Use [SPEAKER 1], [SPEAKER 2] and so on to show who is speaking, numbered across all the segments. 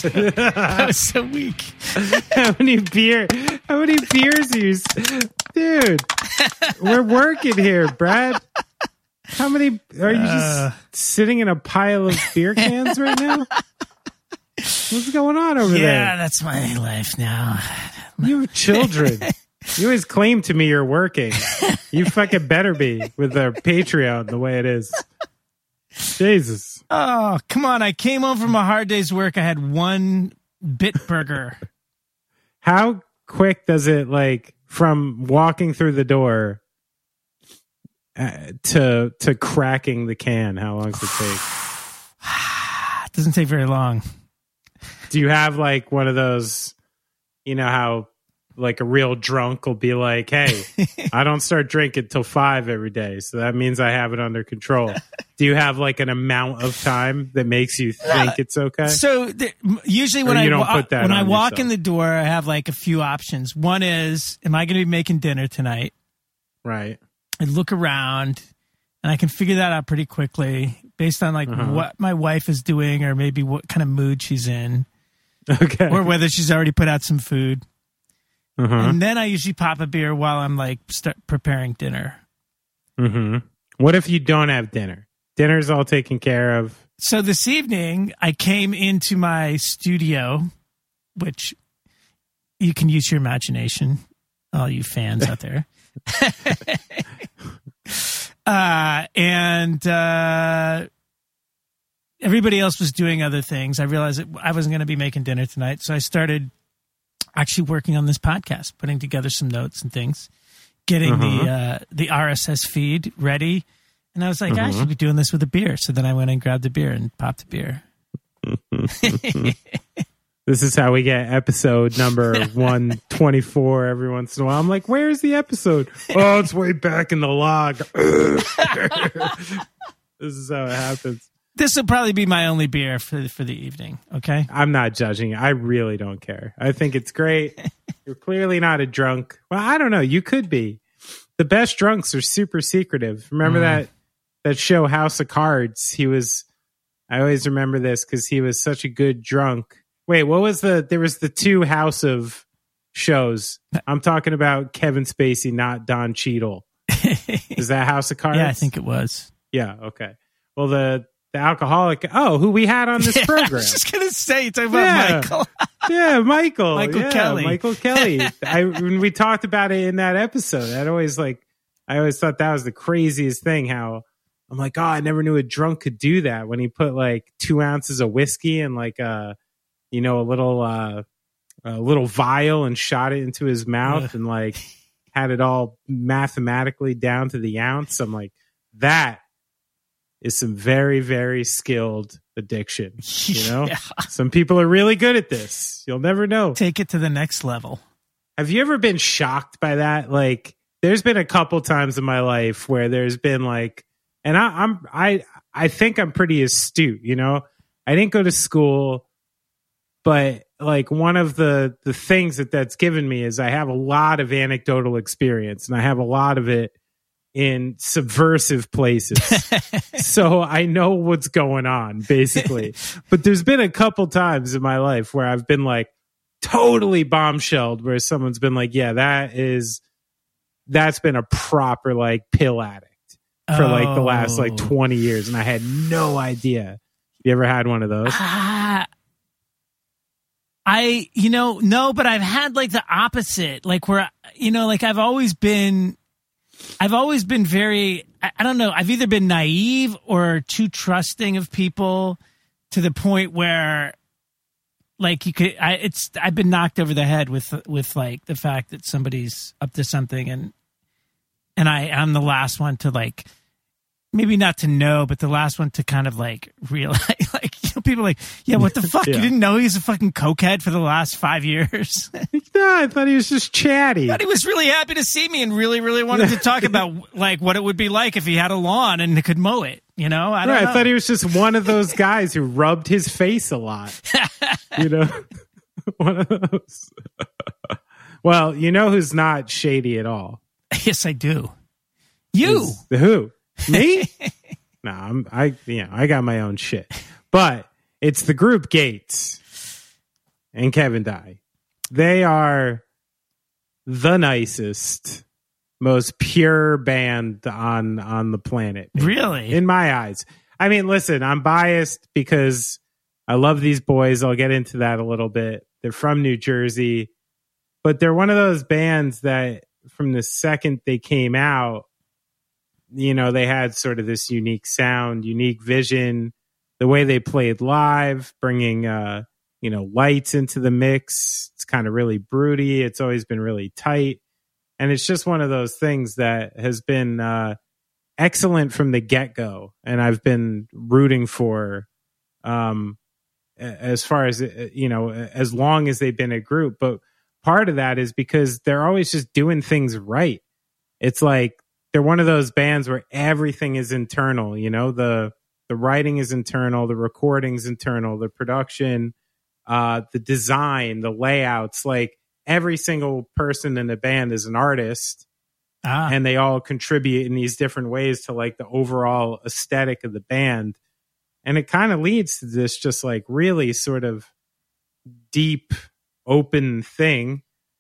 [SPEAKER 1] That was so weak.
[SPEAKER 2] How many beers are you... Dude, we're working here, Brad. How many... Are you just sitting in a pile of beer cans right now? What's going on over there?
[SPEAKER 1] Yeah, that's my life now.
[SPEAKER 2] You have children. You always claim to me you're working. You fucking better be with their Patreon the way it is. Jesus.
[SPEAKER 1] Oh, come on. I came home from a hard day's work. I had one Bitburger.
[SPEAKER 2] How quick does it, like, from walking through the door to cracking the can? How long does it take?
[SPEAKER 1] It doesn't take very long.
[SPEAKER 2] Do you have, like, one of those, you know how, like, a real drunk will be like, hey, I don't start drinking till 5 every day, so that means I have it under control. Do you have, like, an amount of time that makes you think it's okay?
[SPEAKER 1] So usually when I walk in the door, I have, like, a few options. One is, am I going to be making dinner tonight?
[SPEAKER 2] Right.
[SPEAKER 1] I look around, and I can figure that out pretty quickly based on, like, what my wife is doing or maybe what kind of mood she's in.
[SPEAKER 2] Okay.
[SPEAKER 1] Or whether she's already put out some food. And then I usually pop a beer while I'm like preparing dinner.
[SPEAKER 2] What if you don't have dinner? Dinner's all taken care of.
[SPEAKER 1] So this evening I came into my studio, which you can use your imagination, all you fans out there. And everybody else was doing other things. I realized that I wasn't going to be making dinner tonight, so I started actually working on this podcast, putting together some notes and things, getting the RSS feed ready. And I was like, I should be doing this with a beer. So then I went and grabbed a beer and popped a beer.
[SPEAKER 2] This is how we get episode number 124 every once in a while. I'm like, where's the episode? Oh, it's way back in the log. This is how it happens.
[SPEAKER 1] This will probably be my only beer for the evening, okay?
[SPEAKER 2] I'm not judging. I really don't care. I think it's great. You're clearly not a drunk. Well, I don't know. You could be. The best drunks are super secretive. Remember that show House of Cards? I always remember this because he was such a good drunk. Wait, what was there was the two House of shows. I'm talking about Kevin Spacey, not Don Cheadle. Is that House of Cards?
[SPEAKER 1] Yeah, I think it was.
[SPEAKER 2] Yeah, okay. Well, the alcoholic, who we had on this program. I
[SPEAKER 1] was just going to say, talking about Michael.
[SPEAKER 2] Michael.
[SPEAKER 1] Michael Kelly.
[SPEAKER 2] Michael Kelly. When we talked about it in that episode, I always thought that was the craziest thing, how I'm like, I never knew a drunk could do that, when he put like 2 ounces of whiskey and like a little vial and shot it into his mouth and like had it all mathematically down to the ounce. I'm like, that is some very, very skilled addiction. You know, some people are really good at this. You'll never know.
[SPEAKER 1] Take it to the next level.
[SPEAKER 2] Have you ever been shocked by that? Like, there's been a couple times in my life where there's been like, and I think I'm pretty astute. You know, I didn't go to school, but like one of the things that's given me is I have a lot of anecdotal experience, and I have a lot of it in subversive places. So I know what's going on, basically. But there's been a couple times in my life where I've been like totally bombshelled, where someone's been like, yeah, that's been a proper like pill addict for like the last like 20 years. And I had no idea. You ever had one of those?
[SPEAKER 1] No, but I've had like the opposite, like where, like I've always been very, I don't know, I've either been naive or too trusting of people to the point where like I've been knocked over the head with like the fact that somebody's up to something, and I'm the last one to like, maybe not to know, but the last one to kind of like realize, like, people are like, yeah, what the fuck? You didn't know he's a fucking cokehead for the last 5 years?
[SPEAKER 2] No, I thought he was just chatty.
[SPEAKER 1] I thought he was really happy to see me and really, really wanted to talk about like what it would be like if he had a lawn and could mow it. I don't know.
[SPEAKER 2] I thought he was just one of those guys who rubbed his face a lot. One of those. Well, you know who's not shady at all?
[SPEAKER 1] Yes, I do. You.
[SPEAKER 2] Who? Me? No, I got my own shit. But it's the group Gates. and Kevin Dye. They are the nicest, most pure band on the planet.
[SPEAKER 1] Really?
[SPEAKER 2] In my eyes. I mean, listen, I'm biased because I love these boys. I'll get into that a little bit. They're from New Jersey, but they're one of those bands that from the second they came out, you know, they had sort of this unique sound, unique vision, the way they played live, bringing, you know, lights into the mix. It's kind of really broody. It's always been really tight. And it's just one of those things that has been excellent from the get-go. And I've been rooting for as far as, you know, as long as they've been a group. But part of that is because they're always just doing things right. It's like they're one of those bands where everything is internal, you know, the writing is internal, the recording's internal, the production, the design, the layouts, like every single person in the band is an artist. And they all contribute in these different ways to like the overall aesthetic of the band. And it kind of leads to this just like really sort of deep, open thing.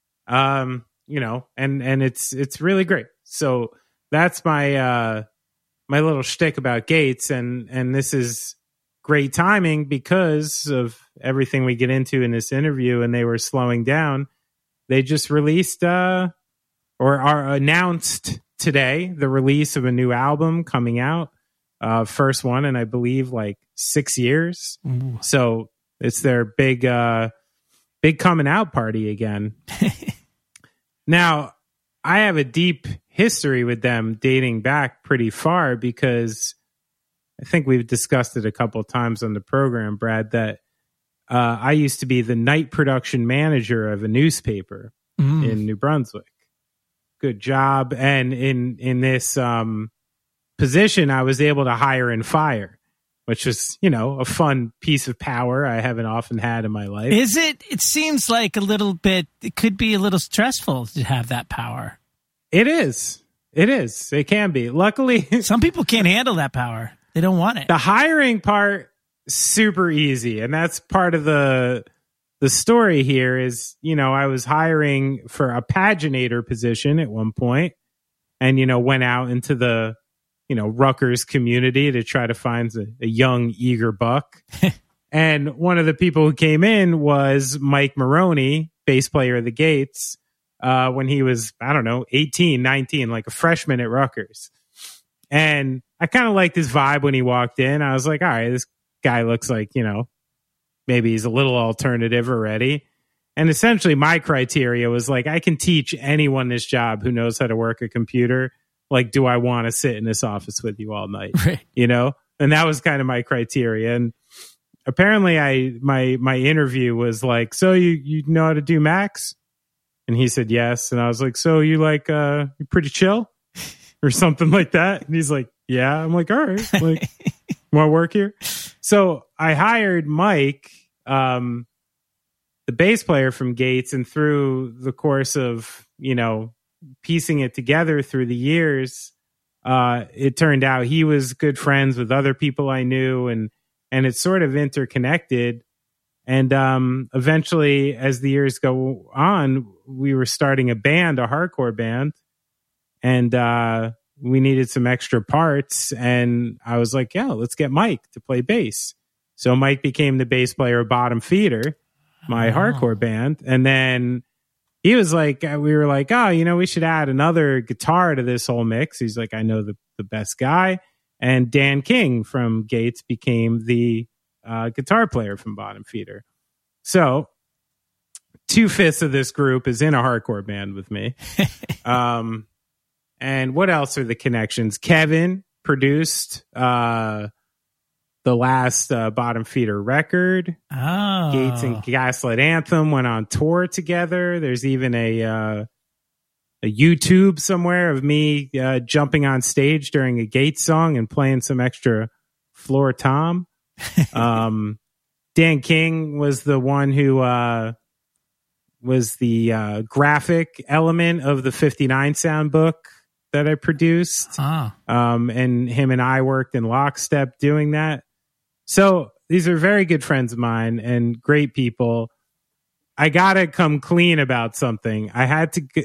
[SPEAKER 2] You know, and it's really great. So that's my my little shtick about Gates, and this is great timing because of everything we get into in this interview, and they were slowing down. They just released or are announced today the release of a new album coming out. First one in I believe like 6 years.
[SPEAKER 1] Ooh.
[SPEAKER 2] So it's their big coming out party again. Now, I have a deep history with them dating back pretty far because I think we've discussed it a couple of times on the program, Brad, that I used to be the night production manager of a newspaper in New Brunswick. Good job. And in this position, I was able to hire and fire, which is, you know, a fun piece of power I haven't often had in my life.
[SPEAKER 1] Is it? It seems like a little bit, it could be a little stressful to have that power.
[SPEAKER 2] It is. It is. It can be. Luckily,
[SPEAKER 1] some people can't handle that power. They don't want it.
[SPEAKER 2] The hiring part, super easy. And that's part of the story here is, you know, I was hiring for a paginator position at one point and, you know, went out into the, you know, Rutgers community to try to find a young, eager buck. And one of the people who came in was Mike Maroney, bass player of the Gates, when he was, I don't know, 18, 19, like a freshman at Rutgers. And I kind of liked his vibe when he walked in. I was like, all right, this guy looks like, you know, maybe he's a little alternative already. And essentially my criteria was like, I can teach anyone this job who knows how to work a computer. Like, do I want to sit in this office with you all night?
[SPEAKER 1] Right.
[SPEAKER 2] You know? And that was kind of my criteria. And apparently my interview was like, so you know how to do Macs? And he said, yes. And I was like, so you like, you're pretty chill or something like that. And he's like, yeah. I'm like, all right. Like, want to work here? So I hired Mike, the bass player from Gates, and through the course of, you know, piecing it together through the years, it turned out he was good friends with other people I knew, and it's sort of interconnected. And eventually, as the years go on, we were starting a band, a hardcore band, and we needed some extra parts. And I was like, yeah, let's get Mike to play bass. So Mike became the bass player of Bottom Feeder, my hardcore band. And then he was like, we were like, oh, you know, we should add another guitar to this whole mix. He's like, I know the best guy. And Dan King from Gates became the guitar player from Bottom Feeder. So 2/5 of this group is in a hardcore band with me. And what else are the connections? Kevin produced the last Bottom Feeder record.
[SPEAKER 1] Oh.
[SPEAKER 2] Gates and Gaslight Anthem went on tour together. There's even a YouTube somewhere of me jumping on stage during a Gates song and playing some extra floor tom. Dan King was the one who was the graphic element of the 59 sound book that I produced. And him and I worked in lockstep doing that. So these are very good friends of mine and great people. I gotta come clean about something. I had to.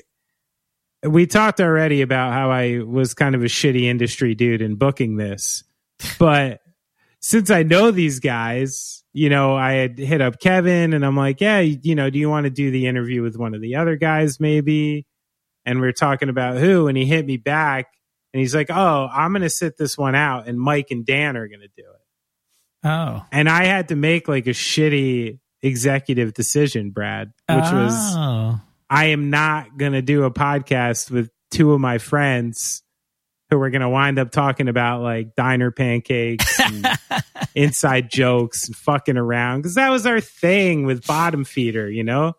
[SPEAKER 2] We talked already about how I was kind of a shitty industry dude in booking this, but since I know these guys, you know, I had hit up Kevin and I'm like, yeah, you know, do you want to do the interview with one of the other guys maybe? And we're talking about who, and he hit me back and he's like, oh, I'm going to sit this one out and Mike and Dan are going to do it.
[SPEAKER 1] Oh.
[SPEAKER 2] And I had to make like a shitty executive decision, Brad, which was I am not going to do a podcast with two of my friends who are going to wind up talking about like diner pancakes and inside jokes and fucking around. Because that was our thing with Bottom Feeder, you know?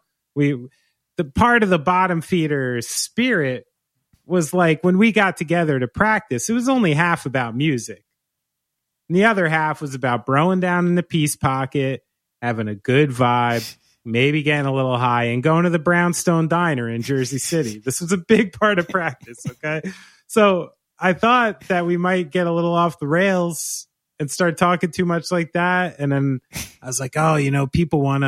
[SPEAKER 2] The part of the Bottom Feeder spirit was like when we got together to practice, it was only half about music. And the other half was about broing down in the peace pocket, having a good vibe, maybe getting a little high, and going to the Brownstone Diner in Jersey City. This was a big part of practice, okay? So I thought that we might get a little off the rails and start talking too much like that. And then I was like, oh, you know, people want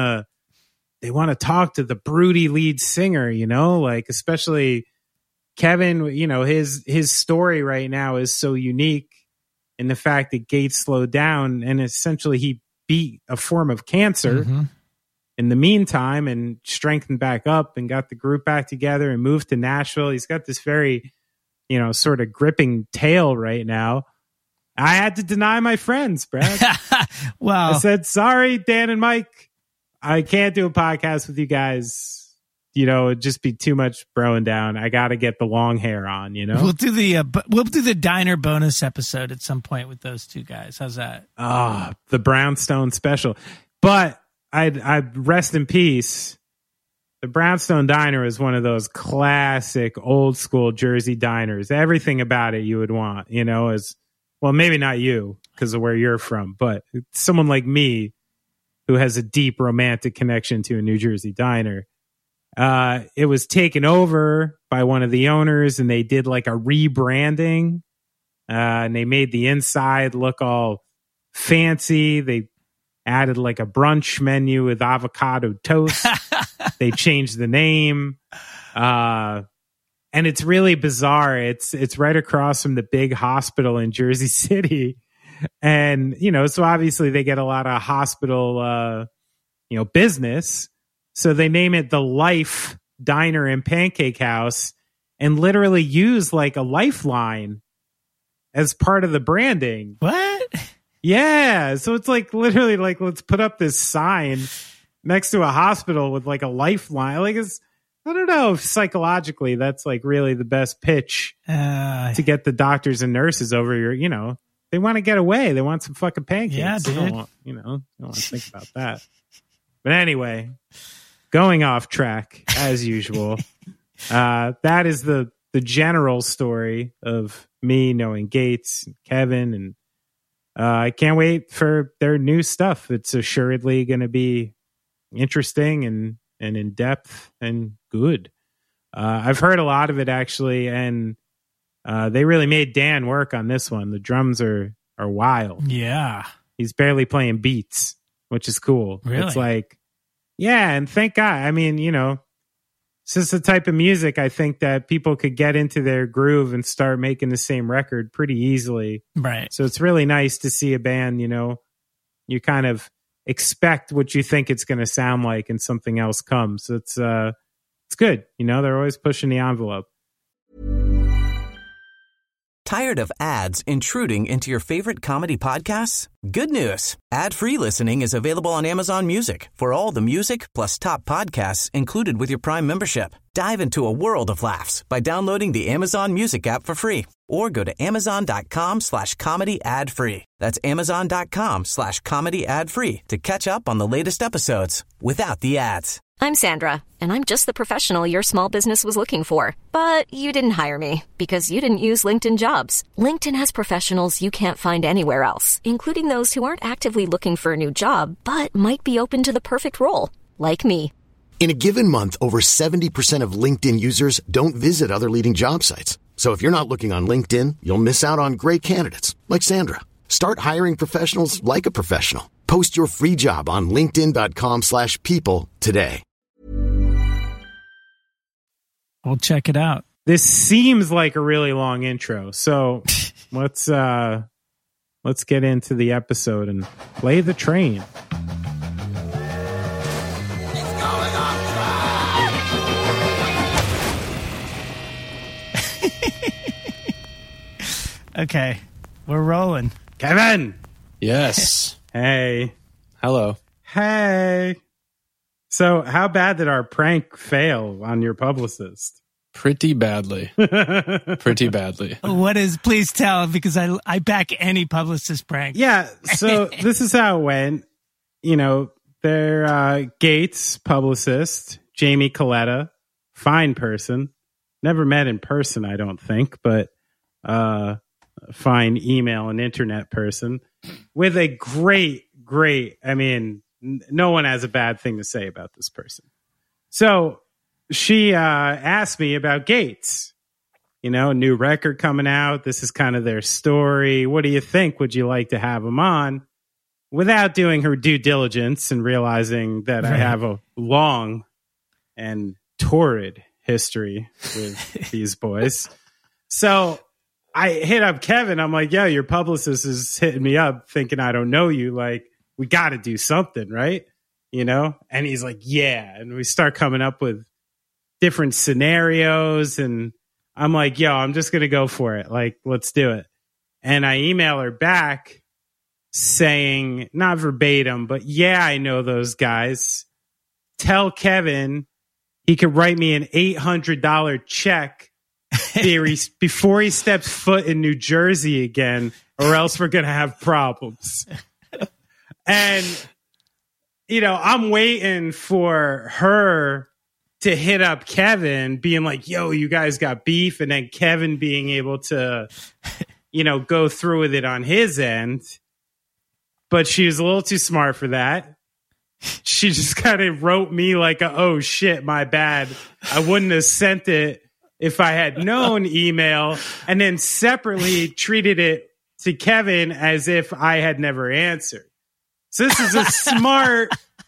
[SPEAKER 2] to talk to the broody lead singer, you know, like especially Kevin, you know, his story right now is so unique in the fact that Gates slowed down and essentially he beat a form of cancer in the meantime and strengthened back up and got the group back together and moved to Nashville. He's got this very, you know, sort of gripping tale right now. I had to deny my friends, Brad.
[SPEAKER 1] Well,
[SPEAKER 2] I said, sorry, Dan and Mike, I can't do a podcast with you guys. You know, it'd just be too much broing down. I got to get the long hair on, you know?
[SPEAKER 1] We'll do the diner bonus episode at some point with those two guys. How's that?
[SPEAKER 2] The Brownstone special. But I rest in peace. The Brownstone Diner is one of those classic old school Jersey diners. Everything about it you would want, you know, as well, maybe not you because of where you're from, but someone like me who has a deep romantic connection to a New Jersey diner. It was taken over by one of the owners and they did like a rebranding. And they made the inside look all fancy. They added like a brunch menu with avocado toast. They changed the name. And it's really bizarre. It's right across from the big hospital in Jersey City. And, you know, so obviously they get a lot of hospital, you know, business. So they name it the Life Diner and Pancake House and literally use like a lifeline as part of the branding.
[SPEAKER 1] What?
[SPEAKER 2] Yeah. So it's like literally like, let's put up this sign next to a hospital with like a lifeline. Like it's, I don't know if psychologically that's like really the best pitch to get the doctors and nurses over your, you know, they want to get away. They want some fucking pancakes.
[SPEAKER 1] Yeah, dude.
[SPEAKER 2] They don't want, you know, don't want to think about that. But anyway, going off track as usual. That is the general story of me knowing Gates, and Kevin, and I can't wait for their new stuff. It's assuredly going to be interesting and in depth and good. I've heard a lot of it actually, and they really made Dan work on this one. The drums are wild.
[SPEAKER 1] Yeah,
[SPEAKER 2] he's barely playing beats, which is cool.
[SPEAKER 1] Really?
[SPEAKER 2] It's like, yeah, and thank God. I mean, you know, it's just the type of music I think that people could get into their groove and start making the same record pretty easily.
[SPEAKER 1] Right.
[SPEAKER 2] So it's really nice to see a band, you know, you kind of expect what you think it's going to sound like and something else comes. So it's good. You know, they're always pushing the envelope.
[SPEAKER 3] Tired of ads intruding into your favorite comedy podcasts? Good news. Ad-free listening is available on Amazon Music for all the music plus top podcasts included with your Prime membership. Dive into a world of laughs by downloading the Amazon Music app for free or go to amazon.com/comedy ad-free. That's amazon.com/comedy ad-free to catch up on the latest episodes without the ads.
[SPEAKER 4] I'm Sandra, and I'm just the professional your small business was looking for. But you didn't hire me because you didn't use LinkedIn Jobs. LinkedIn has professionals you can't find anywhere else, including those who aren't actively looking for a new job, but might be open to the perfect role, like me.
[SPEAKER 5] In a given month, over 70% of LinkedIn users don't visit other leading job sites. So if you're not looking on LinkedIn, you'll miss out on great candidates like Sandra. Start hiring professionals like a professional. Post your free job on linkedin.com/people today.
[SPEAKER 1] We'll check it out.
[SPEAKER 2] This seems like a really long intro, so let's get into the episode and play the train.
[SPEAKER 1] Okay, we're rolling.
[SPEAKER 2] Kevin!
[SPEAKER 6] Yes.
[SPEAKER 2] Hey.
[SPEAKER 6] Hello.
[SPEAKER 2] Hey. So, how bad did our prank fail on your publicist?
[SPEAKER 6] Pretty badly. Pretty badly.
[SPEAKER 1] What is? Please tell, because I back any publicist prank.
[SPEAKER 2] Yeah, so this is how it went. You know, their Gates publicist, Jamie Coletta, fine person. Never met in person, I don't think, but fine email and internet person with a great, I mean, no one has a bad thing to say about this person. So she asked me about Gates. You know, new record coming out. This is kind of their story. What do you think? Would you like to have him on? Without doing her due diligence and realizing that I have a long and torrid history with these boys. So I hit up Kevin. I'm like, yo, your publicist is hitting me up thinking I don't know you. Like, we got to do something, right? You know? And he's like, yeah. And we start coming up with different scenarios. And I'm like, yo, I'm just going to go for it. Like, let's do it. And I email her back saying, not verbatim, but yeah, I know those guys. Tell Kevin he could write me an $800 check before he steps foot in New Jersey again, or else we're going to have problems. And, you know, I'm waiting for her to hit up Kevin, being like, yo, you guys got beef. And then Kevin being able to, you know, go through with it on his end. But she was a little too smart for that. She just kind of wrote me like, oh, shit, my bad. I wouldn't have sent it if I had known email, and then separately treated it to Kevin as if I had never answered. So this is a smart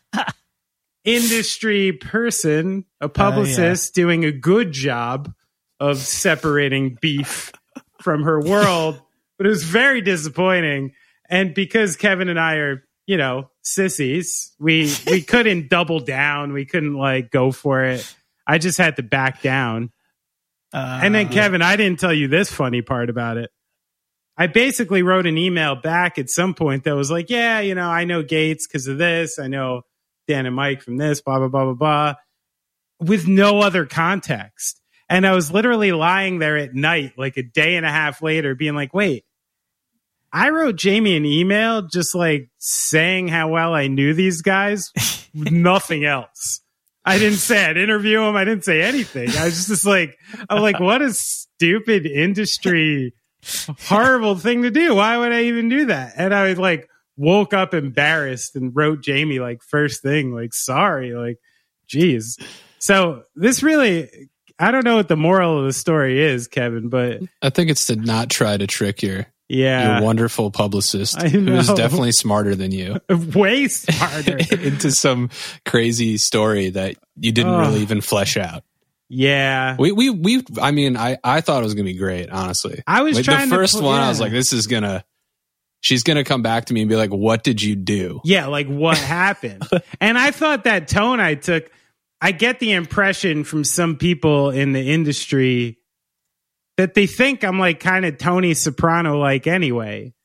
[SPEAKER 2] industry person, a publicist doing a good job of separating beef from her world, but it was very disappointing. And because Kevin and I are, you know, sissies, we couldn't double down. We couldn't like go for it. I just had to back down. And then, Kevin, I didn't tell you this funny part about it. I basically wrote an email back at some point that was like, yeah, you know, I know Gates because of this. I know Dan and Mike from this, blah, blah, blah, blah, blah, with no other context. And I was literally lying there at night, like a day and a half later, being like, wait, I wrote Jamie an email just like saying how well I knew these guys, nothing else. I didn't say I'd interview him. I didn't say anything. I was just like, I'm like, what a stupid industry, horrible thing to do. Why would I even do that? And I like woke up embarrassed and wrote Jamie like first thing, like, sorry, like, geez. So this really, I don't know what the moral of the story is, Kevin, but
[SPEAKER 6] I think it's to not try to trick your wonderful publicist,
[SPEAKER 2] I know.
[SPEAKER 6] who's definitely smarter than you,
[SPEAKER 2] way smarter,
[SPEAKER 6] into some crazy story that you didn't really even flesh out.
[SPEAKER 2] Yeah,
[SPEAKER 6] I mean, I thought it was gonna be great. Honestly,
[SPEAKER 2] I was
[SPEAKER 6] like,
[SPEAKER 2] trying
[SPEAKER 6] the first
[SPEAKER 2] to
[SPEAKER 6] one. I was like, she's gonna come back to me and be like, "What did you do?"
[SPEAKER 2] Yeah, like what happened? And I thought that tone I took. I get the impression from some people in the industry that they think I'm like kind of Tony Soprano like anyway.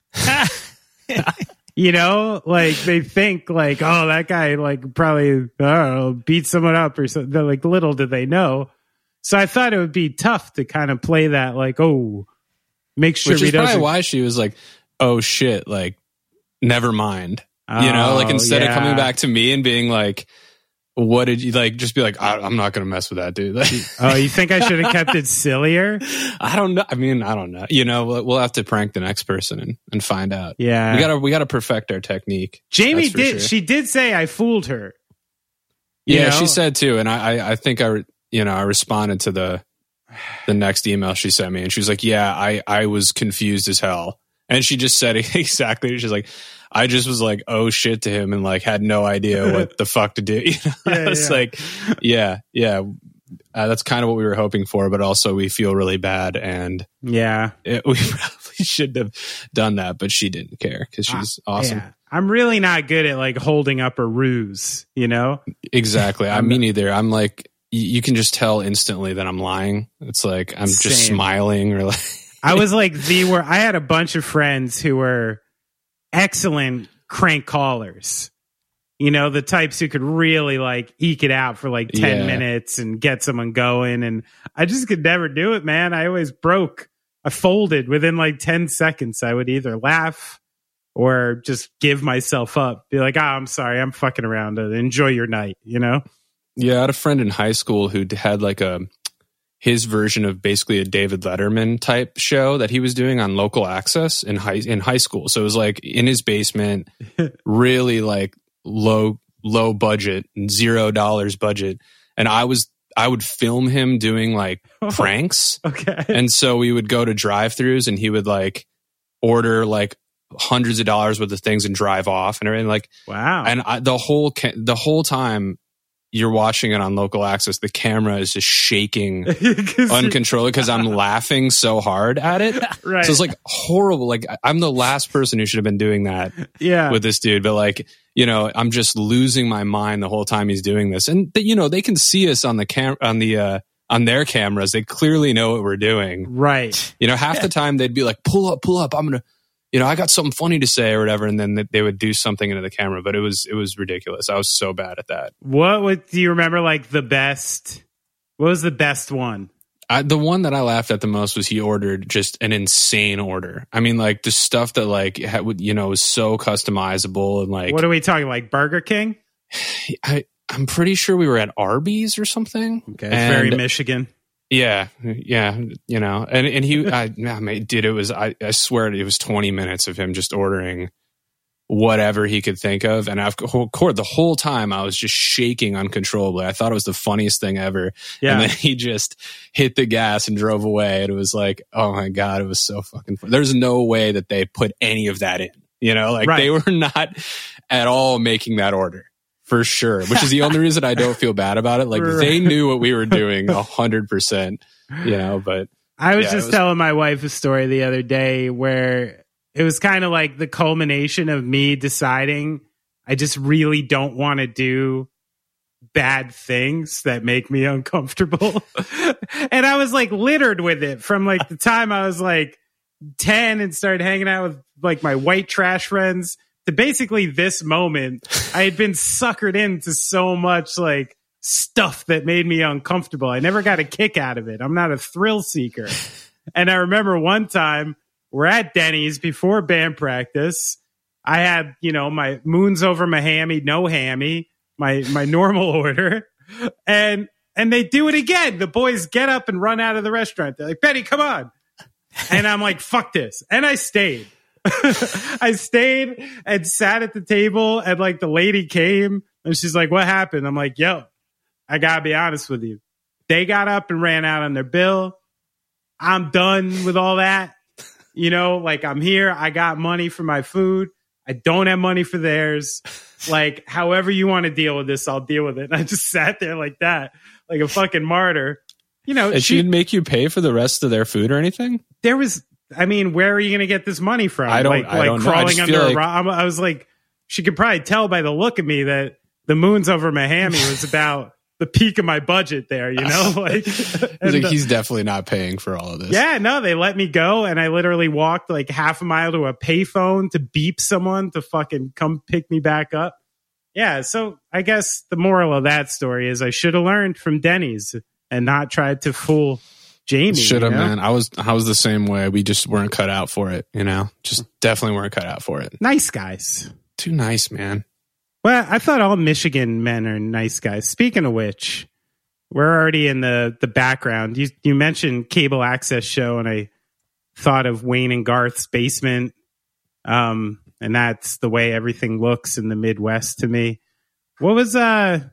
[SPEAKER 2] You know, like they think like, oh, that guy like probably, I don't know, beat someone up or something. They're like, little did they know. So I thought it would be tough to kind of play that like, oh, make sure
[SPEAKER 6] Which
[SPEAKER 2] he
[SPEAKER 6] is
[SPEAKER 2] doesn't.
[SPEAKER 6] probably why she was like, oh shit, like, never mind. You know, like instead of coming back to me and being like, what did you like? Just be like, I'm not going to mess with that dude.
[SPEAKER 2] Oh, you think I should have kept it sillier?
[SPEAKER 6] I don't know. I mean, I don't know. You know, we'll have to prank the next person and find out.
[SPEAKER 2] Yeah,
[SPEAKER 6] we gotta perfect our technique.
[SPEAKER 2] Jamie did. Sure. She did say I fooled her.
[SPEAKER 6] Yeah, know? She said too, and I think I responded to the next email she sent me, and she was like, yeah, I was confused as hell, and she just said exactly. She's like, I just was like, oh shit to him and like had no idea what the fuck to do. You know? It's like, yeah. That's kind of what we were hoping for, but also we feel really bad, and
[SPEAKER 2] we
[SPEAKER 6] probably should have done that, but she didn't care because she's awesome.
[SPEAKER 2] Yeah. I'm really not good at like holding up a ruse, you know?
[SPEAKER 6] Exactly. I mean, neither. I'm like, you can just tell instantly that I'm lying. It's like I'm just smiling or like.
[SPEAKER 2] I was like I had a bunch of friends who were excellent crank callers. You know, the types who could really like eke it out for like 10 minutes and get someone going. And I just could never do it, man. I always broke. I folded within like 10 seconds. I would either laugh or just give myself up. Be like, I'm sorry, I'm fucking around. Enjoy your night, you know?
[SPEAKER 6] Yeah, I had a friend in high school who had like his version of basically a David Letterman type show that he was doing on local access in high school. So it was like in his basement, really like low budget, $0 budget. And I would film him doing like pranks.
[SPEAKER 2] Okay.
[SPEAKER 6] And so we would go to drive-thrus and he would like order like hundreds of dollars worth of things and drive off and everything. Like,
[SPEAKER 2] wow.
[SPEAKER 6] And the whole time you're watching it on local access, the camera is just shaking uncontrollably because I'm laughing so hard at it.
[SPEAKER 2] Right.
[SPEAKER 6] So it's like horrible. Like I'm the last person who should have been doing that with this dude. But like, you know, I'm just losing my mind the whole time he's doing this. And you know, they can see us on the on their cameras. They clearly know what we're doing.
[SPEAKER 2] Right.
[SPEAKER 6] You know, half the time they'd be like, pull up. I'm going to, you know, I got something funny to say or whatever. And then they would do something into the camera, but it was ridiculous. I was so bad at that.
[SPEAKER 2] Do you remember like the best? What was the best one?
[SPEAKER 6] The one that I laughed at the most was he ordered just an insane order. I mean, like the stuff that like, you know, was so customizable and like.
[SPEAKER 2] What are we talking, like Burger King?
[SPEAKER 6] I'm pretty sure we were at Arby's or something.
[SPEAKER 2] Okay, very Michigan.
[SPEAKER 6] Yeah, you know, and he, dude, it was, I swear it was 20 minutes of him just ordering whatever he could think of. And the whole time I was just shaking uncontrollably. I thought it was the funniest thing ever. Yeah. And then he just hit the gas and drove away. And it was like, oh my God, it was so fucking fun. There's no way that they put any of that in, you know, like They were not at all making that order. For sure, which is the only reason I don't feel bad about it. Like they knew what we were doing 100%, you know, but
[SPEAKER 2] I was telling my wife a story the other day where it was kind of like the culmination of me deciding I just really don't want to do bad things that make me uncomfortable. And I was like littered with it from like the time I was like 10 and started hanging out with like my white trash friends. To basically this moment, I had been suckered into so much like stuff that made me uncomfortable. I never got a kick out of it. I'm not a thrill seeker. And I remember one time we're at Denny's before band practice. I had, you know, my moons over my hammy, no hammy, my normal order. And they do it again. The boys get up and run out of the restaurant. They're like, Benny, come on. And I'm like, fuck this. And I stayed. I stayed and sat at the table, and like the lady came and she's like, what happened? I'm like, yo, I gotta be honest with you. They got up and ran out on their bill. I'm done with all that. You know, like I'm here. I got money for my food. I don't have money for theirs. Like, however you want to deal with this, I'll deal with it. And I just sat there like that, like a fucking martyr. You know,
[SPEAKER 6] and she didn't make you pay for the rest of their food or anything?
[SPEAKER 2] There was, I mean, where are you going to get this money from?
[SPEAKER 6] I don't know.
[SPEAKER 2] Crawling under a rock. I was like, she could probably tell by the look of me that the moons over my hammy was about the peak of my budget there, you know? Like,
[SPEAKER 6] he's definitely not paying for all of this.
[SPEAKER 2] Yeah, no, they let me go, and I literally walked like half a mile to a payphone to beep someone to fucking come pick me back up. Yeah, so I guess the moral of that story is I should have learned from Denny's and not tried to fool Jamie.
[SPEAKER 6] Should have,
[SPEAKER 2] you know?
[SPEAKER 6] man. I was the same way. We just weren't cut out for it, you know? Just definitely weren't cut out for it.
[SPEAKER 2] Nice guys.
[SPEAKER 6] Too nice, man.
[SPEAKER 2] Well, I thought all Michigan men are nice guys. Speaking of which, we're already in the background. You mentioned cable access show, and I thought of Wayne and Garth's basement. And that's the way everything looks in the Midwest to me. What was what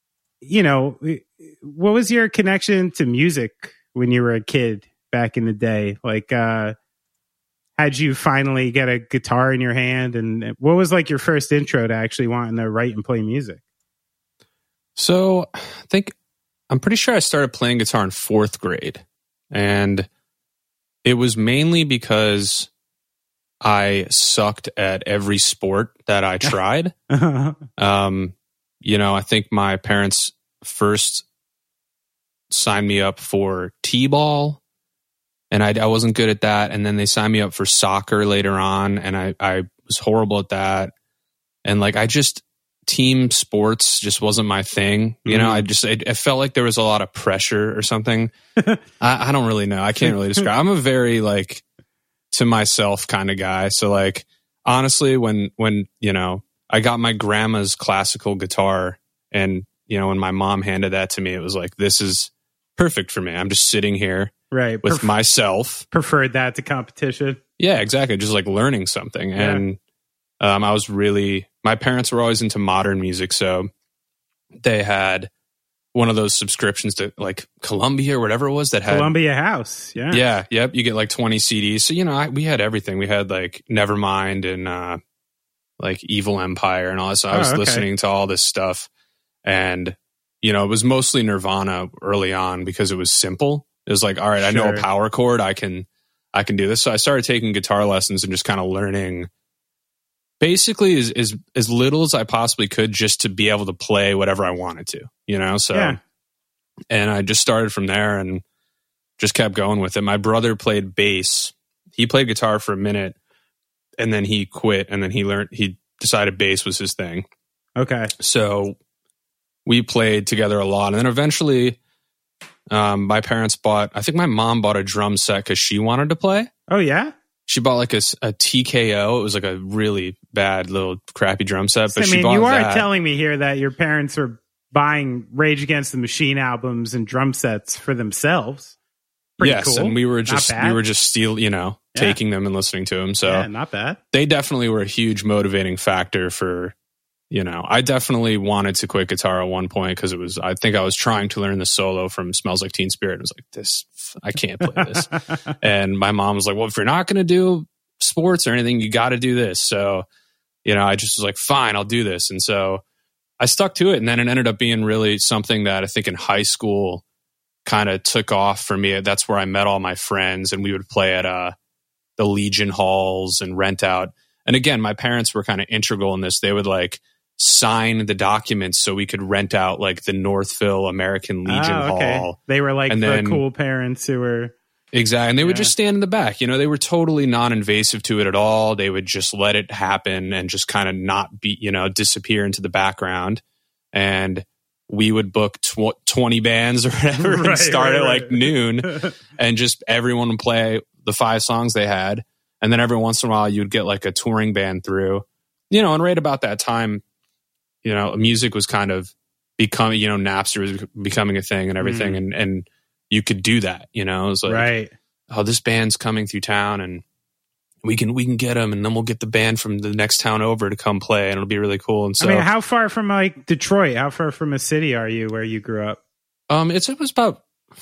[SPEAKER 2] was your connection to music when you were a kid back in the day? Like, how'd you finally get a guitar in your hand? And what was like your first intro to actually wanting to write and play music?
[SPEAKER 6] So I think I'm pretty sure I started playing guitar in 4th grade. And it was mainly because I sucked at every sport that I tried. You know, I think my parents first signed me up for t-ball, and I wasn't good at that. And then they signed me up for soccer later on, and I was horrible at that. And like, team sports just wasn't my thing. You know, I felt like there was a lot of pressure or something. I don't really know. I can't really describe. I'm a very like to myself kind of guy. So like, honestly, when, you know, I got my grandma's classical guitar and, you know, when my mom handed that to me, it was like, this is perfect for me. I'm just sitting here with myself.
[SPEAKER 2] Preferred that to competition.
[SPEAKER 6] Yeah, exactly. Just like learning something. Yeah. And my parents were always into modern music, so they had one of those subscriptions to like Columbia or whatever it was that had
[SPEAKER 2] Columbia House. Yeah.
[SPEAKER 6] Yeah. Yep. You get like 20 CDs. So, you know, we had everything. We had like Nevermind and like Evil Empire and all that. So I was listening to all this stuff, and, you know, it was mostly Nirvana early on because it was simple. It was like, all right, I know a power chord. I can do this. So I started taking guitar lessons and just kind of learning basically as little as I possibly could just to be able to play whatever I wanted to, you know? So, and I just started from there and just kept going with it. My brother played bass. He played guitar for a minute and then he quit, and then he decided bass was his thing.
[SPEAKER 2] Okay.
[SPEAKER 6] So we played together a lot. And then eventually my parents I think my mom bought a drum set because she wanted to play.
[SPEAKER 2] Oh, yeah?
[SPEAKER 6] She bought like a TKO. It was like a really bad little crappy drum set. But
[SPEAKER 2] you are telling me here that your parents are buying Rage Against the Machine albums and drum sets for themselves. Pretty cool.
[SPEAKER 6] And we were just taking them and listening to them. So
[SPEAKER 2] yeah, not bad.
[SPEAKER 6] They definitely were a huge motivating factor for, you know, I definitely wanted to quit guitar at one point because I think I was trying to learn the solo from Smells Like Teen Spirit. I was like, I can't play this. And my mom was like, well, if you're not going to do sports or anything, you got to do this. So, you know, I just was like, fine, I'll do this. And so I stuck to it. And then it ended up being really something that I think in high school kind of took off for me. That's where I met all my friends, and we would play at the Legion halls and rent out. And again, my parents were kind of integral in this. They would like sign the documents so we could rent out like the Northville American Legion Hall.
[SPEAKER 2] They were like the cool parents who were...
[SPEAKER 6] Exactly. And they would just stand in the back. You know, they were totally non-invasive to it at all. They would just let it happen and just kind of not be, you know, disappear into the background. And we would book 20 bands or whatever and start at like noon and just everyone would play the 5 songs they had. And then every once in a while you'd get like a touring band through, you know, and right about that time, you know, music was kind of becoming, you know, Napster was becoming a thing and everything. And you could do that, you know, it was like, oh, this band's coming through town and we can get them, and then we'll get the band from the next town over to come play, and it'll be really cool. And so,
[SPEAKER 2] I mean, how far from like Detroit, how far from a city are you where you grew up?
[SPEAKER 6] It was about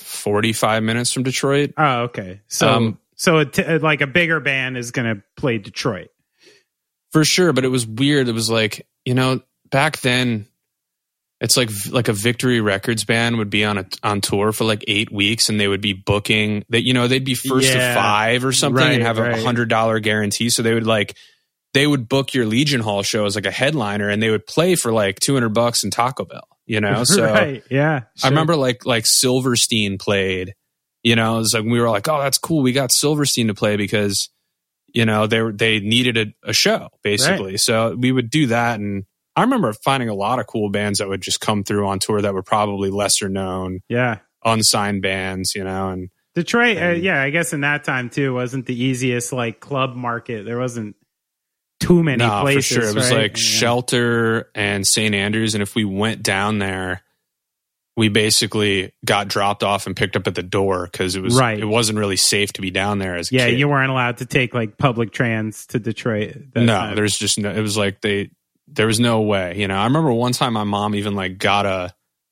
[SPEAKER 6] 45 minutes from Detroit.
[SPEAKER 2] Oh, okay. So, like a bigger band is going to play Detroit.
[SPEAKER 6] For sure. But it was weird. It was like, you know, back then, it's like a Victory Records band would be on tour for like 8 weeks, and they would be booking that, you know, they'd be first to 5 or something and have a $100 guarantee. So they would book your Legion Hall show as like a headliner, and they would play for like $200 in Taco Bell, you know? So
[SPEAKER 2] I
[SPEAKER 6] remember like Silverstein played, you know, it was like, we were like, oh, that's cool. We got Silverstein to play because, you know, they needed a show basically. Right. So we would do that. And I remember finding a lot of cool bands that would just come through on tour that were probably lesser known, unsigned bands, you know. And
[SPEAKER 2] Detroit, I guess in that time too, wasn't the easiest like club market. There wasn't too many places. For sure,
[SPEAKER 6] it was like Shelter and St. Andrews, and if we went down there, we basically got dropped off and picked up at the door because it wasn't really safe to be down there as a kid.
[SPEAKER 2] You weren't allowed to take like public trans to Detroit.
[SPEAKER 6] There's just no. It was like there was no way, you know. I remember one time my mom even like got a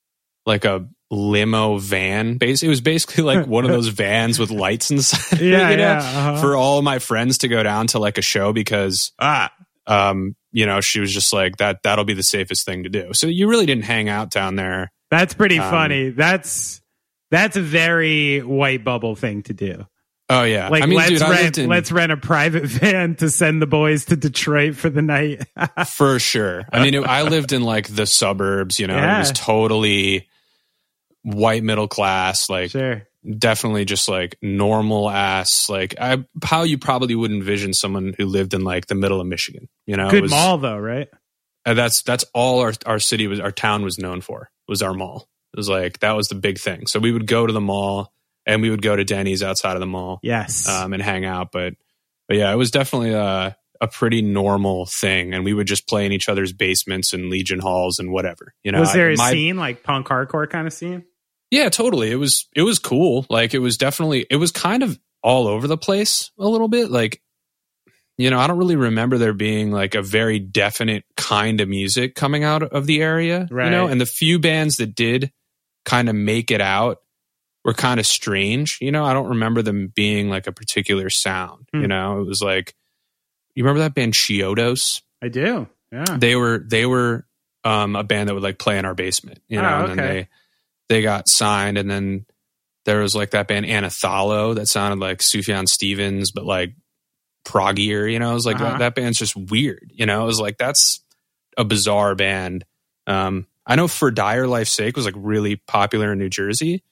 [SPEAKER 6] limo van. It was basically like one of those vans with lights inside. For all of my friends to go down to like a show because, you know, she was just like that'll be the safest thing to do. So you really didn't hang out down there.
[SPEAKER 2] That's pretty funny. That's a very white bubble thing to do.
[SPEAKER 6] Oh yeah,
[SPEAKER 2] like let's rent a private van to send the boys to Detroit for the night.
[SPEAKER 6] For sure. I mean, I lived in like the suburbs. You know, It was totally white middle class. Like,
[SPEAKER 2] sure.
[SPEAKER 6] Definitely just like normal ass. Like how you probably would envision someone who lived in like the middle of Michigan. You know,
[SPEAKER 2] good mall though, right?
[SPEAKER 6] That's all our city was. Our town was known for was our mall. It was like that was the big thing. So we would go to the mall. And we would go to Denny's outside of the mall,
[SPEAKER 2] yes,
[SPEAKER 6] and hang out. But yeah, it was definitely a pretty normal thing. And we would just play in each other's basements and Legion halls and whatever. You know,
[SPEAKER 2] was there a scene like punk hardcore kind of scene?
[SPEAKER 6] Yeah, totally. It was cool. Like it was kind of all over the place a little bit. Like, you know, I don't really remember there being like a very definite kind of music coming out of the area,
[SPEAKER 2] right?
[SPEAKER 6] You know, and the few bands that did kind of make it out were kind of strange. You know, I don't remember them being like a particular sound. You know, it was like, you remember that band Chiodos?
[SPEAKER 2] I do. Yeah.
[SPEAKER 6] They were a band that would like play in our basement, you know, and then they got signed. And then there was like that band Anathalo that sounded like Sufjan Stevens, but like proggier, you know, it was like that band's just weird. You know, it was like, that's a bizarre band. I know For Dire Life's Sake was like really popular in New Jersey.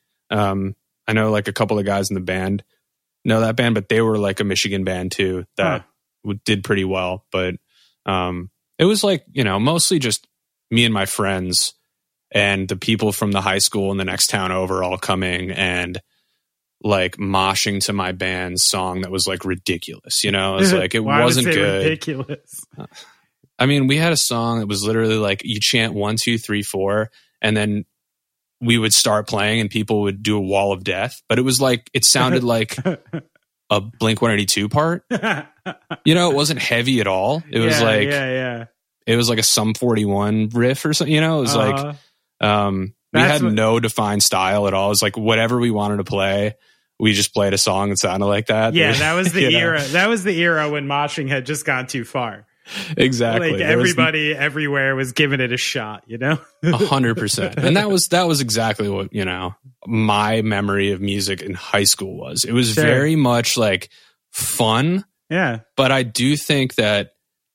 [SPEAKER 6] I know like a couple of guys in the band know that band, but they were like a Michigan band too that did pretty well. But it was like, you know, mostly just me and my friends and the people from the high school in the next town over all coming and like moshing to my band's song that was like ridiculous. You know, it was like, it wasn't good.
[SPEAKER 2] Ridiculous.
[SPEAKER 6] I mean, we had a song that was literally like you chant 1, 2, 3, 4, and then we would start playing and people would do a wall of death, but it was like, it sounded like a Blink-182 part. You know, it wasn't heavy at all. It was like, it was like a Sum 41 riff or something, you know, it was like, we had no defined style at all. It was like whatever we wanted to play, we just played a song that sounded like that.
[SPEAKER 2] Yeah, that was the era. Know? That was the era when moshing had just gone too far.
[SPEAKER 6] Exactly.
[SPEAKER 2] Like everybody everywhere was giving it a shot, you know?
[SPEAKER 6] 100%. And that was exactly what, you know, my memory of music in high school was. It was very much like fun.
[SPEAKER 2] Yeah.
[SPEAKER 6] But I do think that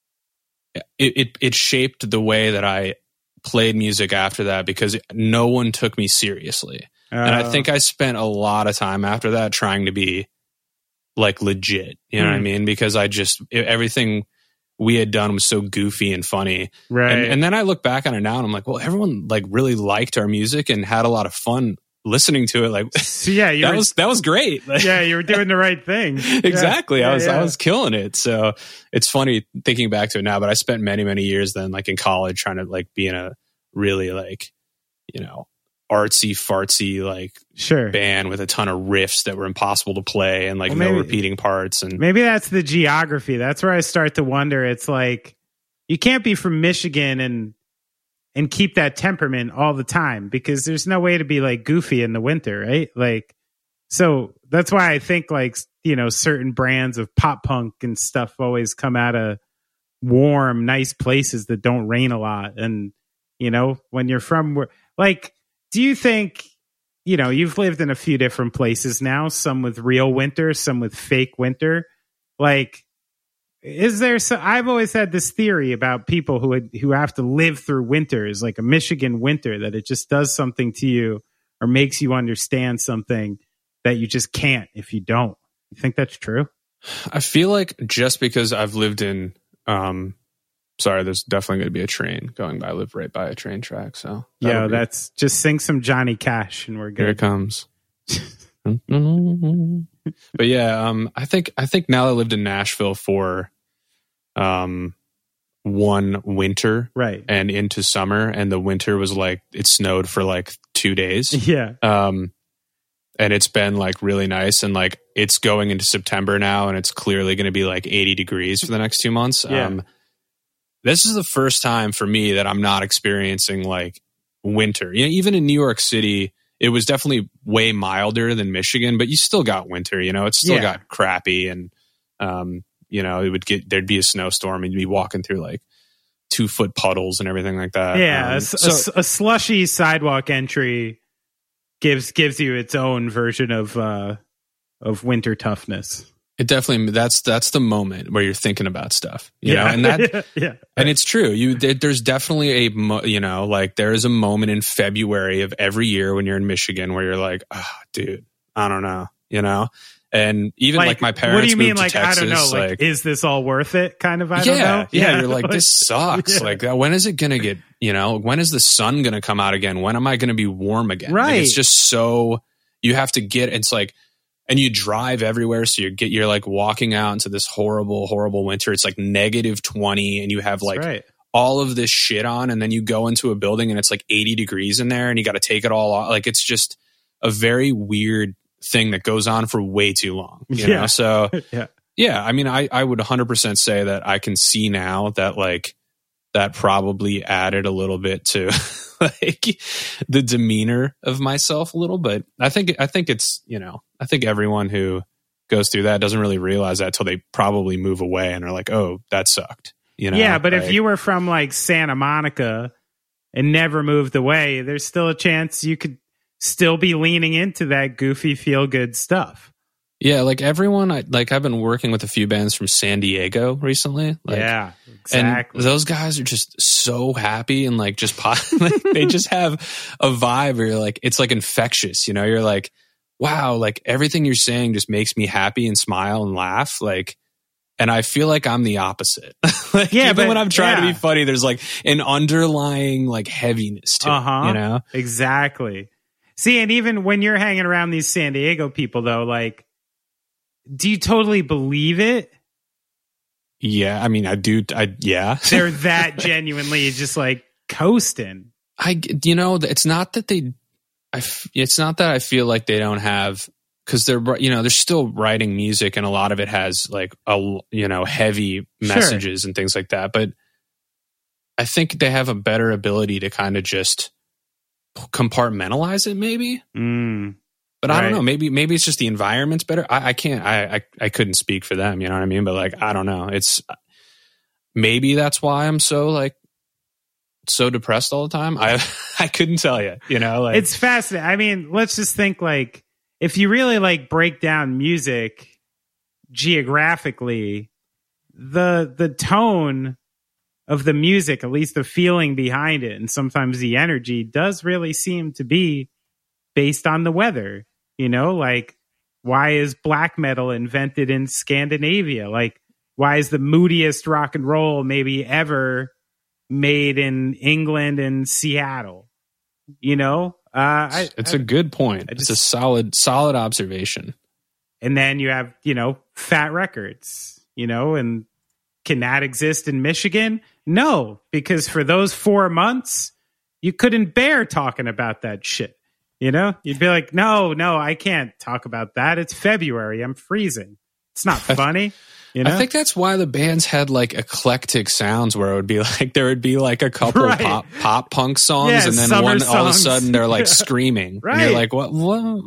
[SPEAKER 6] it shaped the way that I played music after that because no one took me seriously. And I think I spent a lot of time after that trying to be like legit, you know what I mean? Because everything we had done was so goofy and funny.
[SPEAKER 2] Right.
[SPEAKER 6] And then I look back on it now and I'm like, well, everyone like really liked our music and had a lot of fun listening to it. Like,
[SPEAKER 2] so yeah,
[SPEAKER 6] that was great.
[SPEAKER 2] Yeah, you were doing the right thing.
[SPEAKER 6] Exactly. I was killing it. So it's funny thinking back to it now, but I spent many, many years then like in college trying to like be in a really like, you know, artsy fartsy like band with a ton of riffs that were impossible to play and like no repeating parts. And
[SPEAKER 2] maybe that's the geography. That's where I start to wonder. It's like you can't be from Michigan and keep that temperament all the time because there's no way to be like goofy in the winter, right? Like, so that's why I think like, you know, certain brands of pop punk and stuff always come out of warm, nice places that don't rain a lot. And, you know, when you're from like, do you think, you know, you've lived in a few different places now, some with real winter, some with fake winter. Like, is there I've always had this theory about people who have to live through winters, like a Michigan winter, that it just does something to you or makes you understand something that you just can't if you don't. You think that's true?
[SPEAKER 6] I feel like just because I've lived in, sorry, there's definitely going to be a train going by. I live right by a train track, so
[SPEAKER 2] yeah, that's just sing some Johnny Cash and we're good.
[SPEAKER 6] Here it comes. But yeah, I think now that I lived in Nashville for one winter,
[SPEAKER 2] right,
[SPEAKER 6] and into summer, and the winter was like it snowed for like 2 days.
[SPEAKER 2] Yeah.
[SPEAKER 6] And it's been like really nice, and like it's going into September now, and it's clearly going to be like 80 degrees for the next 2 months.
[SPEAKER 2] Yeah.
[SPEAKER 6] This is the first time for me that I'm not experiencing like winter. You know, even in New York City, it was definitely way milder than Michigan, but you still got winter. You know, it still got crappy, and you know, there'd be a snowstorm, and you'd be walking through like 2-foot puddles and everything like that.
[SPEAKER 2] Yeah, a slushy sidewalk entry gives you its own version of winter toughness.
[SPEAKER 6] It definitely, that's the moment where you're thinking about stuff, you know, and that, and it's true. There's definitely there is a moment in February of every year when you're in Michigan where you're like, oh, dude, I don't know, you know, and even like my parents.
[SPEAKER 2] What do you mean?
[SPEAKER 6] Like,
[SPEAKER 2] Texas, I don't know. Like, is this all worth it? Kind of. I don't know.
[SPEAKER 6] Yeah. You're like, this sucks. Like, when is it going to get, you know, when is the sun going to come out again? When am I going to be warm again?
[SPEAKER 2] Right.
[SPEAKER 6] Like, it's just so, you have to get, it's like, and you drive everywhere, so you're like walking out into this horrible, horrible winter. It's like -20, and you have like all of this shit on, and then you go into a building and it's like 80 degrees in there, and you got to take it all off. Like, it's just a very weird thing that goes on for way too long. You know? So yeah. I mean, I would 100% say that I can see now that like that probably added a little bit to like the demeanor of myself a little, but I think it's, you know, I think everyone who goes through that doesn't really realize that till they probably move away and are like, oh, that sucked. You know?
[SPEAKER 2] Yeah, but if you were from like Santa Monica and never moved away, there's still a chance you could still be leaning into that goofy feel good stuff.
[SPEAKER 6] Yeah, like everyone, I've been working with a few bands from San Diego recently. Like,
[SPEAKER 2] yeah, exactly.
[SPEAKER 6] And those guys are just so happy and like just like, they just have a vibe where you're like, it's like infectious, you know? You're like, wow, like everything you're saying just makes me happy and smile and laugh. Like, and I feel like I'm the opposite. Like, yeah, even when I'm trying to be funny, there's like an underlying like heaviness to it, you know?
[SPEAKER 2] Exactly. See, and even when you're hanging around these San Diego people though, like, do you totally believe it?
[SPEAKER 6] Yeah, I mean, I do. Yeah,
[SPEAKER 2] they're that genuinely just like coasting.
[SPEAKER 6] You know, it's not that it's not that I feel like they don't have, because they're still writing music, and a lot of it has like heavy messages and things like that. But I think they have a better ability to kind of just compartmentalize it, maybe. But I don't know. Maybe it's just the environment's better. I can't. I couldn't speak for them. You know what I mean? But like, I don't know. It's maybe that's why I'm so depressed all the time. I couldn't tell you. You know, like,
[SPEAKER 2] it's fascinating. I mean, let's just think like if you really like break down music geographically, the tone of the music, at least the feeling behind it, and sometimes the energy does really seem to be based on the weather. You know, like, why is black metal invented in Scandinavia? Like, why is the moodiest rock and roll maybe ever made in England and Seattle? You know,
[SPEAKER 6] it's a good point. It's a solid observation.
[SPEAKER 2] And then you have, Fat Records, and can that exist in Michigan? No, because for those 4 months, you couldn't bear talking about that shit. You'd be like, no, I can't talk about that. It's February. I'm freezing. It's not funny.
[SPEAKER 6] I think that's why the bands had like eclectic sounds, where it would be like there would be like a couple pop punk songs, and then all of a sudden they're like screaming. Right. And you're like, what?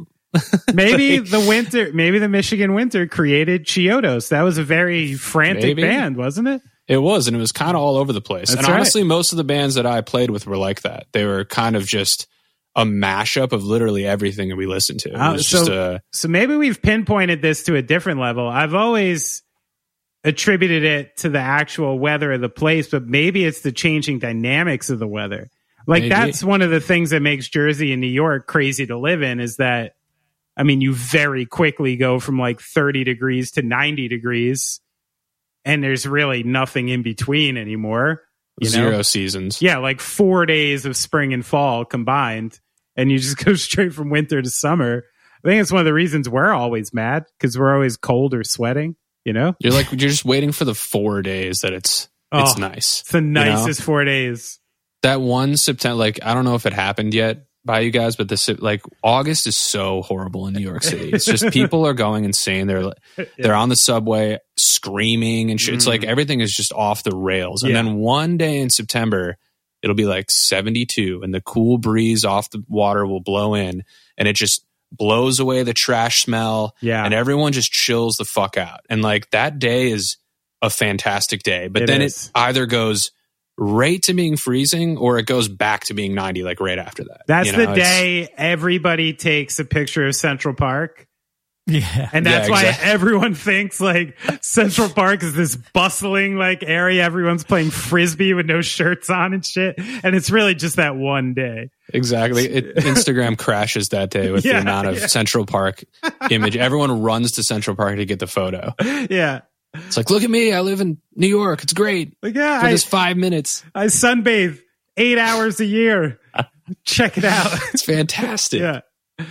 [SPEAKER 2] Maybe the Michigan winter created Chiodos. That was a very frantic band, wasn't it?
[SPEAKER 6] It was, and it was kind of all over the place. That's honestly, most of the bands that I played with were like that. They were kind of just a mashup of literally everything that we listened to.
[SPEAKER 2] So maybe we've pinpointed this to a different level. I've always attributed it to the actual weather of the place, but maybe it's the changing dynamics of the weather. Like, that's one of the things that makes Jersey and New York crazy to live in, is that, I mean, you very quickly go from like 30 degrees to 90 degrees, and there's really nothing in between anymore.
[SPEAKER 6] Zero seasons.
[SPEAKER 2] Yeah, like 4 days of spring and fall combined, and you just go straight from winter to summer. I think it's one of the reasons we're always mad, because we're always cold or sweating, You're
[SPEAKER 6] just waiting for the 4 days that it's nice.
[SPEAKER 2] It's the nicest 4 days.
[SPEAKER 6] That one September, like, I don't know if it happened yet by you guys, but August is so horrible in New York City. It's just people are going insane. They're on the subway screaming and shit. It's like everything is just off the rails. And then one day in September, it'll be like 72, and the cool breeze off the water will blow in, and it just blows away the trash smell. Yeah. And everyone just chills the fuck out. And like, that day is a fantastic day. But then it either goes right to being freezing, or it goes back to being 90 like right after that.
[SPEAKER 2] That's the day everybody takes a picture of Central Park.
[SPEAKER 1] Yeah.
[SPEAKER 2] And that's why everyone thinks like Central Park is this bustling like area. Everyone's playing Frisbee with no shirts on and shit. And it's really just that one day.
[SPEAKER 6] Exactly. Instagram crashes that day with the amount of Central Park image. Everyone runs to Central Park to get the photo.
[SPEAKER 2] Yeah.
[SPEAKER 6] It's like, look at me. I live in New York. It's great.
[SPEAKER 2] Like, yeah,
[SPEAKER 6] for just 5 minutes.
[SPEAKER 2] I sunbathe 8 hours a year. Check it out.
[SPEAKER 6] It's fantastic.
[SPEAKER 2] Yeah.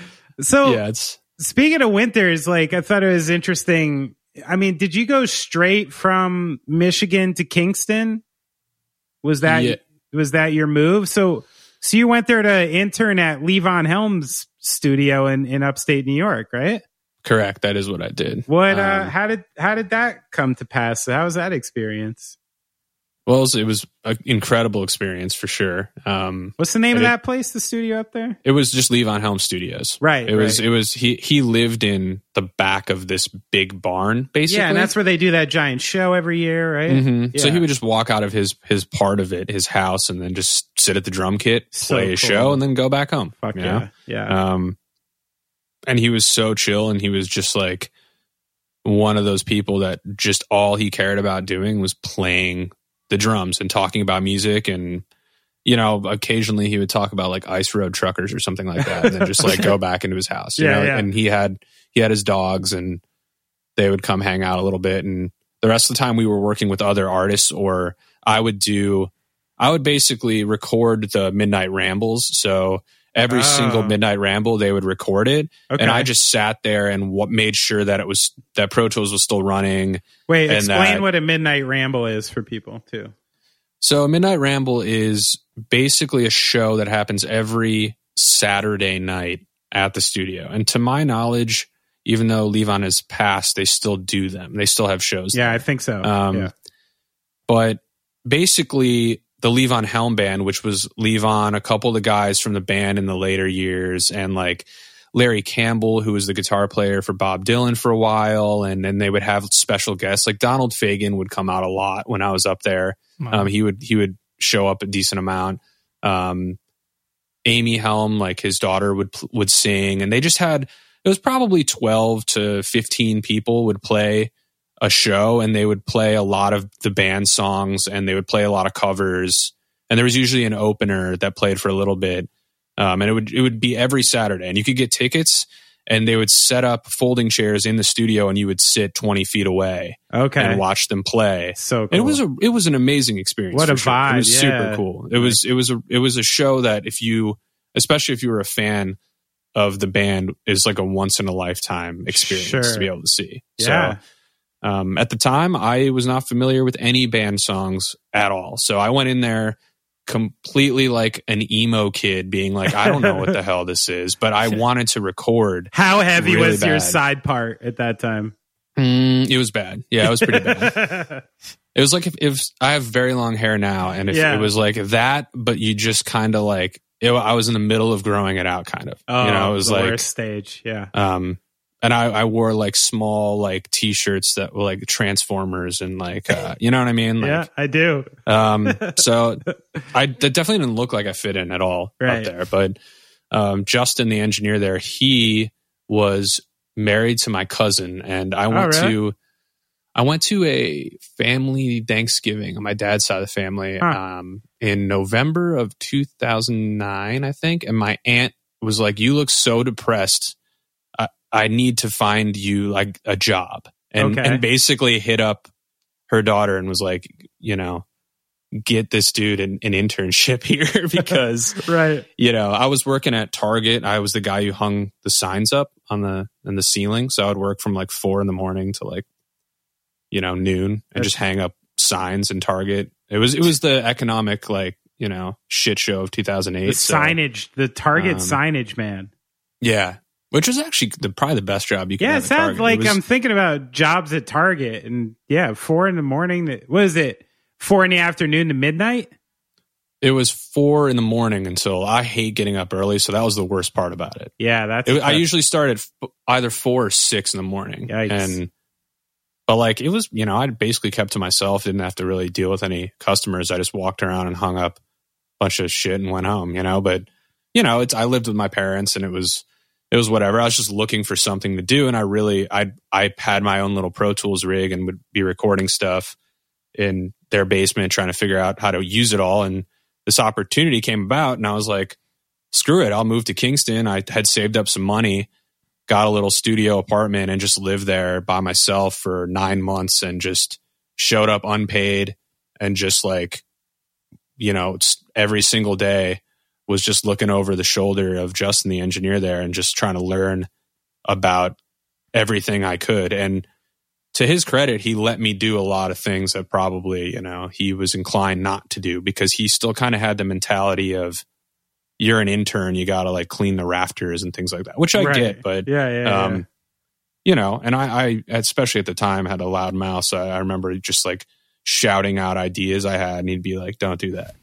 [SPEAKER 2] So
[SPEAKER 6] yeah,
[SPEAKER 2] speaking of winters, like I thought it was interesting. I mean, did you go straight from Michigan to Kingston? Was that your move? So you went there to intern at Levon Helm's studio in upstate New York, right?
[SPEAKER 6] Correct. That is what I did.
[SPEAKER 2] What? How did that come to pass? How was that experience?
[SPEAKER 6] Well, it was an incredible experience for sure.
[SPEAKER 2] What's the name of that place? The studio up there?
[SPEAKER 6] It was just Levon Helm Studios.
[SPEAKER 2] Right.
[SPEAKER 6] It was. He lived in the back of this big barn, basically.
[SPEAKER 2] Yeah, and that's where they do that giant show every year, right?
[SPEAKER 6] Mm-hmm.
[SPEAKER 2] Yeah.
[SPEAKER 6] So he would just walk out of his part of it, his house, and then just sit at the drum kit, play a show, and then go back home.
[SPEAKER 2] Fuck
[SPEAKER 6] you
[SPEAKER 2] yeah.
[SPEAKER 6] know?
[SPEAKER 2] Yeah.
[SPEAKER 6] And he was so chill, and he was just like one of those people that just all he cared about doing was playing the drums and talking about music. And, you know, occasionally he would talk about like Ice Road Truckers or something like that, and then just like go back into his house. You know?
[SPEAKER 2] Yeah.
[SPEAKER 6] And he had his dogs, and they would come hang out a little bit. And the rest of the time we were working with other artists, or I would basically record the Midnight Rambles. So every single Midnight Ramble, they would record it. Okay. And I just sat there and made sure that that Pro Tools was still running.
[SPEAKER 2] Wait, explain what a Midnight Ramble is for people too.
[SPEAKER 6] So a Midnight Ramble is basically a show that happens every Saturday night at the studio. And to my knowledge, even though Levon has passed, they still do them. They still have shows.
[SPEAKER 2] Yeah,
[SPEAKER 6] there.
[SPEAKER 2] I think so. Yeah.
[SPEAKER 6] But basically, the Levon Helm band, which was Levon, a couple of the guys from the band in the later years, and like Larry Campbell, who was the guitar player for Bob Dylan for a while, and then they would have special guests. Like Donald Fagen would come out a lot when I was up there. Wow. He would show up a decent amount. Amy Helm, like his daughter, would sing, and they just had, it was probably 12 to 15 people would play a show, and they would play a lot of the band songs, and they would play a lot of covers, and there was usually an opener that played for a little bit, and it would be every Saturday, and you could get tickets, and they would set up folding chairs in the studio, and you would sit 20 feet away and watch them play.
[SPEAKER 2] So cool.
[SPEAKER 6] And it was an amazing experience.
[SPEAKER 2] What a vibe!
[SPEAKER 6] It was super cool. It was a show that especially if you were a fan of the band, is like a once in a lifetime experience to be able to see.
[SPEAKER 2] Yeah.
[SPEAKER 6] So at the time, I was not familiar with any band songs at all. So I went in there completely like an emo kid, being like, I don't know what the hell this is, but I wanted to record.
[SPEAKER 2] How heavy really was your side part at that time?
[SPEAKER 6] It was bad. Yeah, it was pretty bad. It was like if I have very long hair now, and if it was like that, but you just kind of like, I was in the middle of growing it out, kind of.
[SPEAKER 2] Oh,
[SPEAKER 6] it was
[SPEAKER 2] the
[SPEAKER 6] like
[SPEAKER 2] worst stage. Yeah.
[SPEAKER 6] And I wore like small like t-shirts that were like Transformers and like you know what I mean? Like,
[SPEAKER 2] yeah, I do.
[SPEAKER 6] So I definitely didn't look like I fit in at all up there. But Justin, the engineer there, he was married to my cousin, and I went to a family Thanksgiving on my dad's side of the family in November of 2009, I think. And my aunt was like, "You look so depressed. I need to find you like a job." And basically hit up her daughter and was like, you know, get this dude an internship here because, you know, I was working at Target. I was the guy who hung the signs up in the ceiling. So I would work from like 4 a.m. to like, you know, noon and just hang up signs in Target. It was the economic, like, you know, shit show of 2008.
[SPEAKER 2] The signage, the Target signage, man.
[SPEAKER 6] Yeah. Which was actually probably the best job you could have.
[SPEAKER 2] Yeah, it sounds like I'm thinking about jobs at Target, and 4 a.m. What is it? 4 p.m. to midnight?
[SPEAKER 6] It was 4 a.m. until, I hate getting up early, so that was the worst part about it.
[SPEAKER 2] Yeah,
[SPEAKER 6] I usually start at either 4 or 6 in the morning.
[SPEAKER 2] Yikes.
[SPEAKER 6] And But like, it was, I basically kept to myself, didn't have to really deal with any customers. I just walked around and hung up a bunch of shit and went home, but I lived with my parents, and it was whatever. I was just looking for something to do. And I had my own little Pro Tools rig and would be recording stuff in their basement, trying to figure out how to use it all. And this opportunity came about, and I was like, screw it, I'll move to Kingston. I had saved up some money, got a little studio apartment, and just lived there by myself for 9 months, and just showed up unpaid, and just like, every single day was just looking over the shoulder of Justin, the engineer there, and just trying to learn about everything I could. And to his credit, he let me do a lot of things that probably, he was inclined not to do, because he still kind of had the mentality of, you're an intern, you got to like clean the rafters and things like that, which I get, but and I, especially at the time, had a loud mouth. So I remember just like shouting out ideas I had, and he'd be like, don't do that.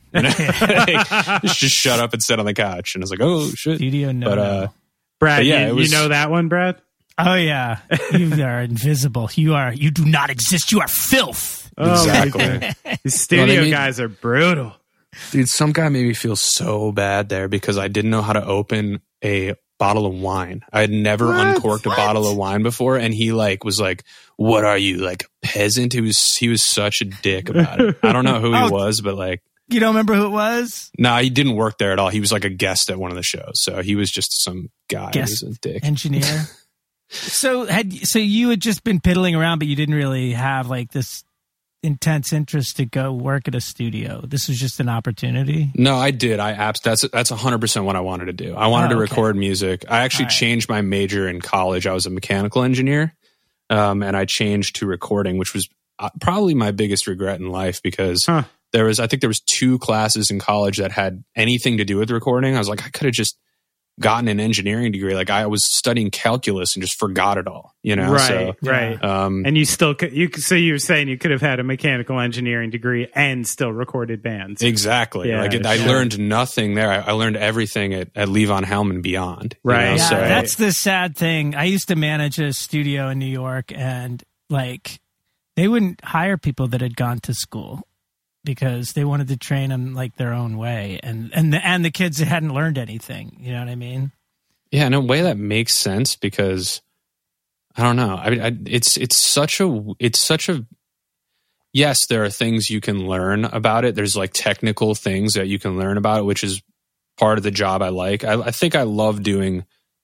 [SPEAKER 6] Just shut up and sit on the couch. And I was like, oh shit.
[SPEAKER 1] Studio no.
[SPEAKER 2] Brad, you know that one, Brad?
[SPEAKER 1] Oh yeah. You are invisible. You do not exist. You are filth.
[SPEAKER 6] Exactly.
[SPEAKER 2] These studio guys are brutal.
[SPEAKER 6] Dude, some guy made me feel so bad there because I didn't know how to open a bottle of wine. I had never uncorked a bottle of wine before, and he was like, "What are you, like a peasant?" He was such a dick about it. I don't know who he was, but like,
[SPEAKER 1] you don't remember who it was?
[SPEAKER 6] No, he didn't work there at all. He was like a guest at one of the shows, so he was just some guy who's a dick
[SPEAKER 1] engineer. So you had just been piddling around, but you didn't really have like this intense interest to go work at a studio. This was just an opportunity.
[SPEAKER 6] No, I did. That's 100% what I wanted to do. I wanted to record music. I actually changed my major in college. I was a mechanical engineer, and I changed to recording, which was probably my biggest regret in life, because there was 2 classes in college that had anything to do with recording. I was like, I could have just gotten an engineering degree. Like, I was studying calculus and just forgot it all,
[SPEAKER 2] Right, right. And so you were saying you could have had a mechanical engineering degree and still recorded bands.
[SPEAKER 6] Exactly. Yeah, I learned nothing there. I learned everything at Levon Helm and beyond.
[SPEAKER 2] Right.
[SPEAKER 1] Yeah, so that's the sad thing. I used to manage a studio in New York, and like, they wouldn't hire people that had gone to school, because they wanted to train them like their own way, and the kids hadn't learned anything. You know what I mean?
[SPEAKER 6] Yeah, in a way that makes sense, because I don't know. I mean, it's such a yes, there are things you can learn about it. There's like technical things that you can learn about it, which is part of the job I like. I think I love being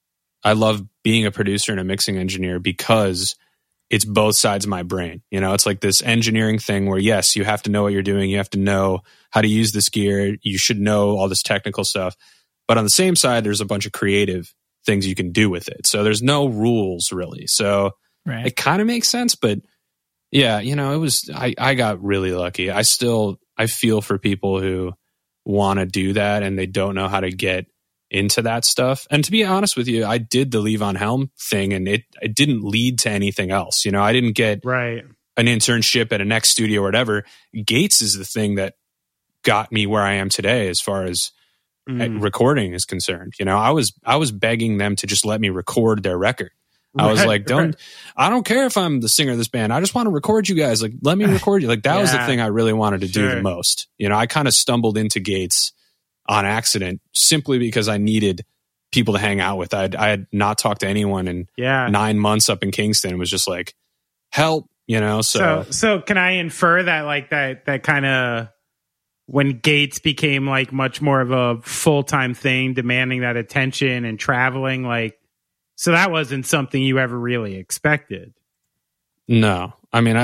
[SPEAKER 6] a producer and a mixing engineer, because it's both sides of my brain. It's like this engineering thing where, yes, you have to know what you're doing. You have to know how to use this gear. You should know all this technical stuff. But on the same side, there's a bunch of creative things you can do with it. So there's no rules really. So It kind of makes sense. But yeah, I got really lucky. I feel for people who want to do that and they don't know how to get into that stuff. And to be honest with you, I did the Levon Helm thing, and it didn't lead to anything else. I didn't get an internship at a next studio or whatever. Gates is the thing that got me where I am today as far as recording is concerned. I was begging them to just let me record their record. I was like, I don't care if I'm the singer of this band. I just want to record you guys. Like, let me record you. Like, that was the thing I really wanted to do the most. I kind of stumbled into Gates on accident, simply because I needed people to hang out with. I had not talked to anyone in 9 months up in Kingston. It was just like, help, So
[SPEAKER 2] can I infer that like that kind of, when Gates became like much more of a full-time thing, demanding that attention and traveling, like, so that wasn't something you ever really expected?
[SPEAKER 6] No, I mean,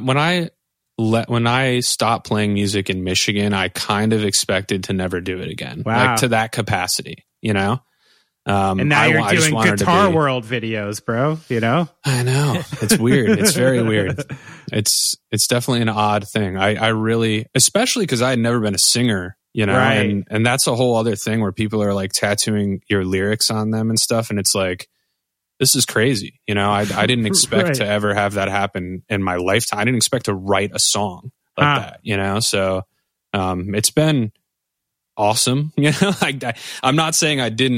[SPEAKER 6] when I stopped playing music in Michigan, I kind of expected to never do it again.
[SPEAKER 2] Wow.
[SPEAKER 6] Like, to that capacity,
[SPEAKER 2] and now you're doing Guitar World videos, bro.
[SPEAKER 6] I know. It's weird. It's very weird. It's definitely an odd thing. I really, especially because I had never been a singer,
[SPEAKER 2] Right.
[SPEAKER 6] and that's a whole other thing where people are like tattooing your lyrics on them and stuff. And it's like, this is crazy. I didn't expect to ever have that happen in my lifetime. I didn't expect to write a song like that, So it's been awesome. I'm not saying I didn't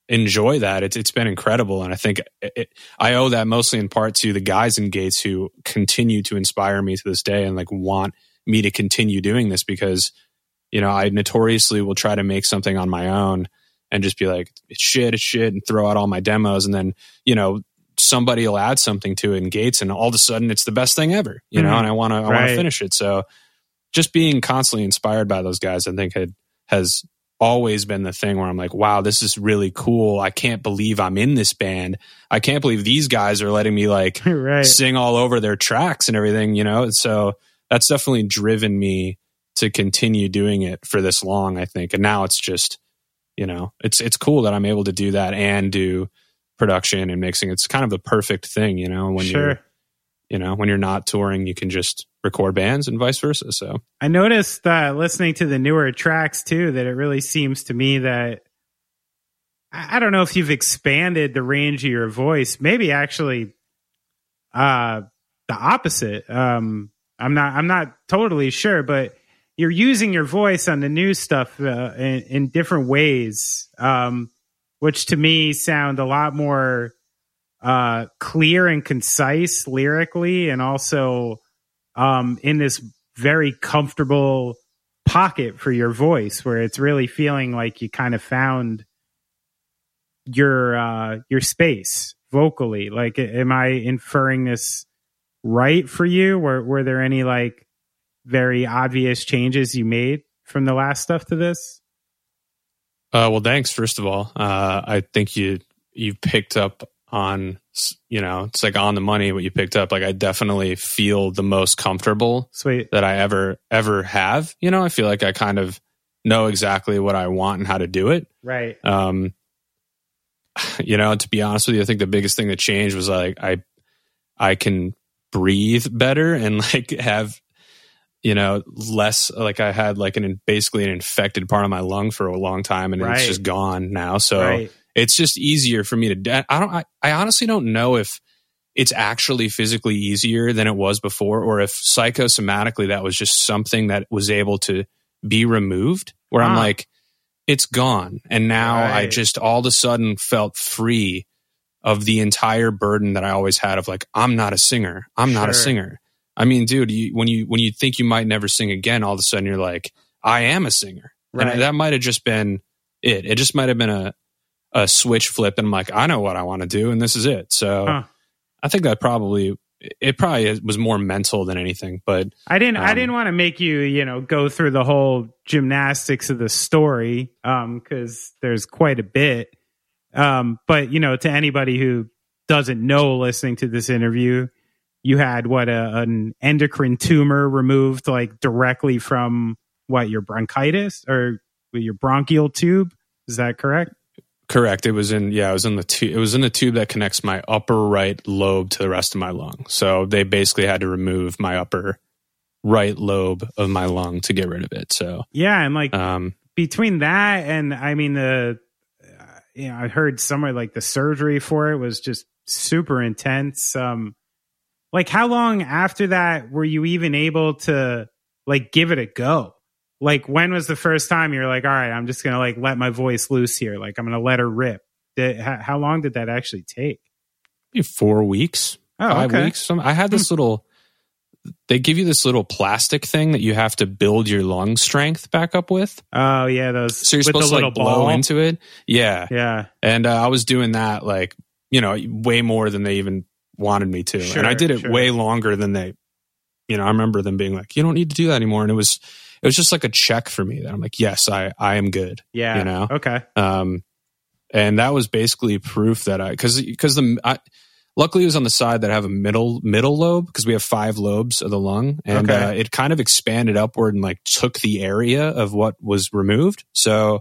[SPEAKER 6] enjoy that. It's been incredible. And I think I owe that mostly in part to the guys in Gates who continue to inspire me to this day and like want me to continue doing this, because, you know, I notoriously will try to make something on my own and just be like, it's shit, and throw out all my demos. And then, you know, somebody will add something to it in Gates and all of a sudden it's the best thing ever, you know, and I want to finish it. So just being constantly inspired by those guys, I think has always been the thing where I'm like, wow, this is really cool. I can't believe I'm in this band. I can't believe these guys are letting me like sing all over their tracks and everything, you know? So that's definitely driven me to continue doing it for this long, I think. And now it's just, you know, it's cool that I'm able to do that and do production and mixing. It's kind of the perfect thing, you know, when you're not touring, you can just record bands and vice versa. So
[SPEAKER 2] I noticed listening to the newer tracks too, that it really seems to me that I don't know if you've expanded the range of your voice. Maybe actually the opposite. I'm not totally sure, but you're using your voice on the new stuff in different ways, which to me sound a lot more clear and concise lyrically, and also in this very comfortable pocket for your voice, where it's really feeling like you kind of found your space vocally. Like, am I inferring this right for you? Were there any like very obvious changes you made from the last stuff to this?
[SPEAKER 6] Well, thanks. First of all, I think you picked up on, you know, it's like on the money what you picked up. Like, I definitely feel the most comfortable that I ever have. You know, I feel like I kind of know exactly what I want and how to do it.
[SPEAKER 2] Right.
[SPEAKER 6] You know, to be honest with you, I think the biggest thing that changed was like I can breathe better and like have, you know, less, like I had like basically an infected part of my lung for a long time, and it's just gone now. So it's just easier for me to, I honestly don't know if it's actually physically easier than it was before, or if psychosomatically that was just something that was able to be removed, where I'm like, it's gone. And now I just all of a sudden felt free of the entire burden that I always had of like, I'm not a singer. I'm not a singer. I mean, dude, when you think you might never sing again, all of a sudden you're like, I am a singer. Right. And that might have just been it. It just might have been a switch flip, and I'm like, I know what I want to do, and this is it. So I think that probably was more mental than anything. But
[SPEAKER 2] I didn't want to make you, you know, go through the whole gymnastics of the story, because there's quite a bit. But you know, to anybody who doesn't know, listening to this interview, you had an endocrine tumor removed, like directly from your bronchitis or your bronchial tube. Is that correct?
[SPEAKER 6] Correct. It was in the tube that connects my upper right lobe to the rest of my lung. So they basically had to remove my upper right lobe of my lung to get rid of it. So
[SPEAKER 2] yeah, and like between that and I mean I heard somewhere like the surgery for it was just super intense. Like, how long after that were you even able to like give it a go? Like, when was the first time you're like, all right, I'm just gonna like let my voice loose here, like I'm gonna let her rip? How long did that actually take?
[SPEAKER 6] Maybe 4 weeks, 5 weeks. I had this little. They give you this little plastic thing that you have to build your lung strength back up with.
[SPEAKER 2] Oh yeah, those.
[SPEAKER 6] So you're supposed to like blow into it. Yeah,
[SPEAKER 2] yeah.
[SPEAKER 6] And I was doing that like, you know, way more than they even wanted me to, and I did it way longer than they. You know, I remember them being like, "You don't need to do that anymore," and it was just like a check for me that I'm like, "Yes, I am good."
[SPEAKER 2] Yeah,
[SPEAKER 6] you know,
[SPEAKER 2] okay.
[SPEAKER 6] And that was basically proof that luckily it was on the side that I have a middle lobe, because we have 5 lobes of the lung, and it kind of expanded upward and like took the area of what was removed. So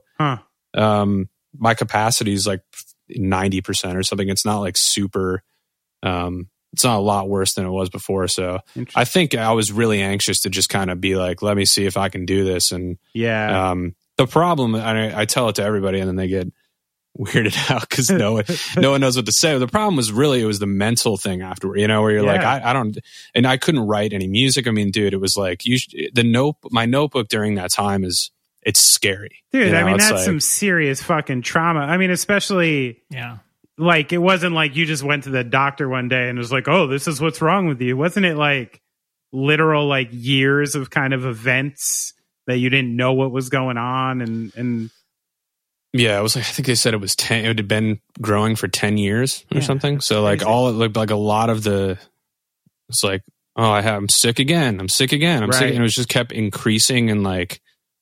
[SPEAKER 6] my capacity is like 90% or something. It's not like super. It's not a lot worse than it was before. So I think I was really anxious to just kind of be like, let me see if I can do this. And the problem, I tell it to everybody, and then they get weirded out because no one knows what to say. The problem was really, it was the mental thing afterward, you know, where you're like, I don't, and I couldn't write any music. I mean, dude, it was like my notebook during that time is it's scary.
[SPEAKER 2] Dude,
[SPEAKER 6] You know,
[SPEAKER 2] I mean,
[SPEAKER 6] it's
[SPEAKER 2] that's
[SPEAKER 6] like,
[SPEAKER 2] some serious fucking trauma. I mean, especially, like, it wasn't like you just went to the doctor one day and was like, oh, this is what's wrong with you. Wasn't it like literal, like, years of kind of events that you didn't know what was going on? And
[SPEAKER 6] yeah, it was like, I think they said it was 10, it had been growing for 10 years or something. So like
[SPEAKER 2] crazy.
[SPEAKER 6] like a lot of it's like, oh, I'm sick again. I'm sick again. I'm sick. And it was just kept increasing in like,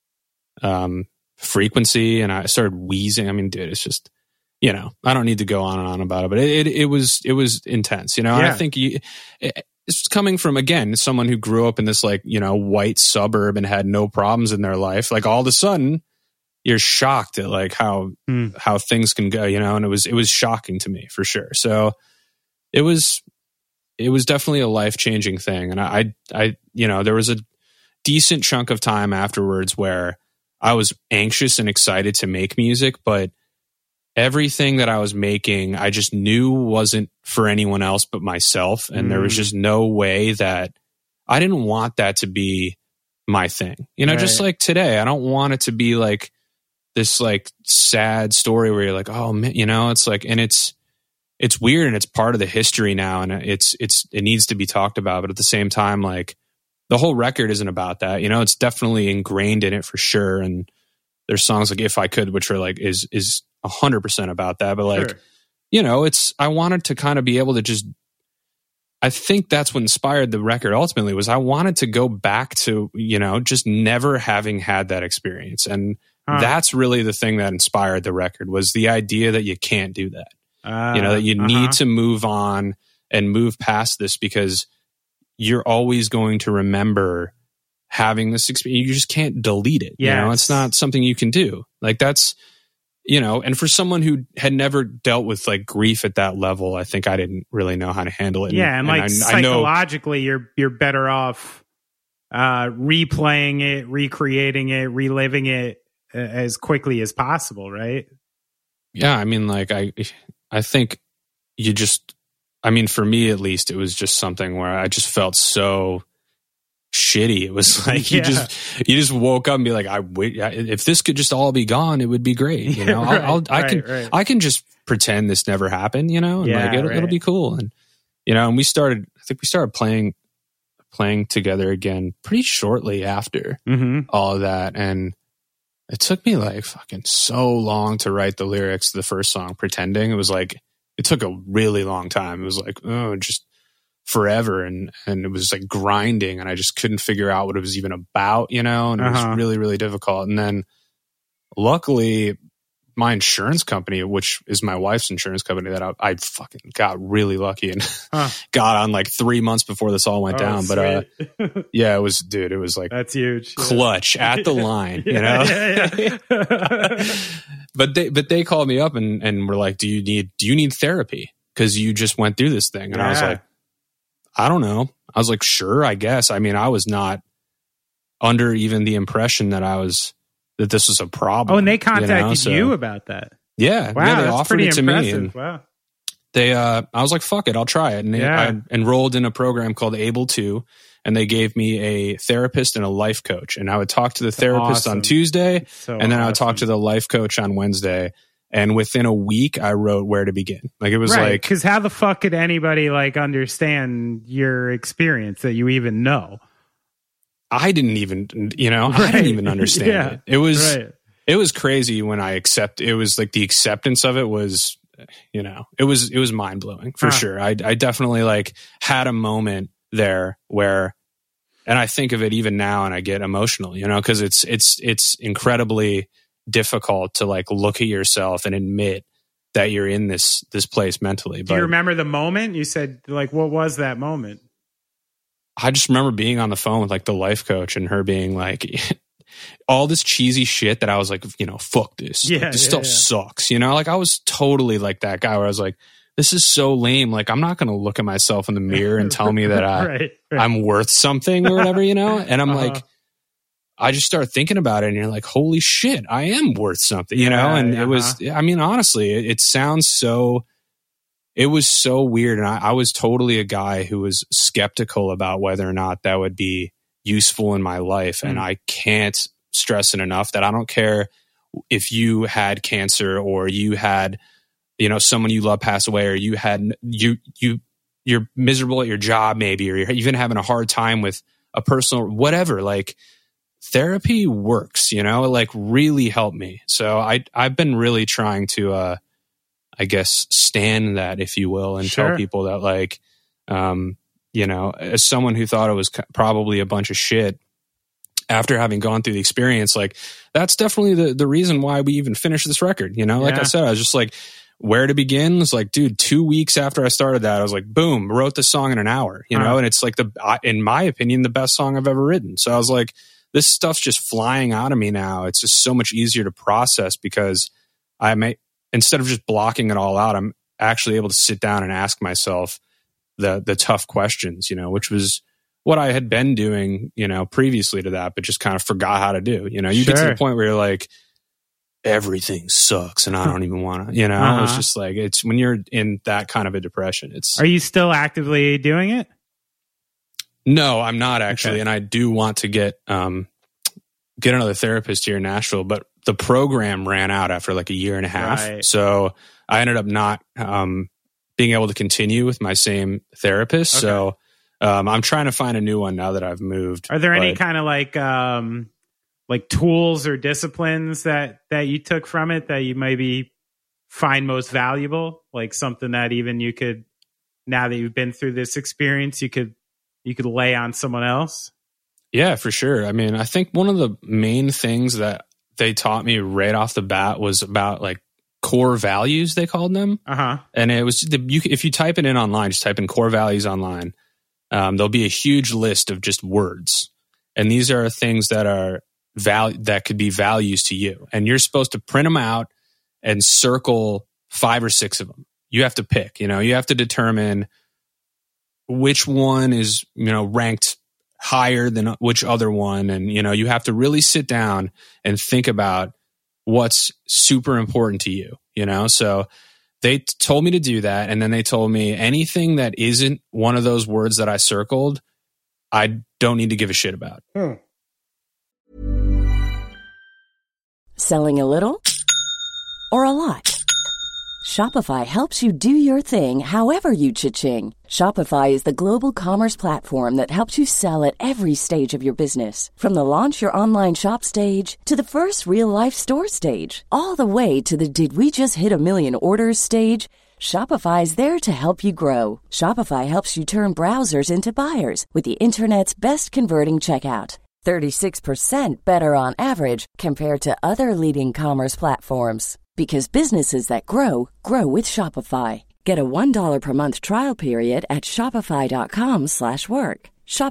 [SPEAKER 6] frequency. And I started wheezing. I mean, dude, it's just, you know, I don't need to go on and on about it, but it was intense, you know, and I think it's coming from, again, someone who grew up in this like, you know, white suburb and had no problems in their life. Like all of a sudden you're shocked at like how things can go, you know, and it was shocking to me for sure. So it was definitely a life-changing thing. And I you know, there was a decent chunk of time afterwards where I was anxious and excited to make music, but everything that I was making, I just knew wasn't for anyone else but myself. And there was just no way that I didn't want that to be my thing. You know, just like today, I don't want it to be like this like sad story where you're like, oh man, you know, it's like, and it's weird and it's part of the history now. And it needs to be talked about. But at the same time, like the whole record isn't about that. You know, it's definitely ingrained in it for sure. And there's songs like If I Could, which are like, is 100% about that. But like, you know, I wanted to kind of be able to just, I think that's what inspired the record ultimately was I wanted to go back to, you know, just never having had that experience. And that's really the thing that inspired the record was the idea that you can't do that. You know, that you need to move on and move past this because you're always going to remember having this experience. You just can't delete it. You know, it's not something you can do. Like that's, you know, and for someone who had never dealt with like grief at that level, I think I didn't really know how to handle it.
[SPEAKER 2] Yeah, and like psychologically, you're better off replaying it, recreating it, reliving it as quickly as possible, right?
[SPEAKER 6] Yeah, I mean, like I think you just, I mean, for me at least, it was just something where I just felt so shitty. It was like you just woke up and be like, if this could just all be gone, it would be great. You know, I can just pretend this never happened. You know, and like it'll be cool. And you know, and we started playing together again pretty shortly after all of that, and it took me like fucking so long to write the lyrics to the first song, Pretending. It was like it took a really long time. It was like just forever, and it was like grinding, and I just couldn't figure out what it was even about, you know, and it was really, really difficult. And then luckily my insurance company, which is my wife's insurance company, that I fucking got really lucky and got on like 3 months before this all went down. But yeah, it was like
[SPEAKER 2] that's huge,
[SPEAKER 6] clutch at the line, you know. But they called me up and were like, do you need therapy because you just went through this thing? And I was like, I don't know. I was like, sure, I guess. I mean, I was not under even the impression that this was a problem.
[SPEAKER 2] Oh, and they contacted you about that.
[SPEAKER 6] Yeah.
[SPEAKER 2] Wow,
[SPEAKER 6] yeah, they
[SPEAKER 2] that's
[SPEAKER 6] offered
[SPEAKER 2] pretty
[SPEAKER 6] it to
[SPEAKER 2] impressive.
[SPEAKER 6] me. And
[SPEAKER 2] wow.
[SPEAKER 6] They, I was like, fuck it, I'll try it. And I enrolled in a program called Able To, and they gave me a therapist and a life coach. And I would talk to the therapist on Tuesday, and then I would talk to the life coach on Wednesday. And within a week, I wrote Where to Begin. Like it was like,
[SPEAKER 2] because how the fuck could anybody like understand your experience that you even know?
[SPEAKER 6] I didn't even, you know, I didn't even understand it. It was crazy when I it was like the acceptance of it was, you know, it was mind blowing for sure. I definitely like had a moment there where, and I think of it even now and I get emotional, you know, because it's incredibly difficult to like look at yourself and admit that you're in this place mentally.
[SPEAKER 2] Do you remember the moment? You said like, what was that moment?
[SPEAKER 6] I just remember being on the phone with like the life coach and her being like all this cheesy shit that I was like, you know, fuck this.
[SPEAKER 2] Yeah,
[SPEAKER 6] this stuff sucks. You know, like I was totally like that guy where I was like, this is so lame. Like I'm not going to look at myself in the mirror and tell me that I'm worth something or whatever, you know? And I'm like, I just started thinking about it and you're like, holy shit, I am worth something, you know? And it was, I mean, honestly, it sounds so, it was so weird. And I was totally a guy who was skeptical about whether or not that would be useful in my life. And I can't stressing enough that I don't care if you had cancer or you had, someone you love pass away, or you had, you're miserable at your job maybe, or you're even having a hard time with a personal, whatever, like therapy works, like really helped me. So I've been really trying to, I guess, stand that, if you will, and tell people that, like, as someone who thought it was probably a bunch of shit, after having gone through the experience, like, that's definitely the reason why we even finished this record. Like I said, I was just like, where to begin? It's like, dude, 2 weeks after I started that, I was like, boom, wrote the song in an hour, and it's like in my opinion, the best song I've ever written. So I was like, this stuff's just flying out of me now. It's just so much easier to process because instead of just blocking it all out, I'm actually able to sit down and ask myself the tough questions, which was what I had been doing, previously to that, but just kind of forgot how to do. You get to the point where you're like, everything sucks and I don't even want to, It's just like, it's when you're in that kind of a depression. Are
[SPEAKER 2] you still actively doing it?
[SPEAKER 6] No, I'm not actually. Okay. And I do want to get another therapist here in Nashville, but the program ran out after like a year and a half. Right. So I ended up not being able to continue with my same therapist. Okay. So I'm trying to find a new one now that I've moved.
[SPEAKER 2] Are there any kind of like tools or disciplines that you took from it that you maybe find most valuable? Like something that even you could, now that you've been through this experience, you could lay on someone else?
[SPEAKER 6] Yeah, for sure. I mean, I think one of the main things that they taught me right off the bat was about like core values, they called them. And it was, if you type it in online, just type in core values online, there'll be a huge list of just words. And these are things that are that could be values to you. And you're supposed to print them out and circle 5 or 6 of them. You have to pick, you have to determine which one is, ranked higher than which other one. And, you have to really sit down and think about what's super important to you, So they told me to do that. And then they told me anything that isn't one of those words that I circled, I don't need to give a shit about.
[SPEAKER 7] Selling a little or a lot? Shopify helps you do your thing however you cha-ching. Shopify is the global commerce platform that helps you sell at every stage of your business. From the launch your online shop stage to the first real-life store stage, all the way to the did we just hit a million orders stage. Shopify is there to help you grow. Shopify helps you turn browsers into buyers with the internet's best converting checkout. 36% better on average compared to other leading commerce platforms. Because businesses that grow, grow with Shopify. Get a $1 per month trial period at shopify.com/work.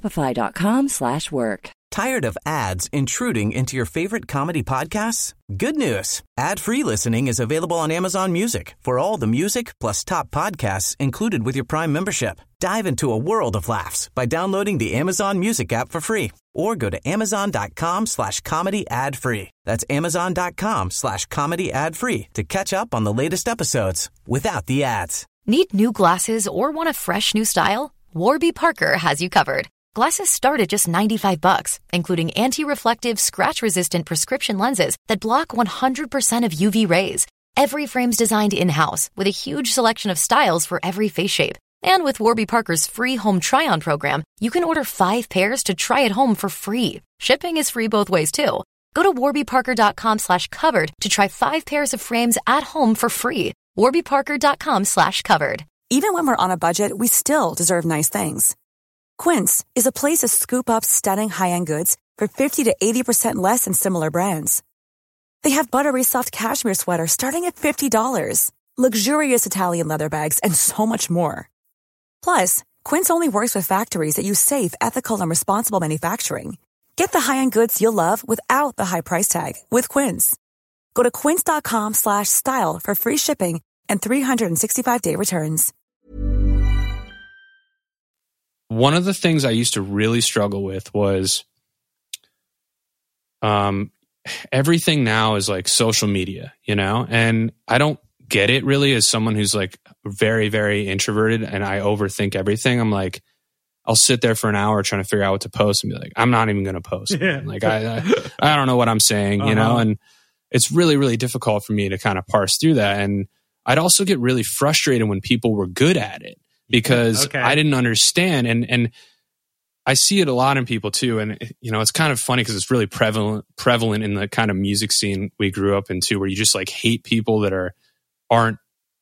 [SPEAKER 7] Shopify.com/work.
[SPEAKER 3] Tired of ads intruding into your favorite comedy podcasts? Good news. Ad-free listening is available on Amazon Music for all the music plus top podcasts included with your Prime membership. Dive into a world of laughs by downloading the Amazon Music app for free or go to amazon.com/comedy ad-free. That's amazon.com/comedy ad-free to catch up on the latest episodes without the ads.
[SPEAKER 8] Need new glasses or want a fresh new style? Warby Parker has you covered. Glasses start at just $95, including anti-reflective, scratch-resistant prescription lenses that block 100% of UV rays. Every frame's designed in-house with a huge selection of styles for every face shape. And with Warby Parker's free home try-on program, you can order 5 pairs to try at home for free. Shipping is free both ways, too. Go to warbyparker.com/covered to try 5 pairs of frames at home for free. warbyparker.com/covered.
[SPEAKER 9] Even when we're on a budget, we still deserve nice things. Quince is a place to scoop up stunning high-end goods for 50 to 80% less than similar brands. They have buttery soft cashmere sweaters starting at $50, luxurious Italian leather bags, and so much more. Plus, Quince only works with factories that use safe, ethical, and responsible manufacturing. Get the high-end goods you'll love without the high price tag with Quince. Go to quince.com/style for free shipping and 365-day returns.
[SPEAKER 6] One of the things I used to really struggle with was everything now is like social media, and I don't get it really as someone who's like very, very introverted and I overthink everything. I'm like, I'll sit there for an hour trying to figure out what to post and be like, I'm not even going to post. Like, I don't know what I'm saying, you know? And it's really, really difficult for me to kind of parse through that. And I'd also get really frustrated when people were good at it because I didn't understand. And I see it a lot in people too. And, you know, it's kind of funny because it's really prevalent in the kind of music scene we grew up in too, where you just like hate people that aren't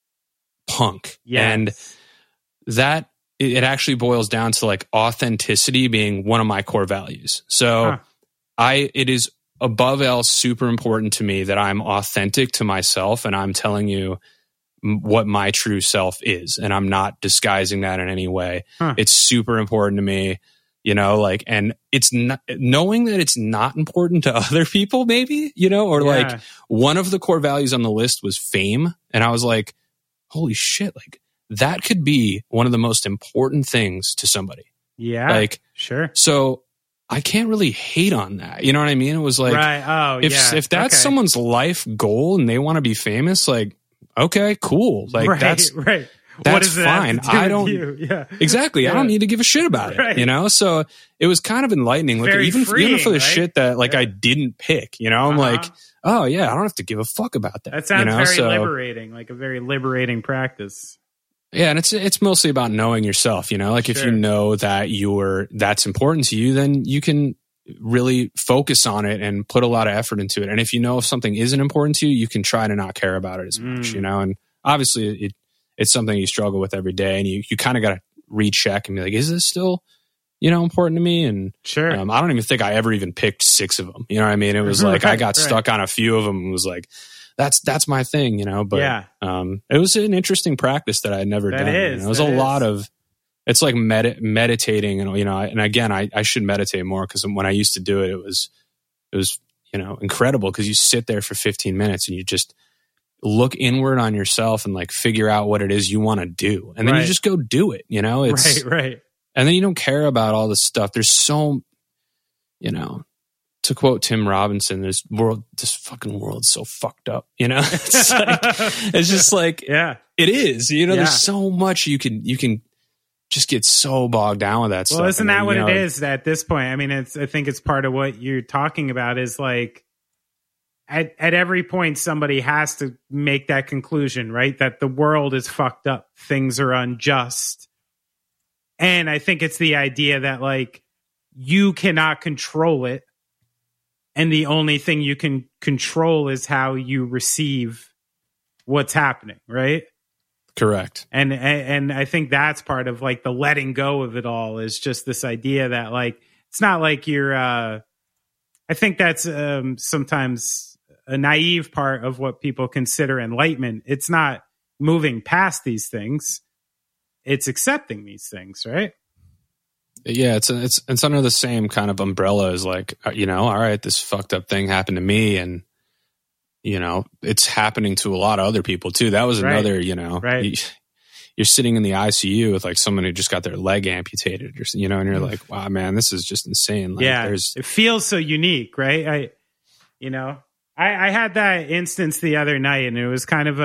[SPEAKER 6] punk. Yes. And that, it actually boils down to like authenticity being one of my core values. So it is above else super important to me that I'm authentic to myself and I'm telling you what my true self is. And I'm not disguising that in any way. It's super important to me, you know, like, and it's not knowing that it's not important to other people, maybe, you know, or like one of the core values on the list was fame. And I was like, holy shit, like, that could be one of the most important things to somebody. Yeah. Like, sure. So I can't really hate on that. You know what I mean? It was like, if that's someone's life goal and they want to be famous, like, okay, cool. Like that's fine. I don't, exactly. I don't need to give a shit about it, you know? So it was kind of enlightening. Like, even for the shit that like I didn't pick, you know, I'm like, oh yeah, I don't have to give a fuck about that.
[SPEAKER 2] That sounds very liberating, like a very liberating practice.
[SPEAKER 6] Yeah, and it's mostly about knowing yourself, you know? Like if you know that that's important to you, then you can really focus on it and put a lot of effort into it. And if you know if something isn't important to you, you can try to not care about it as much, you know? And obviously it's something you struggle with every day and you kind of got to recheck and be like, is this still, you know, important to me? And I don't even think I ever even picked 6 of them. You know what I mean? It was like, I got stuck on a few of them and was like, that's my thing, you know, but it was an interesting practice that I had never done. It was a lot of, it's like meditating and, you know, and again, I should meditate more because when I used to do it, it was, you know, incredible because you sit there for 15 minutes and you just look inward on yourself and like figure out what it is you want to do. And then you just go do it, you know, it's right. And then you don't care about all this stuff. There's so, you know, to quote Tim Robinson, this fucking world's so fucked up, you know? It's just like, it is, you know, there's so much you can just get so bogged down with that stuff.
[SPEAKER 2] Well, isn't that what it is at this point? I mean, I think it's part of what you're talking about is like, at every point, somebody has to make that conclusion, right? That the world is fucked up. Things are unjust. And I think it's the idea that like, you cannot control it. And the only thing you can control is how you receive what's happening, right?
[SPEAKER 6] Correct.
[SPEAKER 2] And I think that's part of like the letting go of it all is just this idea that like, it's not like you're, I think that's sometimes a naive part of what people consider enlightenment. It's not moving past these things. It's accepting these things, right?
[SPEAKER 6] Yeah, it's under the same kind of umbrella as like, you know, all right, this fucked up thing happened to me and, you know, it's happening to a lot of other people too. That was another, you know, you're sitting in the ICU with like someone who just got their leg amputated or, you know, and you're like, wow, man, this is just insane. Like,
[SPEAKER 2] it feels so unique, right? I had that instance the other night and it was kind of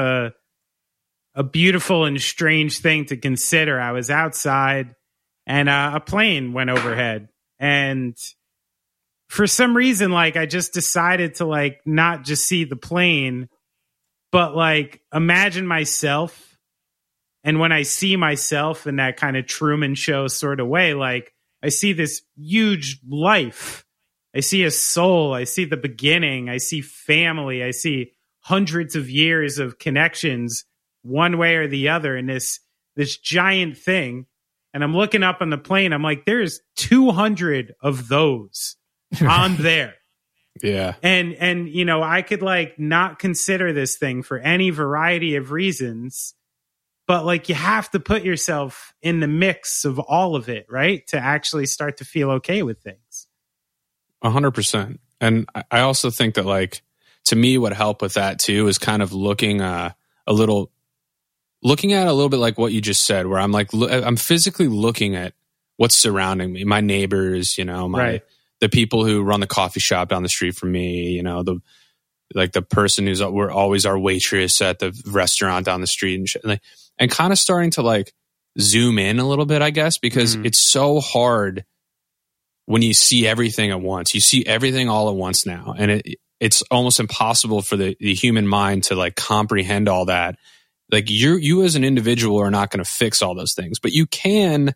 [SPEAKER 2] a beautiful and strange thing to consider. I was outside and a plane went overhead. And for some reason, like, I just decided to, like, not just see the plane, but, like, imagine myself. And when I see myself in that kind of Truman Show sort of way, like, I see this huge life. I see a soul. I see the beginning. I see family. I see hundreds of years of connections one way or the other in this giant thing. And I'm looking up on the plane. I'm like, there's 200 of those on there.
[SPEAKER 6] Yeah.
[SPEAKER 2] And, you know, I could like not consider this thing for any variety of reasons, but like you have to put yourself in the mix of all of it, right? To actually start to feel okay with things.
[SPEAKER 6] 100%. And I also think that like, to me, what helped with that too is kind of looking at a little bit like what you just said, where I'm like, I'm physically looking at what's surrounding me, my neighbors, you know, the people who run the coffee shop down the street from me, you know, the person who's we're always our waitress at the restaurant down the street and shit. And kind of starting to like zoom in a little bit, I guess, because it's so hard when you see everything at once. You see everything all at once now, and it's almost impossible for the human mind to like comprehend all that. Like you as an individual are not going to fix all those things, but you can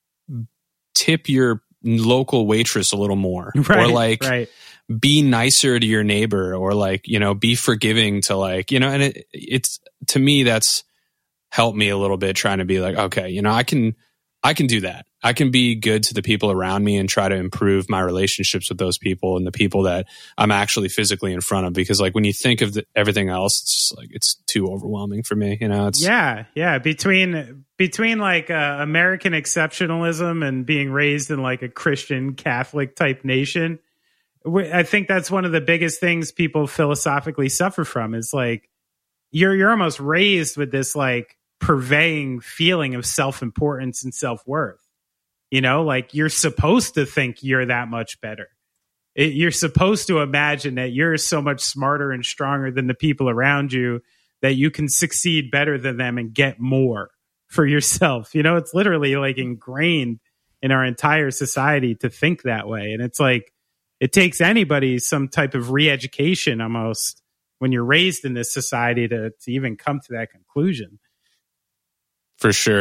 [SPEAKER 6] tip your local waitress a little more, or like be nicer to your neighbor, or like, you know, be forgiving to like, you know, and it's to me, that's helped me a little bit, trying to be like, okay, you know, I can do that. I can be good to the people around me and try to improve my relationships with those people and the people that I'm actually physically in front of. Because like when you think of everything else, it's just like, it's too overwhelming for me. You know, it's between like American exceptionalism and being raised in like a Christian Catholic type nation. I think that's one of the biggest things people philosophically suffer from, is like, you're almost raised with this like purveying feeling of self-importance and self-worth. You know, like you're supposed to think you're that much better. You're supposed to imagine that you're so much smarter and stronger than the people around you, that you can succeed better than them and get more for yourself. You know, it's literally like ingrained in our entire society to think that way. And it's like, it takes anybody some type of re-education almost when you're raised in this society to even come to that conclusion. For sure.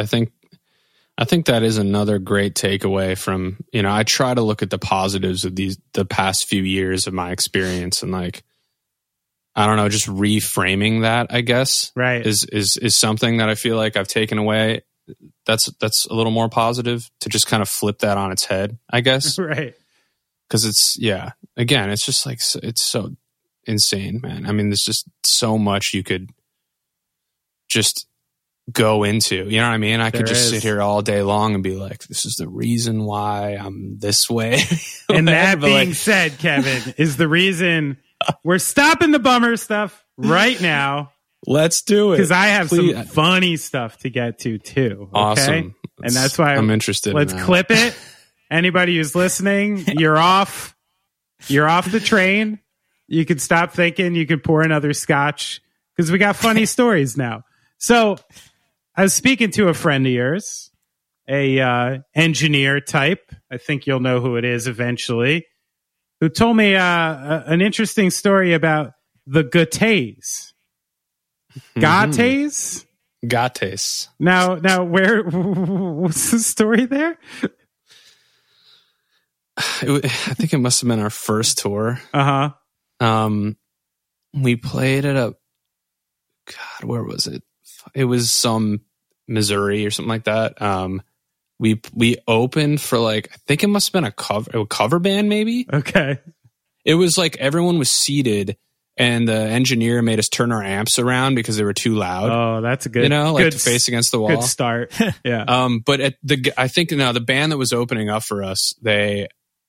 [SPEAKER 6] I think that is another great takeaway from, you know, I try to look at the positives of the past few years of my experience, and like, I don't know, just reframing that, I guess, is something that I feel like I've taken away. That's a little more positive, to just kind of flip that on its head, I guess.
[SPEAKER 2] Right.
[SPEAKER 6] Because again, it's just like, it's so insane, man. I mean, there's just so much you could just go into, you know what I mean? I could just sit here all day long and be like, this is the reason why I'm this way.
[SPEAKER 2] And that being said, Kevin, is the reason we're stopping the bummer stuff right now.
[SPEAKER 6] Let's do it.
[SPEAKER 2] Because I have some funny stuff to get to too. Okay?
[SPEAKER 6] Awesome.
[SPEAKER 2] And that's why
[SPEAKER 6] I'm interested.
[SPEAKER 2] Let's clip it. Anybody who's listening, you're off. You're off the train. You can stop thinking. You can pour another scotch, because we got funny stories now. So I was speaking to a friend of yours, a engineer type. I think you'll know who it is eventually, who told me an interesting story about the Gattes. Gattes?
[SPEAKER 6] Gattes.
[SPEAKER 2] Now, what's the story there?
[SPEAKER 6] I think it must have been our first tour. We played at God, where was it? It was some Missouri or something like that. We opened for like, I think it must have been a cover band, maybe.
[SPEAKER 2] Okay.
[SPEAKER 6] It was like everyone was seated, and the engineer made us turn our amps around because they were too loud.
[SPEAKER 2] Oh, that's a good,
[SPEAKER 6] you know, like
[SPEAKER 2] good,
[SPEAKER 6] to face against the wall.
[SPEAKER 2] Good start. Yeah.
[SPEAKER 6] But I think the band that was opening up for us, they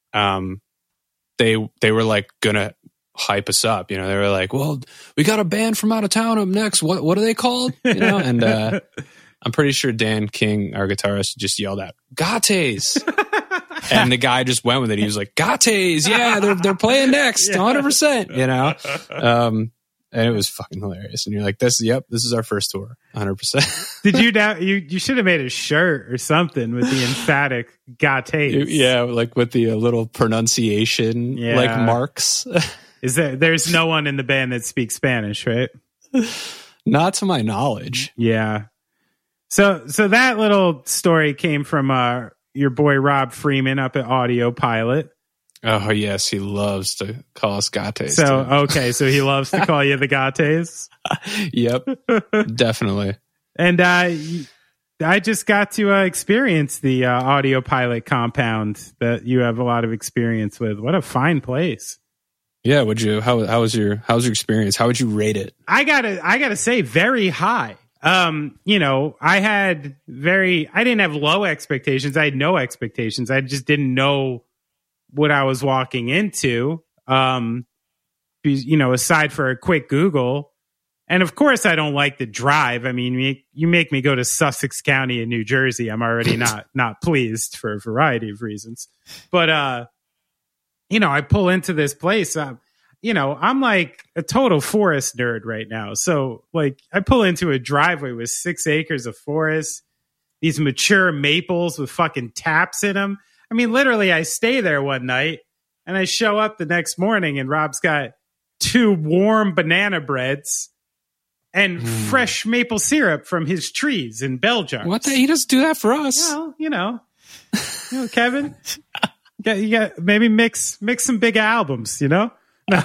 [SPEAKER 6] were like gonna hype us up, you know. They were like, well, we got a band from out of town up next, what are they called, you know? And I'm pretty sure Dan King, our guitarist, just yelled out Gattes. And the guy just went with it. He was like, Gattes, yeah, they're playing next, 100%, you know. And it was fucking hilarious. And you're like, this is our first tour, 100%.
[SPEAKER 2] Did you should have made a shirt or something with the emphatic Gattes.
[SPEAKER 6] Yeah, like with the little pronunciation like marks.
[SPEAKER 2] There's no one in the band that speaks Spanish, right?
[SPEAKER 6] Not to my knowledge.
[SPEAKER 2] Yeah. So that little story came from your boy Rob Freeman up at Audio Pilot.
[SPEAKER 6] Oh, yes. He loves to call us Gattes.
[SPEAKER 2] So he loves to call you the Gattes?
[SPEAKER 6] Yep. Definitely.
[SPEAKER 2] And I just got to experience the Audio Pilot compound that you have a lot of experience with. What a fine place.
[SPEAKER 6] Yeah, how was your experience? How would you rate it?
[SPEAKER 2] I gotta say, very high. You know, I didn't have low expectations. I had no expectations. I just didn't know what I was walking into. You know, aside for a quick Google. And of course I don't like the drive. I mean, you make me go to Sussex County in New Jersey, I'm already not pleased for a variety of reasons. But you know, I pull into this place. You know, I'm like a total forest nerd right now. So like I pull into a driveway with 6 acres of forest. these mature maples with fucking taps in them. I mean, literally, I stay there one night and I show up the next morning and Rob's got 2 warm banana breads and fresh maple syrup from his trees in bell jars.
[SPEAKER 6] What? He doesn't do that for us.
[SPEAKER 2] Well, you know, Kevin, you got maybe mix some big albums, you know?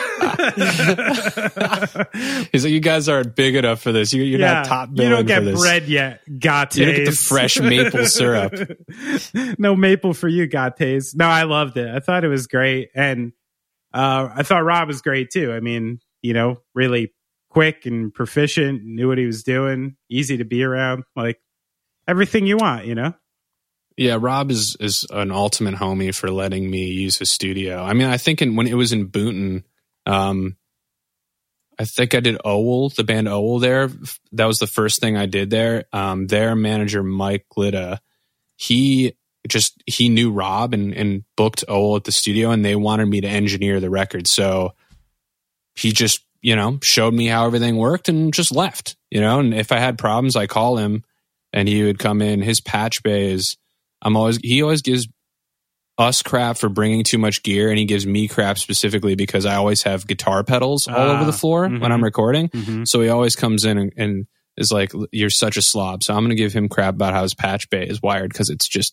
[SPEAKER 6] He's like, you guys aren't big enough for this. You're not top billing.
[SPEAKER 2] You don't get
[SPEAKER 6] for this.
[SPEAKER 2] bread yet, Gattes.
[SPEAKER 6] You don't get the fresh maple syrup.
[SPEAKER 2] No maple for you, Gattes. No, I loved it. I thought it was great. And I thought Rob was great too. I mean, you know, really quick and proficient, knew what he was doing, easy to be around, like everything you want, you know?
[SPEAKER 6] Yeah, Rob is an ultimate homie for letting me use his studio. I mean, I think when it was in Boonton, I think I did Owell, the band Owell there. That was the first thing I did there. Their manager, Mike Glitta, he knew Rob and booked Owell at the studio, and they wanted me to engineer the record. So he just, you know, showed me how everything worked and just left, you know. And if I had problems, I call him and he would come in. His patch bay is, he always gives us crap for bringing too much gear, and he gives me crap specifically because I always have guitar pedals all over the floor when I'm recording. So he always comes in and is like, you're such a slob. So I'm going to give him crap about how his patch bay is wired, because it's just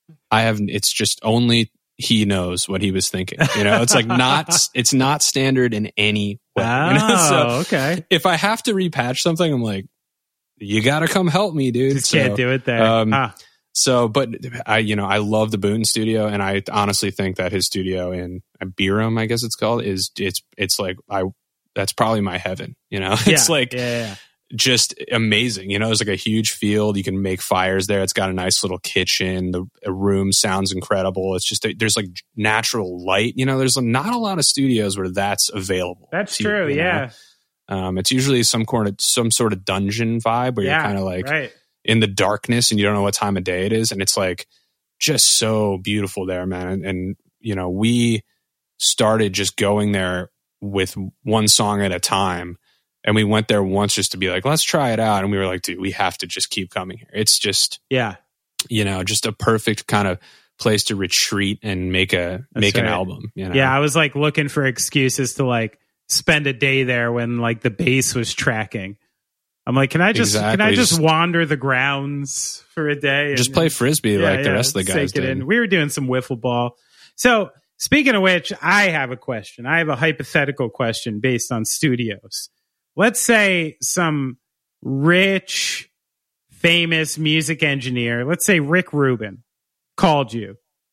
[SPEAKER 6] only he knows what he was thinking. You know, it's like it's not standard in any way.
[SPEAKER 2] Oh,
[SPEAKER 6] you know? So
[SPEAKER 2] okay.
[SPEAKER 6] If I have to repatch something, I'm like, you got to come help me, dude.
[SPEAKER 2] Just can't do it there.
[SPEAKER 6] So, but I love the Boonton studio, and I honestly think that his studio in Byram, I guess it's called, it's like that's probably my heaven. You know, it's just amazing. You know, there's like a huge field. You can make fires there. It's got a nice little kitchen. The room sounds incredible. It's just there's like natural light. You know, there's not a lot of studios where that's available.
[SPEAKER 2] That's true. You know?
[SPEAKER 6] It's usually some sort of dungeon vibe where you're kind of like in the darkness and you don't know what time of day it is. And it's like just so beautiful there, man. And you know, we started just going there with one song at a time. And we went there once just to be like, let's try it out. And we were like, dude, we have to just keep coming here. It's just, you know, just a perfect kind of place to retreat and make an album. You know?
[SPEAKER 2] Yeah. I was like looking for excuses to like spend a day there when like the bass was tracking. I'm like, can I just wander the grounds for a day?
[SPEAKER 6] Just play Frisbee like the rest of the guys did.
[SPEAKER 2] We were doing some wiffle ball. So speaking of which, I have a question. I have a hypothetical question based on studios. Let's say some rich, famous music engineer, let's say Rick Rubin, called you.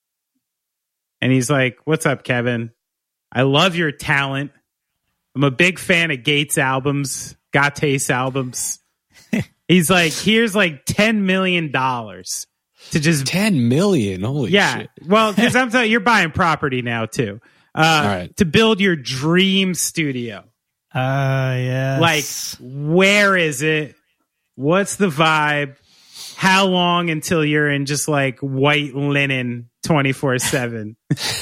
[SPEAKER 2] And he's like, what's up, Kevin? I love your talent. I'm a big fan of Gates' albums, Gattes albums. He's like, here's like $10 million to just...
[SPEAKER 6] $10 million? Holy shit.
[SPEAKER 2] Well, because I'm telling you, you're buying property now, too. To build your dream studio.
[SPEAKER 1] Yes.
[SPEAKER 2] Like, where is it? What's the vibe? How long until you're in just like white linen 24/7?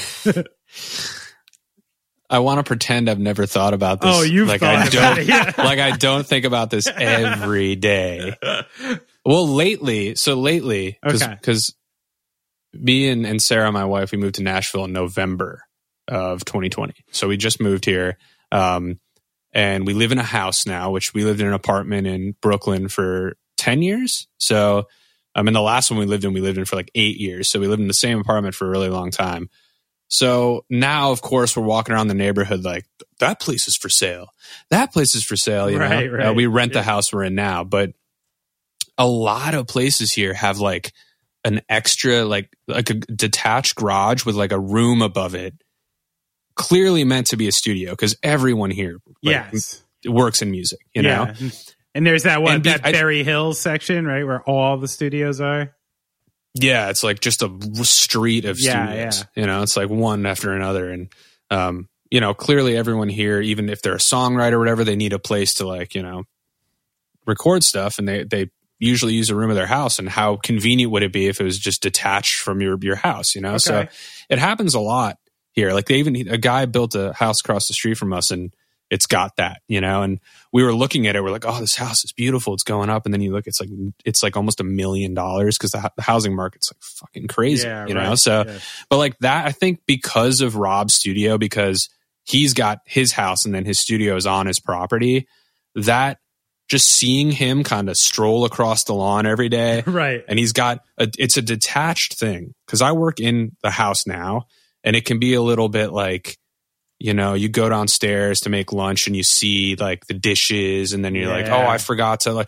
[SPEAKER 6] I want to pretend I've never thought about this.
[SPEAKER 2] Oh, you've thought about it. Yeah.
[SPEAKER 6] Like I don't think about this every day. Well, lately, because me and Sarah, my wife, we moved to Nashville in November of 2020. So we just moved here. And we live in a house now, which we lived in an apartment in Brooklyn for 10 years. So, and the last one we lived in for like 8 years. So we lived in the same apartment for a really long time. So now, of course, we're walking around the neighborhood like, that place is for sale. That place is for sale. You know?
[SPEAKER 2] Right.
[SPEAKER 6] We rent the house we're in now. But a lot of places here have like an extra, like a detached garage with like a room above it. Clearly meant to be a studio because everyone here works in music, you know?
[SPEAKER 2] And there's that Berry Hills section, right? Where all the studios are.
[SPEAKER 6] Yeah. It's like just a street of studios, you know, it's like one after another. And, you know, clearly everyone here, even if they're a songwriter or whatever, they need a place to like, you know, record stuff. And they usually use a room of their house. And how convenient would it be if it was just detached from your house, you know? Okay. So it happens a lot here. Like a guy built a house across the street from us and it's got that, you know. And we were looking at it, we're like, oh, this house is beautiful, it's going up. And then you look, it's like almost $1 million because the housing market's like fucking crazy, you know. So but like that, I think because of Rob's studio, because he's got his house and then his studio is on his property, that just seeing him kind of stroll across the lawn every day.
[SPEAKER 2] Right.
[SPEAKER 6] And he's got it's a detached thing, because I work in the house now, and it can be a little bit like, you know, you go downstairs to make lunch and you see like the dishes, and then you're like, oh, I forgot to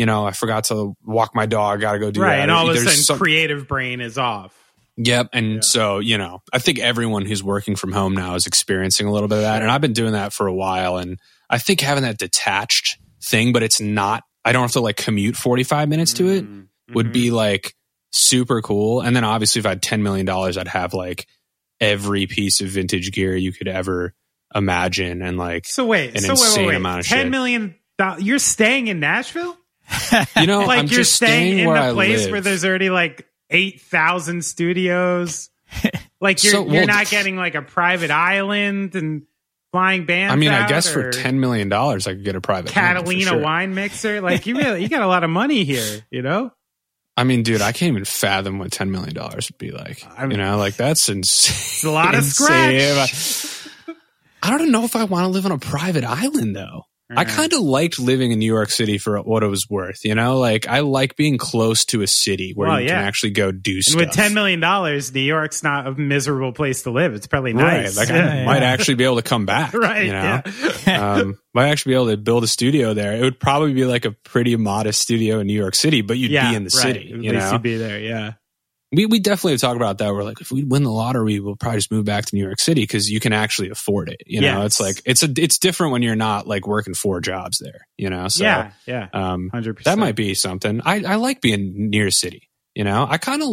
[SPEAKER 6] walk my dog. Got to go do that.
[SPEAKER 2] Right. And all of a sudden creative brain is off.
[SPEAKER 6] Yep. And so, you know, I think everyone who's working from home now is experiencing a little bit of that. And I've been doing that for a while. And I think having that detached thing, but it's not, I don't have to like commute 45 minutes to it, would be like super cool. And then obviously if I had $10 million, I'd have like every piece of vintage gear you could ever imagine. And like, insane amount of shit.
[SPEAKER 2] $10 million. You're staying in Nashville?
[SPEAKER 6] You know,
[SPEAKER 2] like
[SPEAKER 6] I'm
[SPEAKER 2] you're
[SPEAKER 6] just
[SPEAKER 2] staying in
[SPEAKER 6] where
[SPEAKER 2] the place
[SPEAKER 6] I
[SPEAKER 2] where there's already like 8,000 studios. Like you're not getting like a private island and flying bands.
[SPEAKER 6] I mean,
[SPEAKER 2] out,
[SPEAKER 6] I guess for $10 million, I could get a private
[SPEAKER 2] Catalina wine mixer. Like you got a lot of money here, you know?
[SPEAKER 6] I mean, dude, I can't even fathom what $10 million would be like. I mean, you know, like that's insane.
[SPEAKER 2] It's a lot of scratch.
[SPEAKER 6] I don't know if I want to live on a private island though. I kind of liked living in New York City for what it was worth, you know? Like, I like being close to a city where you can actually go do stuff.
[SPEAKER 2] And with $10 million, New York's not a miserable place to live. It's probably nice.
[SPEAKER 6] Right. Like, I might actually be able to come back.
[SPEAKER 2] Right.
[SPEAKER 6] You know? Might actually be able to build a studio there. It would probably be like a pretty modest studio in New York City, but you'd be in the city.
[SPEAKER 2] At least you'd be there, yeah.
[SPEAKER 6] We definitely talk about that. We're like, if we win the lottery, we'll probably just move back to New York City because you can actually afford it. You know, it's like it's different when you're not like working 4 jobs there. You know, so
[SPEAKER 2] 100%.
[SPEAKER 6] That might be something. I like being near a city. You know,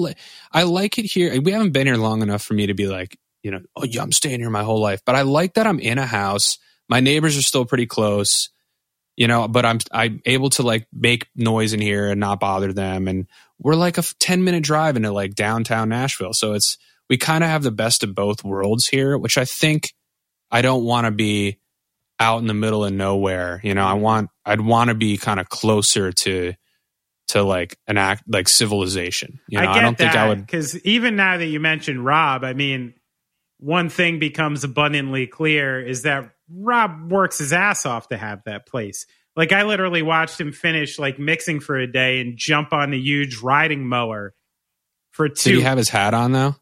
[SPEAKER 6] I like it here. We haven't been here long enough for me to be like, you know, oh yeah, I'm staying here my whole life. But I like that I'm in a house. My neighbors are still pretty close. You know, but I'm able to like make noise in here and not bother them. And we're like a 10-minute drive into like downtown Nashville. So we kind of have the best of both worlds here, which I think I don't want to be out in the middle of nowhere. You know, I'd want to be kind of closer to like an act like civilization. You know, I don't think I would,
[SPEAKER 2] because even now that you mentioned Rob, I mean, one thing becomes abundantly clear is that Rob works his ass off to have that place. Like I literally watched him finish like mixing for a day and jump on the huge riding mower for 2.
[SPEAKER 6] Did he have his hat on though?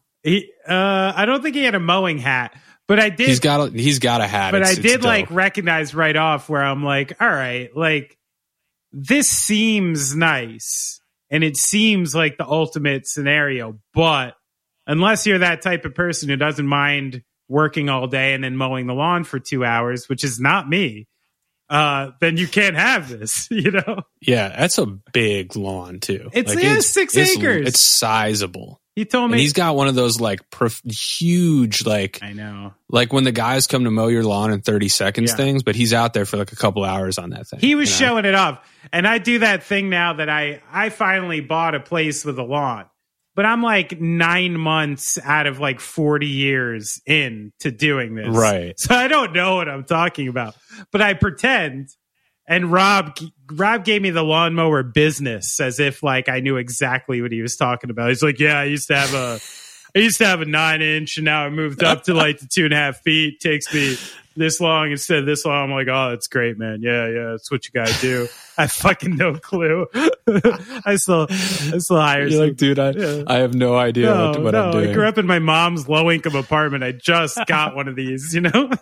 [SPEAKER 2] I don't think he had a mowing hat, but I did.
[SPEAKER 6] He's got a hat.
[SPEAKER 2] But I did like recognize right off where I'm like, all right, like this seems nice and it seems like the ultimate scenario, but unless you're that type of person who doesn't mind working all day and then mowing the lawn for 2 hours, which is not me, then you can't have this, you know?
[SPEAKER 6] Yeah, that's a big lawn too.
[SPEAKER 2] It's like, 6 acres.
[SPEAKER 6] It's sizable.
[SPEAKER 2] He told me.
[SPEAKER 6] And he's got one of those like huge, like,
[SPEAKER 2] I know,
[SPEAKER 6] like when the guys come to mow your lawn in 30 seconds things, but he's out there for like a couple hours on that thing.
[SPEAKER 2] He was showing it off. And I do that thing now that I finally bought a place with a lawn. But I'm like 9 months out of like 40 years into doing this.
[SPEAKER 6] Right.
[SPEAKER 2] So I don't know what I'm talking about. But I pretend. And Rob gave me the lawnmower business as if like I knew exactly what he was talking about. He's like, yeah, I used to have a 9-inch and now I moved up to like the 2.5 feet. Takes me this long instead of this long. I'm like, oh, that's great, man. Yeah, that's what you gotta do. I fucking no clue. I still hire.
[SPEAKER 6] You're like, dude, I have no idea what I'm doing.
[SPEAKER 2] I grew up in my mom's low income apartment. I just got one of these, you know.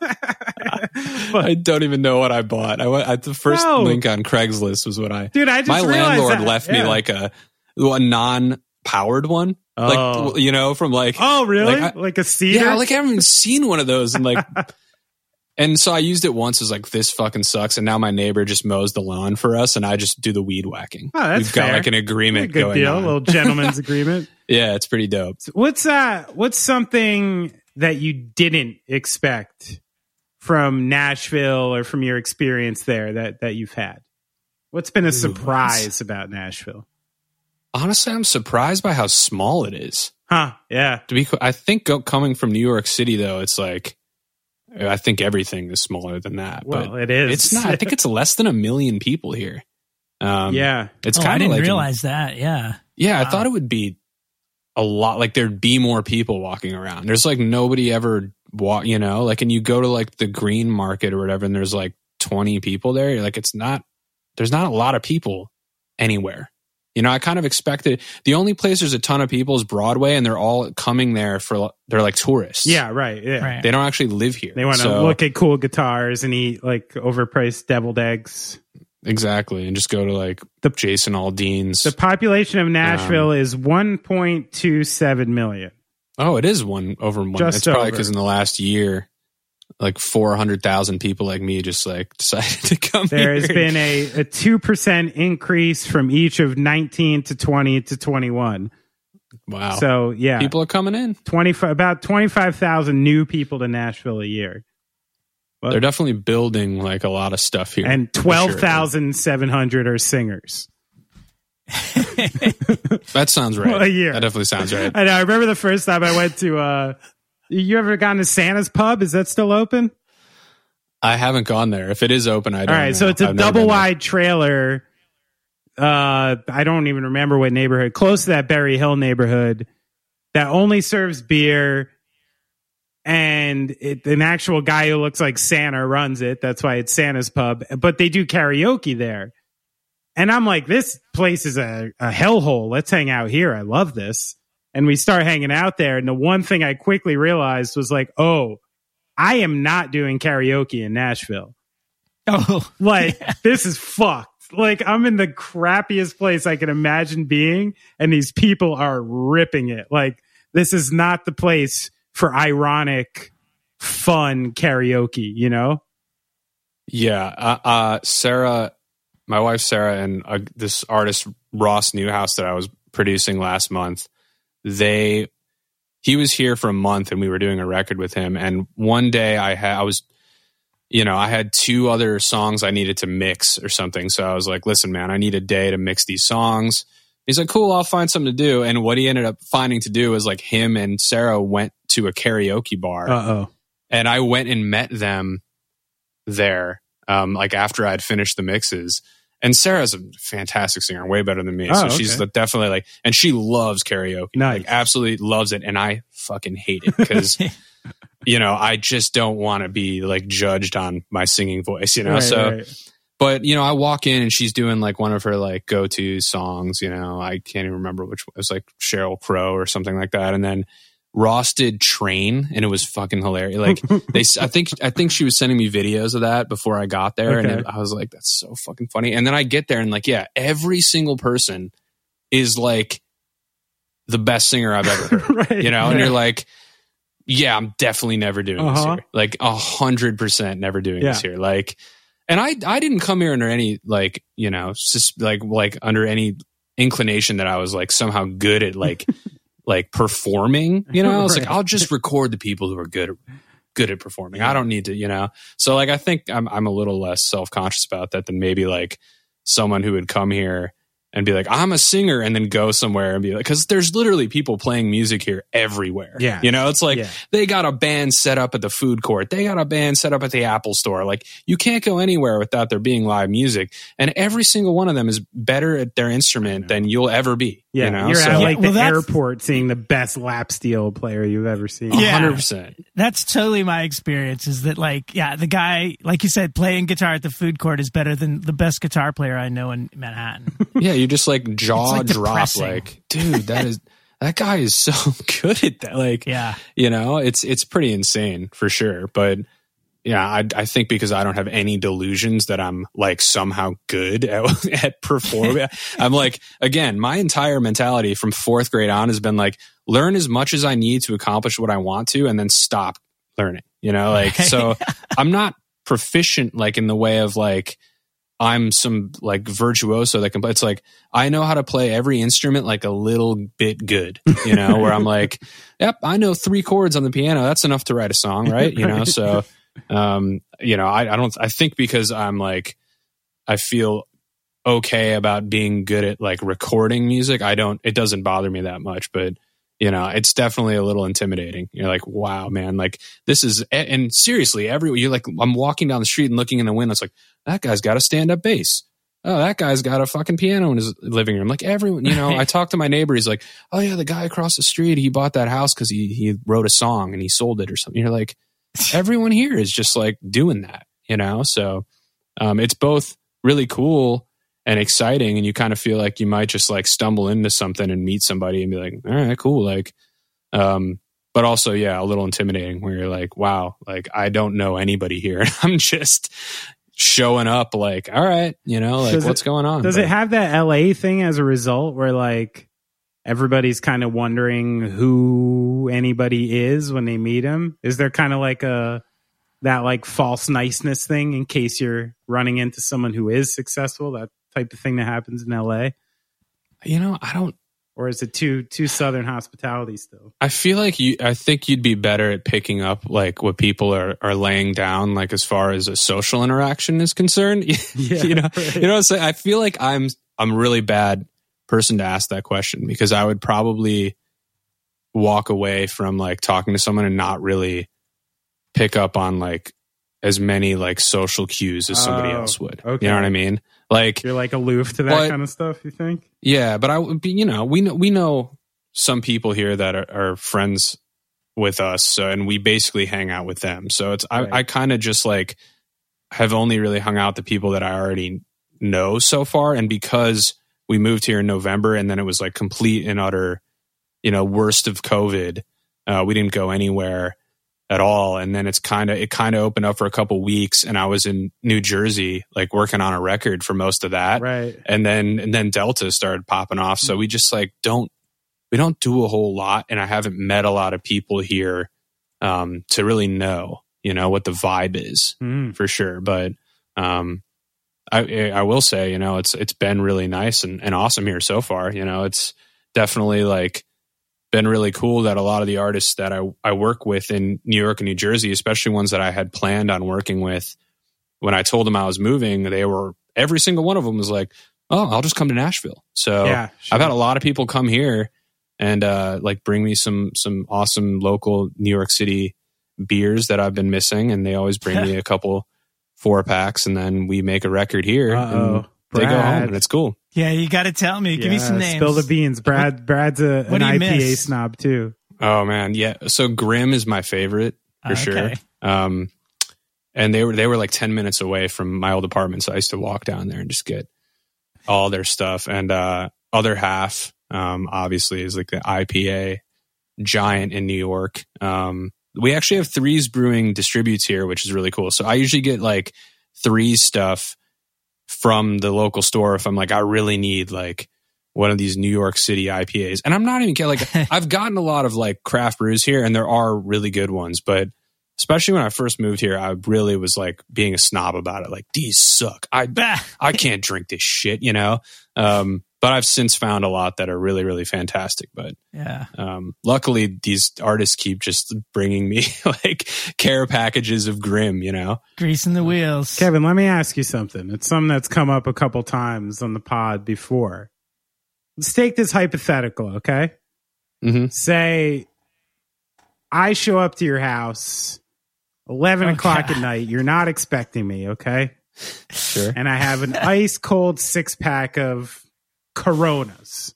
[SPEAKER 6] I don't even know what I bought. The first link on Craigslist was what I
[SPEAKER 2] just
[SPEAKER 6] my landlord left me like a non-powered one. Like, you know, from like,
[SPEAKER 2] oh really? Like a cedar?
[SPEAKER 6] Yeah, like I haven't even seen one of those. And like, and so I used it once as like, this fucking sucks. And now my neighbor just mows the lawn for us and I just do the weed whacking.
[SPEAKER 2] Oh, that's fair.
[SPEAKER 6] Got like an agreement
[SPEAKER 2] good
[SPEAKER 6] going
[SPEAKER 2] deal,
[SPEAKER 6] on.
[SPEAKER 2] A little gentleman's agreement.
[SPEAKER 6] Yeah, it's pretty dope.
[SPEAKER 2] So what's something that you didn't expect from Nashville or from your experience there that you've had? What's been a surprise about Nashville?
[SPEAKER 6] Honestly, I'm surprised by how small it is.
[SPEAKER 2] Huh? Yeah.
[SPEAKER 6] I think coming from New York City though, it's like I think everything is smaller than that.
[SPEAKER 2] Well,
[SPEAKER 6] but
[SPEAKER 2] it is.
[SPEAKER 6] It's not. I think it's less than 1 million people here.
[SPEAKER 2] Yeah.
[SPEAKER 6] It's
[SPEAKER 1] I
[SPEAKER 6] kind of
[SPEAKER 1] didn't
[SPEAKER 6] like
[SPEAKER 1] realize that. Yeah.
[SPEAKER 6] Yeah, I thought it would be a lot. Like there'd be more people walking around. There's like nobody ever walk. You know, like, and you go to like the green market or whatever, and there's like 20 people there. You're like, it's not. There's not a lot of people anywhere. You know, I kind of expected. The only place there's a ton of people is Broadway, and they're all coming there they're like tourists.
[SPEAKER 2] Yeah, right. Yeah.
[SPEAKER 1] Right.
[SPEAKER 6] They don't actually live here.
[SPEAKER 2] They want to look at cool guitars and eat like overpriced deviled eggs.
[SPEAKER 6] Exactly. And just go to like the Jason Aldean's.
[SPEAKER 2] The population of Nashville is 1.27 million.
[SPEAKER 6] Oh, it is one over one.
[SPEAKER 2] Just
[SPEAKER 6] it's probably
[SPEAKER 2] over.
[SPEAKER 6] because in the last year, like 400,000 people like me just like decided to come
[SPEAKER 2] There
[SPEAKER 6] here.
[SPEAKER 2] has been a 2% increase from each of 19 to 20 to 21.
[SPEAKER 6] Wow.
[SPEAKER 2] So, yeah.
[SPEAKER 6] People are coming in.
[SPEAKER 2] About 25,000 new people to Nashville a year. Well,
[SPEAKER 6] They're definitely building like a lot of stuff here.
[SPEAKER 2] and
[SPEAKER 6] for sure.
[SPEAKER 2] 12,700 are singers.
[SPEAKER 6] That sounds right.
[SPEAKER 2] Well, a year.
[SPEAKER 6] That definitely sounds right.
[SPEAKER 2] I know. I remember the first time I went to, you ever gone to Santa's Pub? Is that still open?
[SPEAKER 6] I haven't gone there. If it is open, I don't
[SPEAKER 2] All right.
[SPEAKER 6] know.
[SPEAKER 2] So it's a
[SPEAKER 6] I've never
[SPEAKER 2] double
[SPEAKER 6] been there.
[SPEAKER 2] wide trailer. I don't even remember what neighborhood, close to that Berry Hill neighborhood, that only serves beer. And an actual guy who looks like Santa runs it. That's why it's Santa's Pub. But they do karaoke there. And I'm like, this place is a hellhole. Let's hang out here. I love this. And we start hanging out there. And the one thing I quickly realized was like, oh, I am not doing karaoke in Nashville.
[SPEAKER 1] Oh,
[SPEAKER 2] Like, this is fucked. Like, I'm in the crappiest place I can imagine being. And these people are ripping it. Like, this is not the place for ironic, fun karaoke, you know?
[SPEAKER 6] Yeah. Sarah, my wife Sarah, and this artist Ross Newhouse that I was producing last month, he was here for a month and we were doing a record with him. And one day I had 2 other songs I needed to mix or something. So I was like, listen, man, I need a day to mix these songs. He's like, cool, I'll find something to do. And what he ended up finding to do was like him and Sarah went to a karaoke bar.
[SPEAKER 2] Uh-oh.
[SPEAKER 6] And I went and met them there, like after I'd finished the mixes. And Sarah's a fantastic singer, way better than me.
[SPEAKER 2] Oh,
[SPEAKER 6] So she's definitely like, and she loves karaoke.
[SPEAKER 2] Nice.
[SPEAKER 6] Like absolutely loves it. And I fucking hate it because, you know, I just don't want to be like judged on my singing voice, you know?
[SPEAKER 2] Right.
[SPEAKER 6] But, you know, I walk in and she's doing like one of her like go-to songs, you know, I can't even remember which one. It was like Sheryl Crow or something like that. And then Ross did Train and it was fucking hilarious. Like I think she was sending me videos of that before I got there.
[SPEAKER 2] Okay.
[SPEAKER 6] And I was like, that's so fucking funny. And then I get there and like, yeah, every single person is like the best singer I've ever heard,
[SPEAKER 2] Right.
[SPEAKER 6] you know? And you're like, yeah, I'm definitely never doing this here. Like 100% never doing this here. Like, and I didn't come here under any like, you know, just like under any inclination that I was like somehow good at like like performing, you know. I was like, I'll just record the people who are good at performing. I don't need to, you know. So like I think I'm a little less self-conscious about that than maybe like someone who would come here and be like, I'm a singer, and then go somewhere and be like, because there's literally people playing music here everywhere.
[SPEAKER 2] Yeah.
[SPEAKER 6] You know, it's like they got a band set up at the food court. They got a band set up at the Apple store. Like you can't go anywhere without there being live music. And every single one of them is better at their instrument than you'll ever be.
[SPEAKER 2] Yeah.
[SPEAKER 6] You know?
[SPEAKER 2] You're
[SPEAKER 6] So,
[SPEAKER 2] at like the
[SPEAKER 1] that's-
[SPEAKER 2] airport seeing the best lap steel player you've ever seen.
[SPEAKER 1] Yeah.
[SPEAKER 6] 100%.
[SPEAKER 1] That's totally my experience, is that like, yeah, the guy, like you said, playing guitar at the food court is better than the best guitar player I know in Manhattan.
[SPEAKER 6] Yeah, you just like jaw
[SPEAKER 1] It's, like,
[SPEAKER 6] drop,
[SPEAKER 1] depressing.
[SPEAKER 6] like, dude, that guy is so good at that. Like,
[SPEAKER 1] Yeah.
[SPEAKER 6] you know, it's pretty insane for sure. But yeah, I think because I don't have any delusions that I'm like somehow good at performing. I'm like, again, my entire mentality from 4th grade on has been like, learn as much as I need to accomplish what I want to, and then stop learning, you know, like, so I'm not proficient, like in the way of like, I'm some like virtuoso that can play. It's like, I know how to play every instrument like a little bit good, you know, where I'm like, yep, I know 3 chords on the piano. That's enough to write a song. Right. You know, so, you know, I think because I'm like, I feel okay about being good at like recording music. It doesn't bother me that much, but it's definitely a little intimidating. You're like, wow, man, like this is, and seriously, you're like, I'm walking down the street and looking in the window. It's like, that guy's got a stand-up bass. Oh, that guy's got a fucking piano in his living room. Like everyone, I talk to my neighbor. He's like, oh yeah, the guy across the street, he bought that house because he wrote a song and he sold it or something. You're like, everyone here is just like doing that, So it's both really cool and exciting, and you kind of feel like you might just like stumble into something and meet somebody and be like, all right, cool. Like, but also, yeah, a little intimidating where you're like, wow, like I don't know anybody here. I'm just showing up like, all right, like what's going on?
[SPEAKER 2] Does it have that LA thing as a result where like everybody's kind of wondering who anybody is when they meet him? Is there kind of like that like false niceness thing in case you're running into someone who is successful, that type of thing that happens in LA?
[SPEAKER 6] I don't.
[SPEAKER 2] Or is it too Southern hospitality still?
[SPEAKER 6] I feel like I think you'd be better at picking up like what people are laying down, like as far as a social interaction is concerned.
[SPEAKER 2] Yeah, right.
[SPEAKER 6] What I'm saying? I feel like I'm a really bad person to ask that question because I would probably walk away from like talking to someone and not really pick up on like as many like social cues as somebody else would.
[SPEAKER 2] Okay.
[SPEAKER 6] You know what I mean? Like
[SPEAKER 2] you're like aloof to that kind of stuff, you think?
[SPEAKER 6] Yeah, but I would be, we know some people here that are friends with us, and we basically hang out with them. So it's right. I kind of just like have only really hung out with the people that I already know so far, and because we moved here in November, and then it was like complete and utter, worst of COVID. We didn't go anywhere at all, and then it kind of opened up for a couple weeks, and I was in New Jersey like working on a record for most of that,
[SPEAKER 2] right?
[SPEAKER 6] And then Delta started popping off, so we just like don't do a whole lot, and I haven't met a lot of people here to really know what the vibe is for sure. But I will say it's been really nice and awesome here so far. It's definitely like been really cool that a lot of the artists that I work with in New York and New Jersey, especially ones that I had planned on working with, when I told them I was moving, every single one of them was like, oh, I'll just come to Nashville. So yeah, sure. I've had a lot of people come here and like bring me some awesome local New York City beers that I've been missing. And they always bring me a couple 4-packs, and then we make a record here. And they go home and it's cool.
[SPEAKER 1] Yeah, you got to tell me. Give me some names.
[SPEAKER 2] Spill the beans. Brad's an IPA snob too.
[SPEAKER 6] Oh man, yeah. So Grimm is my favorite for sure. And they were like 10 minutes away from my old apartment, so I used to walk down there and just get all their stuff. And Other Half, obviously, is like the IPA giant in New York. We actually have Threes Brewing distributes here, which is really cool. So I usually get like Threes stuff from the local store if I'm like, I really need like one of these New York City IPAs. And I'm not even kidding. Like I've gotten a lot of like craft brews here, and there are really good ones, but especially when I first moved here, I really was like being a snob about it. Like, these suck. I can't drink this shit, but I've since found a lot that are really, really fantastic. But
[SPEAKER 1] yeah,
[SPEAKER 6] luckily these artists keep just bringing me like care packages of Grimm,
[SPEAKER 1] greasing the wheels.
[SPEAKER 2] Kevin, let me ask you something. It's something that's come up a couple times on the pod before. Let's take this hypothetical, okay?
[SPEAKER 6] Mm-hmm.
[SPEAKER 2] Say I show up to your house 11 o'clock at night. You're not expecting me, okay?
[SPEAKER 6] Sure.
[SPEAKER 2] And I have an ice cold 6-pack of Coronas,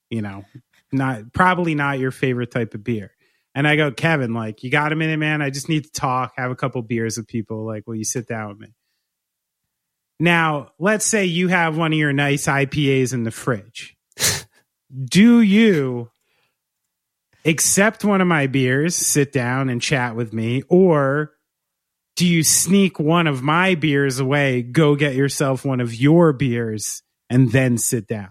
[SPEAKER 2] probably not your favorite type of beer. And I go, Kevin, like, you got a minute, man? I just need to talk, have a couple beers with people. Like, will you sit down with me? Now, let's say you have one of your nice IPAs in the fridge. Do you accept one of my beers, sit down and chat with me, or do you sneak one of my beers away, go get yourself one of your beers, and then sit down?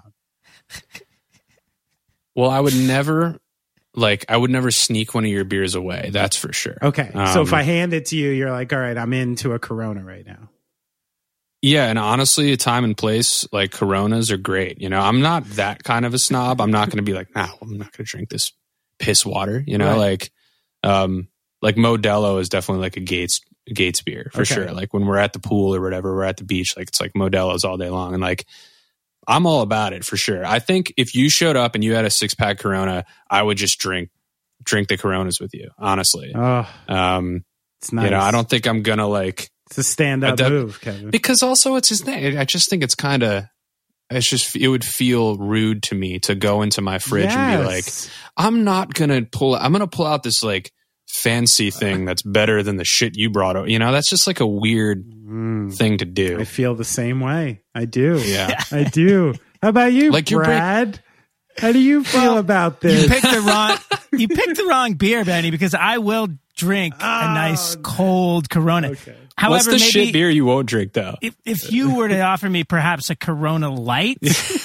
[SPEAKER 6] Well, I would never sneak one of your beers away. That's for sure.
[SPEAKER 2] Okay. So if I hand it to you, you're like, all right, I'm into a Corona right now.
[SPEAKER 6] Yeah. And honestly, a time and place, like Coronas are great. I'm not that kind of a snob. I'm not going to be like, nah, I'm not going to drink this piss water.
[SPEAKER 2] Right.
[SPEAKER 6] Like Modelo is definitely like a Gates beer for sure. Like when we're at the pool or whatever, we're at the beach, like it's like Modelo's all day long. And like, I'm all about it for sure. I think if you showed up and you had a 6-pack Corona, I would just drink the Coronas with you, honestly.
[SPEAKER 2] Oh, it's nice.
[SPEAKER 6] I don't think I'm going to like...
[SPEAKER 2] It's a stand-up move, Kevin.
[SPEAKER 6] Because also it's his name. I just think it's kind of... it would feel rude to me to go into my fridge and be like, I'm going to pull out this like fancy thing that's better than the shit you brought. That's just like a weird thing to do.
[SPEAKER 2] I feel the same way. I do.
[SPEAKER 6] Yeah.
[SPEAKER 2] I do. How about you,
[SPEAKER 6] like
[SPEAKER 2] Brad? How do you feel about this?
[SPEAKER 1] You picked the wrong beer, Benny, because I will drink a nice cold Corona.
[SPEAKER 2] Okay.
[SPEAKER 6] What's
[SPEAKER 1] However,
[SPEAKER 6] the shit beer you won't drink, though?
[SPEAKER 1] If you were to offer me perhaps a Corona Light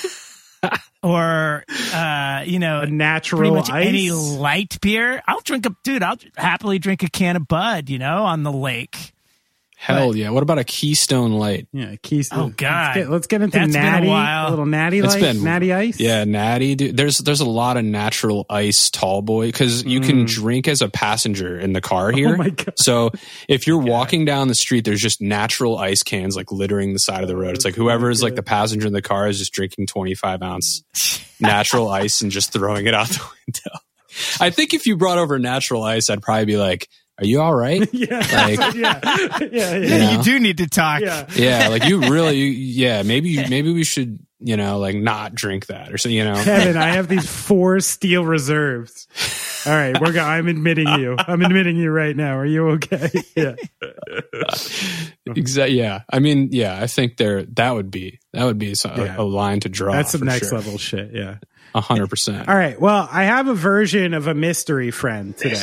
[SPEAKER 1] or,
[SPEAKER 2] a
[SPEAKER 1] pretty
[SPEAKER 2] natural
[SPEAKER 1] much
[SPEAKER 2] ice?
[SPEAKER 1] any light beer, I'll happily drink a can of Bud, on the lake.
[SPEAKER 6] Hell yeah. What about a Keystone Light?
[SPEAKER 2] Yeah, Keystone.
[SPEAKER 1] Oh, God.
[SPEAKER 2] Let's get into
[SPEAKER 1] That's
[SPEAKER 2] Natty.
[SPEAKER 1] been a while.
[SPEAKER 2] A little Natty Light, Natty Ice.
[SPEAKER 6] Yeah, Natty. Dude, there's a lot of natural ice tall boy because you can drink as a passenger in the car here.
[SPEAKER 2] Oh, my God.
[SPEAKER 6] So if you're walking down the street, there's just natural ice cans like littering the side of the road. It's like whoever is like the passenger in the car is just drinking 25-ounce natural ice and just throwing it out the window. I think if you brought over natural ice, I'd probably be like, are you all right?
[SPEAKER 2] Yeah.
[SPEAKER 6] Like,
[SPEAKER 2] yeah.
[SPEAKER 1] You do need to talk.
[SPEAKER 2] Yeah.
[SPEAKER 6] like you really, maybe we should, like not drink that or so,
[SPEAKER 2] Kevin, I have these 4 steel reserves. All right, I'm admitting you. I'm admitting you right now. Are you okay? Yeah.
[SPEAKER 6] Exactly. Yeah. I mean, I think that would be a line to draw.
[SPEAKER 2] That's some next level shit. Yeah.
[SPEAKER 6] 100%.
[SPEAKER 2] All right. Well, I have a version of a mystery friend today.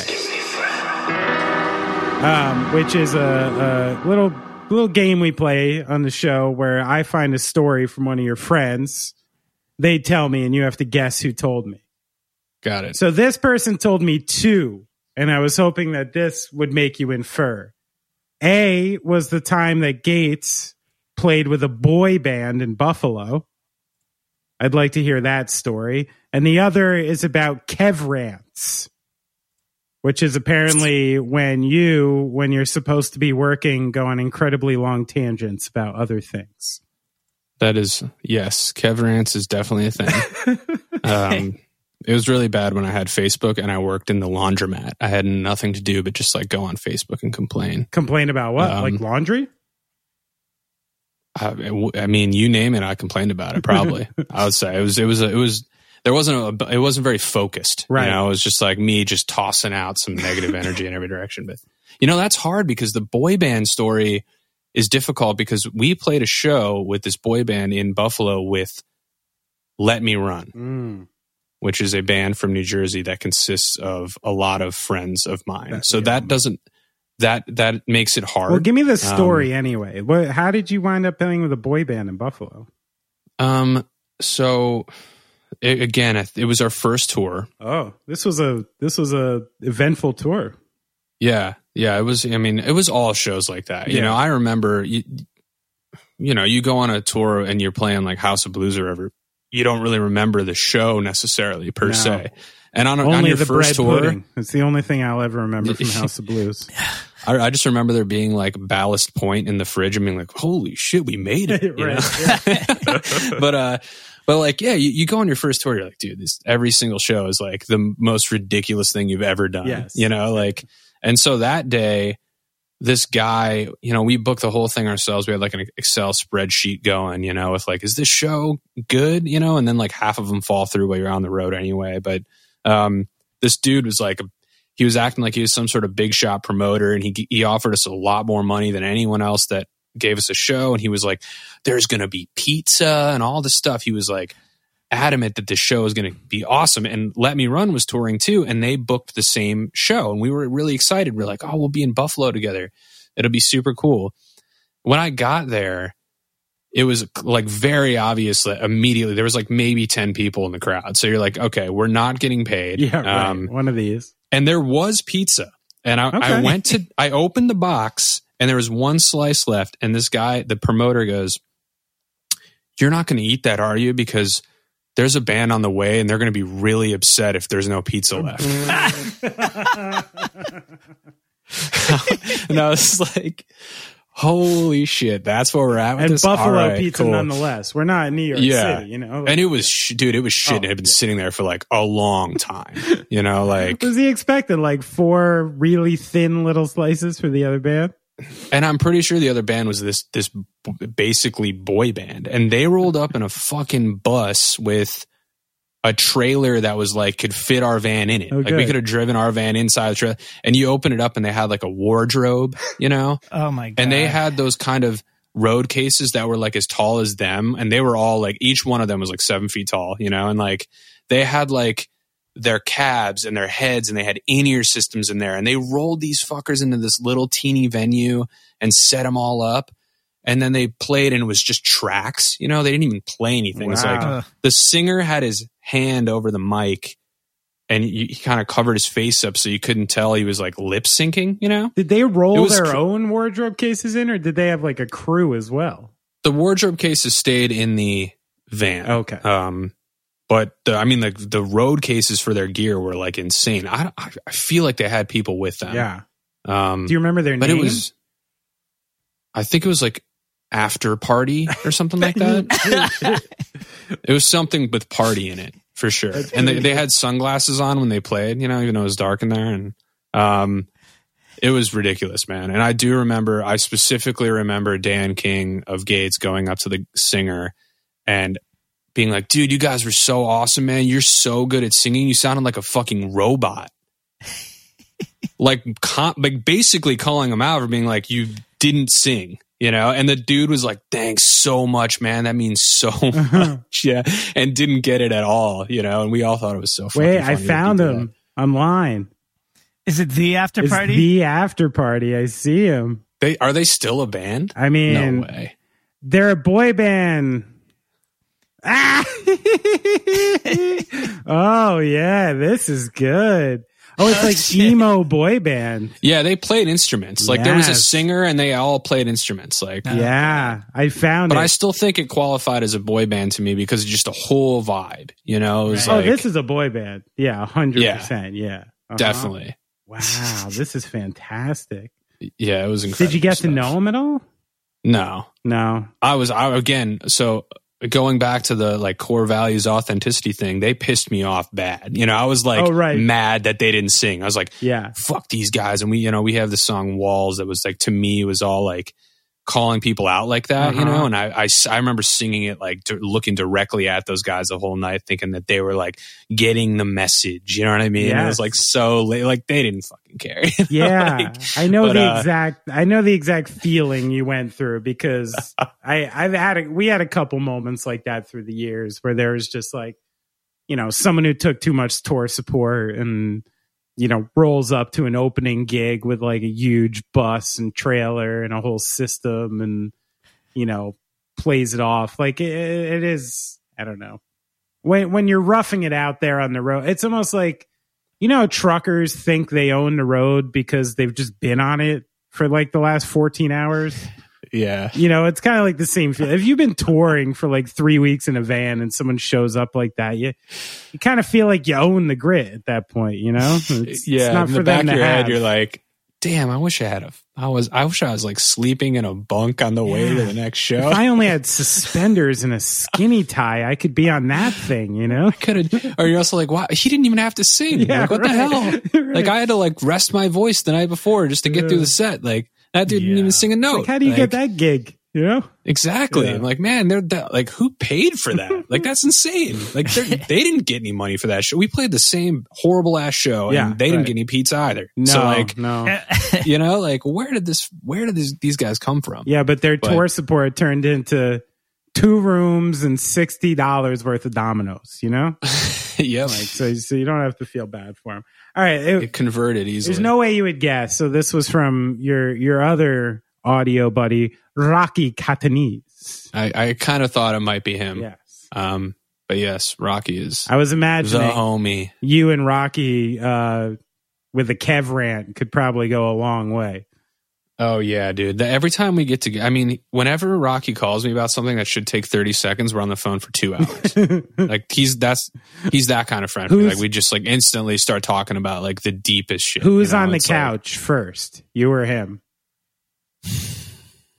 [SPEAKER 2] Which is a little game we play on the show where I find a story from one of your friends. They tell me, and you have to guess who told me.
[SPEAKER 6] Got it.
[SPEAKER 2] So this person told me 2, and I was hoping that this would make you infer. A was the time that Gates played with a boy band in Buffalo. I'd like to hear that story. And the other is about Kev Rants, which is apparently when you're supposed to be working, go on incredibly long tangents about other things.
[SPEAKER 6] That is, yes. Kev Rants is definitely a thing. It was really bad when I had Facebook and I worked in the laundromat. I had nothing to do but just like go on Facebook and complain.
[SPEAKER 2] Complain about what? Like laundry?
[SPEAKER 6] I mean, you name it, I complained about it. Probably, I would say it wasn't very focused.
[SPEAKER 2] Right.
[SPEAKER 6] It was just like me just tossing out some negative energy in every direction. But that's hard because the boy band story is difficult because we played a show with this boy band in Buffalo with Let Me Run, which is a band from New Jersey that consists of a lot of friends of mine. That makes it hard.
[SPEAKER 2] Well, give me the story anyway. How did you wind up playing with a boy band in Buffalo?
[SPEAKER 6] So it was our first tour.
[SPEAKER 2] Oh, this was a eventful tour.
[SPEAKER 6] Yeah, it was. I mean, it was all shows like that.
[SPEAKER 2] Yeah.
[SPEAKER 6] I remember. You go on a tour and you're playing like House of Blues or whatever. You don't really remember the show necessarily per se. And on your first tour,
[SPEAKER 2] pudding. It's the only thing I'll ever remember from House of Blues.
[SPEAKER 6] I just remember there being like Ballast Point in the fridge and being like, holy shit, we made it.
[SPEAKER 2] Right.
[SPEAKER 6] But like, yeah, you go on your first tour, you're like, dude, every single show is like the most ridiculous thing you've ever done.
[SPEAKER 2] Yes.
[SPEAKER 6] And so that day, this guy, we booked the whole thing ourselves. We had like an Excel spreadsheet going, with like, is this show good? And then like half of them fall through while you're on the road anyway. But this dude was like, he was acting like he was some sort of big shot promoter, and he offered us a lot more money than anyone else that gave us a show. And he was like, there's going to be pizza and all this stuff. He was like adamant that this show is going to be awesome. And Let Me Run was touring too, and they booked the same show. And we were really excited. We're like, oh, we'll be in Buffalo together. It'll be super cool. When I got there, it was like very obvious that immediately there was like maybe 10 people in the crowd. So you're like, okay, we're not getting paid.
[SPEAKER 2] Yeah, right. One of these.
[SPEAKER 6] And there was pizza. And I opened the box and there was one slice left. And this guy, the promoter, goes, you're not going to eat that, are you? Because there's a band on the way and they're going to be really upset if there's no pizza left. And I was like, holy shit, that's where we're at with
[SPEAKER 2] and
[SPEAKER 6] this.
[SPEAKER 2] Buffalo pizza nonetheless. We're not in New York City, you know.
[SPEAKER 6] And it was shit. It had been sitting there for like a long time, you know, like.
[SPEAKER 2] Was he expecting like 4 really thin little slices for the other band?
[SPEAKER 6] And I'm pretty sure the other band was this basically boy band, and they rolled up in a fucking bus with a trailer that was like could fit our van in it.
[SPEAKER 2] Okay.
[SPEAKER 6] Like we could have driven our van inside the trailer, and you open it up and they had like a wardrobe, you know?
[SPEAKER 1] Oh my God.
[SPEAKER 6] And they had those kind of road cases that were like as tall as them, and they were all like, each one of them was like 7 feet tall, you know? And like they had like their cabs and their heads, and they had in-ear systems in there, and they rolled these fuckers into this little teeny venue and set them all up. And then they played, and it was just tracks. You know, they didn't even play anything.
[SPEAKER 2] Wow.
[SPEAKER 6] It's like the singer had his hand over the mic, and he kind of covered his face up so you couldn't tell he was like lip syncing, you know?
[SPEAKER 2] Did they roll their own wardrobe cases in, or did they have like a crew as well?
[SPEAKER 6] The wardrobe cases stayed in the van.
[SPEAKER 2] Okay.
[SPEAKER 6] But the road cases for their gear were like insane. I feel like they had people with them.
[SPEAKER 2] Yeah. Do you remember their
[SPEAKER 6] but
[SPEAKER 2] name?
[SPEAKER 6] It was, I think it was like After Party or something like that. It was something with party in it for sure. And they had sunglasses on when they played, you know, even though it was dark in there. And it was ridiculous, man. And I specifically remember Dan King of Gates going up to the singer and being like, dude, you guys were so awesome, man. You're so good at singing. You sounded like a fucking robot. like basically calling him out for being like, you didn't sing, you know? And the dude was like, thanks so much, man. That means so much. Yeah. And didn't get it at all, you know? And we all thought it was so funny.
[SPEAKER 2] Wait, I found him online.
[SPEAKER 1] Is it The After Party?
[SPEAKER 2] It's The After Party. I see him.
[SPEAKER 6] Are they still a band?
[SPEAKER 2] I mean,
[SPEAKER 6] no way.
[SPEAKER 2] They're a boy band. Ah! Oh, yeah. This is good. Oh, it's like emo boy band.
[SPEAKER 6] Yeah, they played instruments. Like there was a singer and they all played instruments. Like
[SPEAKER 2] yeah, I found it.
[SPEAKER 6] But I still think it qualified as a boy band to me because it's just a whole vibe. You know? It was like,
[SPEAKER 2] this is a boy band. Yeah, 100%. Yeah.
[SPEAKER 6] Definitely.
[SPEAKER 2] Wow, this is fantastic.
[SPEAKER 6] Yeah, it was incredible.
[SPEAKER 2] Did you get to know him at all?
[SPEAKER 6] No. So going back to the like core values authenticity thing, they pissed me off bad. You know, I was like mad that they didn't sing. I was like, fuck these guys. And we have the song Walls that was like, to me, was all like calling people out like that, you know? And I remember singing it, like looking directly at those guys the whole night, thinking that they were like getting the message, you know what I mean? Yes. It was like so late, like they didn't fucking care. You know?
[SPEAKER 2] Yeah. I know the exact feeling you went through because we had a couple moments like that through the years where there was just like, you know, someone who took too much tour support and, you know, rolls up to an opening gig with like a huge bus and trailer and a whole system and, you know, plays it off. Like it is, I don't know. When you're roughing it out there on the road, it's almost like, you know, truckers think they own the road because they've just been on it for like the last 14 hours.
[SPEAKER 6] Yeah.
[SPEAKER 2] You know, it's kind of like the same feel. If you've been touring for like 3 weeks in a van and someone shows up like that, you kind of feel like you own the grid at that point, you know? It's not
[SPEAKER 6] in
[SPEAKER 2] for
[SPEAKER 6] the back
[SPEAKER 2] them
[SPEAKER 6] of
[SPEAKER 2] to
[SPEAKER 6] your
[SPEAKER 2] have.
[SPEAKER 6] head, you're like, damn, I wish I was like sleeping in a bunk on the way to the next show.
[SPEAKER 2] If I only had suspenders and a skinny tie, I could be on that thing, you know?
[SPEAKER 6] Or you're also like, wow, he didn't even have to sing.
[SPEAKER 2] Yeah,
[SPEAKER 6] like, what the hell? Like I had to like rest my voice the night before just to get through the set. Like that dude didn't even sing a note.
[SPEAKER 2] Like, how do you get that gig? You know?
[SPEAKER 6] Exactly. Yeah. I'm like, man, like, who paid for that? Like, that's insane. Like, they didn't get any money for that show. We played the same horrible ass show, and they didn't get any pizza either.
[SPEAKER 2] No,
[SPEAKER 6] so, like,
[SPEAKER 2] no.
[SPEAKER 6] You know, like, where did these guys come from?
[SPEAKER 2] Yeah, but their tour support turned into 2 rooms and $60 worth of Domino's. You know?
[SPEAKER 6] Yeah.
[SPEAKER 2] Like, so you don't have to feel bad for them. All right,
[SPEAKER 6] it converted easily.
[SPEAKER 2] There's no way you would guess. So this was from your other audio buddy, Rocky Catanese.
[SPEAKER 6] I kind of thought it might be him.
[SPEAKER 2] Yes.
[SPEAKER 6] But yes, Rocky is.
[SPEAKER 2] I was imagining
[SPEAKER 6] the homie.
[SPEAKER 2] You and Rocky with the Kev rant could probably go a long way.
[SPEAKER 6] Oh yeah, dude. Every time we get together, I mean, whenever Rocky calls me about something that should take 30 seconds, we're on the phone for 2 hours. Like he's that kind of friend. Like we just like instantly start talking about like the deepest shit.
[SPEAKER 2] Who's on the couch first? You or him?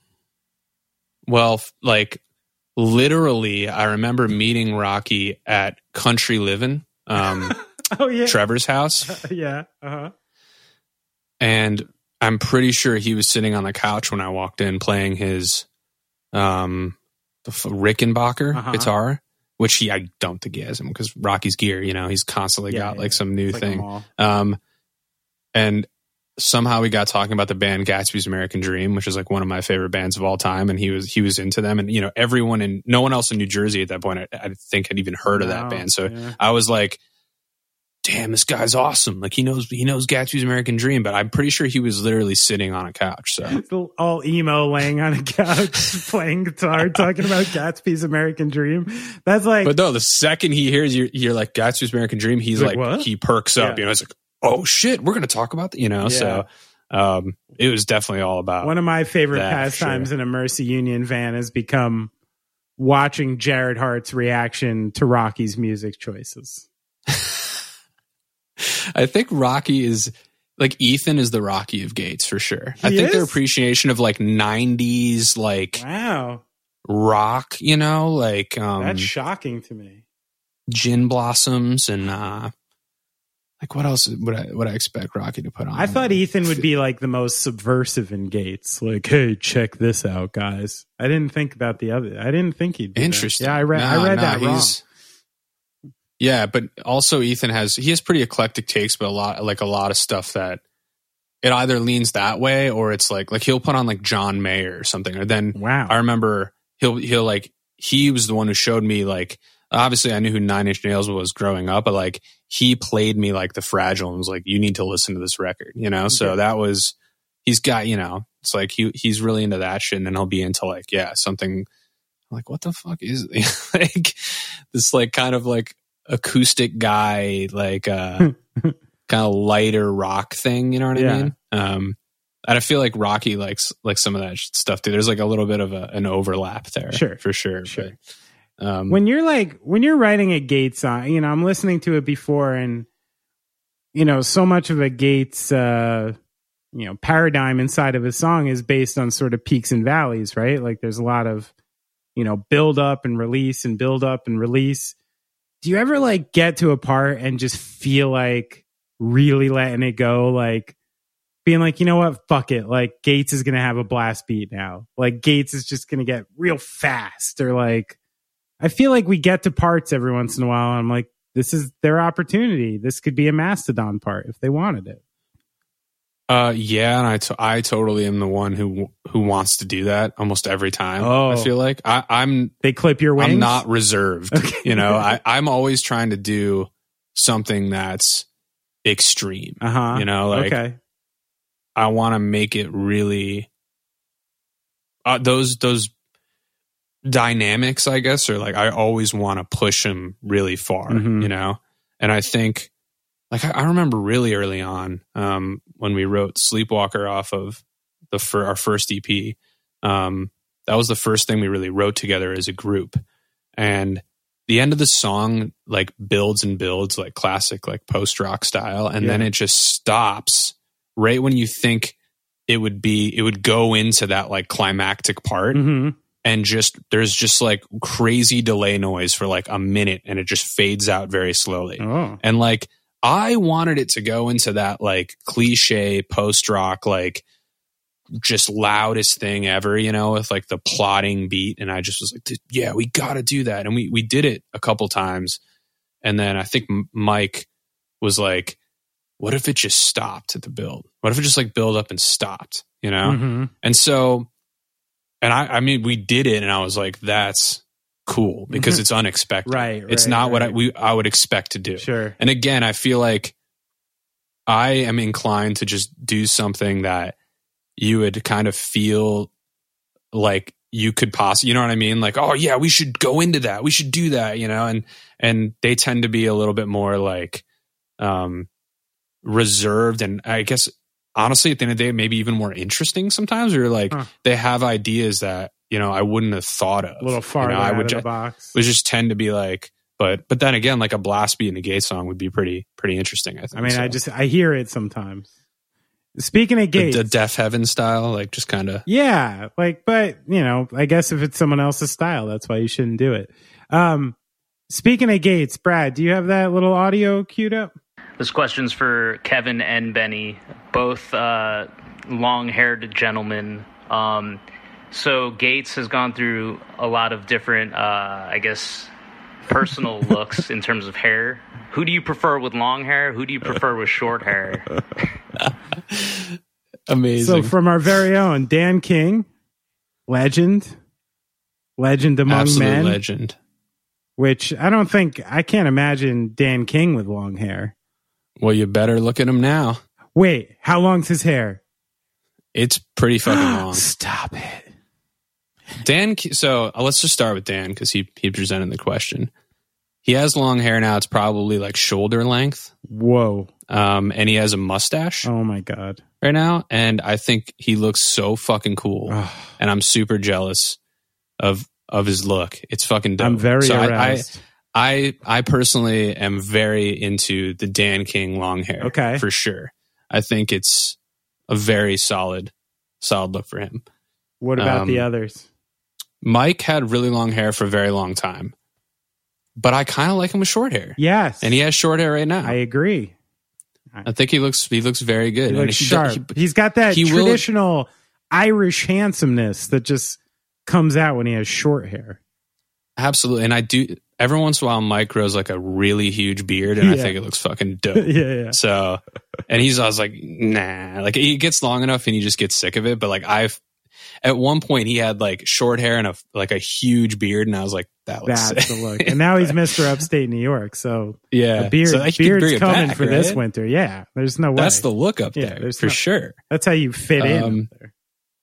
[SPEAKER 6] Well, like literally, I remember meeting Rocky at Country Livin',
[SPEAKER 2] Oh yeah,
[SPEAKER 6] Trevor's house.
[SPEAKER 2] Yeah, uh-huh.
[SPEAKER 6] And I'm pretty sure he was sitting on the couch when I walked in playing his the Rickenbacker guitar, which I don't think he has him because Rocky's gear, you know, he's constantly got like some new thing. And somehow we got talking about the band Gatsby's American Dream, which is like one of my favorite bands of all time. And he was into them. And, you know, no one else in New Jersey at that point, I think had even heard of that band. So I was like, damn, this guy's awesome. Like he knows Gatsby's American Dream, but I'm pretty sure he was literally sitting on a couch. So
[SPEAKER 2] all emo laying on a couch, playing guitar, talking about Gatsby's American Dream. That's like,
[SPEAKER 6] but no, the second he hears you're like Gatsby's American Dream, he's like what? He perks up, you know, it's like, oh shit, we're going to talk about that, you know? So it was definitely all about
[SPEAKER 2] one of my favorite pastimes in a Mercy Union van has become watching Jared Hart's reaction to Rocky's music choices.
[SPEAKER 6] I think Rocky is like Ethan is the Rocky of Gates for sure. I think their appreciation of like 90s like rock, you know, like
[SPEAKER 2] that's shocking to me.
[SPEAKER 6] Gin Blossoms and like what else would I expect Rocky to put on?
[SPEAKER 2] I thought Ethan would be like the most subversive in Gates. Like, hey, check this out, guys. I didn't think about the other. I didn't think he'd be
[SPEAKER 6] interesting.
[SPEAKER 2] That. Yeah, I read that wrong.
[SPEAKER 6] Yeah, but also Ethan has pretty eclectic takes, but a lot of stuff that it either leans that way or it's like he'll put on like John Mayer or something. Or then I remember he'll like he was the one who showed me like obviously I knew who Nine Inch Nails was growing up, but like he played me like The Fragile and was like, you need to listen to this record, you know? So that was he's got, you know, it's like he's really into that shit, and then he'll be into like, something like what the fuck is like this like kind of like acoustic guy, like kind of lighter rock thing, you know what I mean? And I feel like Rocky likes like some of that stuff too. There's like a little bit of an overlap there, for sure. But,
[SPEAKER 2] when you're writing a Gates song, you know, I'm listening to it before, and you know, so much of a Gates paradigm inside of a song is based on sort of peaks and valleys, right? Like there's a lot of, you know, build up and release and build up and release. Do you ever like get to a part and just feel like really letting it go? Like being like, you know what? Fuck it. Like Gates is going to have a blast beat now. Like Gates is just going to get real fast, or like, I feel like we get to parts every once in a while. And I'm like, this is their opportunity. This could be a Mastodon part if they wanted it.
[SPEAKER 6] Yeah, and I totally am the one who wants to do that almost every time. I feel like I'm.
[SPEAKER 2] They clip your wings.
[SPEAKER 6] I'm not reserved. Okay. You know, I'm always trying to do something that's extreme. You know, like I want to make it really. Those dynamics, I guess, are like I always want to push them really far. You know, and I think. Like I remember really early on when we wrote Sleepwalker off of our first EP. That was the first thing we really wrote together as a group. And the end of the song like builds and builds like classic like post-rock style. And then it just stops right when you think it would go into that like climactic part. And there's just like crazy delay noise for like a minute, and it just fades out very slowly. And like I wanted it to go into that like cliche post-rock, like just loudest thing ever, you know, with like the plotting beat. And I just was like, yeah, we got to do that. And we did it a couple times. And then I think Mike was like, what if it just stopped at the build? What if it just like build up and stopped, you know? And so, and I mean, we did it, and I was like, that's cool because it's unexpected. It's not what I would expect to do. And again, I feel like I am inclined to just do something that you would kind of feel like you could possibly, you know what I mean? Like, oh yeah, we should go into that. We should do that, you know? And they tend to be a little bit more like reserved, and I guess honestly at the end of the day, maybe even more interesting sometimes, or like they have ideas that, you know, I wouldn't have thought of.
[SPEAKER 2] A little farther out of the box.
[SPEAKER 6] Would just tend to be like, but then again, like a blast beat in a Gates song would be pretty interesting, I think.
[SPEAKER 2] I mean, I hear it sometimes. Speaking of Gates,
[SPEAKER 6] the Deaf Heaven style, like just kind of.
[SPEAKER 2] Yeah, like, but I guess if it's someone else's style, that's why you shouldn't do it. Speaking of Gates, Brad, do you have that little audio queued up?
[SPEAKER 10] This question's for Kevin and Benny, both long-haired gentlemen. So Gates has gone through a lot of different, personal looks in terms of hair. Who do you prefer with long hair? Who do you prefer with short hair?
[SPEAKER 6] Amazing.
[SPEAKER 2] So from our very own Dan King, legend among
[SPEAKER 6] Absolute
[SPEAKER 2] men.
[SPEAKER 6] legend.
[SPEAKER 2] Which I can't imagine Dan King with long hair.
[SPEAKER 6] Well, you better look at him now.
[SPEAKER 2] Wait, how long's his hair?
[SPEAKER 6] It's pretty fucking long.
[SPEAKER 2] Stop it.
[SPEAKER 6] Dan, so let's just start with Dan because he presented the question. He has long hair now. It's probably like shoulder length.
[SPEAKER 2] Whoa.
[SPEAKER 6] And he has a mustache.
[SPEAKER 2] Oh my God.
[SPEAKER 6] Right now. And I think he looks so fucking cool. And I'm super jealous of his look. It's fucking dope.
[SPEAKER 2] I'm very aroused.
[SPEAKER 6] I personally am very into the Dan King long hair.
[SPEAKER 2] Okay.
[SPEAKER 6] For sure. I think it's a very solid look for him.
[SPEAKER 2] What about the others?
[SPEAKER 6] Mike had really long hair for a very long time. But I kind of like him with short hair.
[SPEAKER 2] Yes.
[SPEAKER 6] And he has short hair right now.
[SPEAKER 2] I agree.
[SPEAKER 6] I think he looks very good.
[SPEAKER 2] He looks sharp. He's got that traditional Irish handsomeness that just comes out when he has short hair.
[SPEAKER 6] Absolutely. And I do, every once in a while, Mike grows like a really huge beard, and I think it looks fucking dope.
[SPEAKER 2] Yeah.
[SPEAKER 6] So, and I was like, nah. Like, he gets long enough and you just get sick of it. But like, at one point, he had like short hair and a huge beard, and I was like, that's
[SPEAKER 2] the look. And now he's Mr. Upstate New York, so
[SPEAKER 6] yeah,
[SPEAKER 2] the beard's coming
[SPEAKER 6] back,
[SPEAKER 2] for this winter. Yeah, there's no way.
[SPEAKER 6] That's the look up there for sure.
[SPEAKER 2] That's how you fit in. Up there.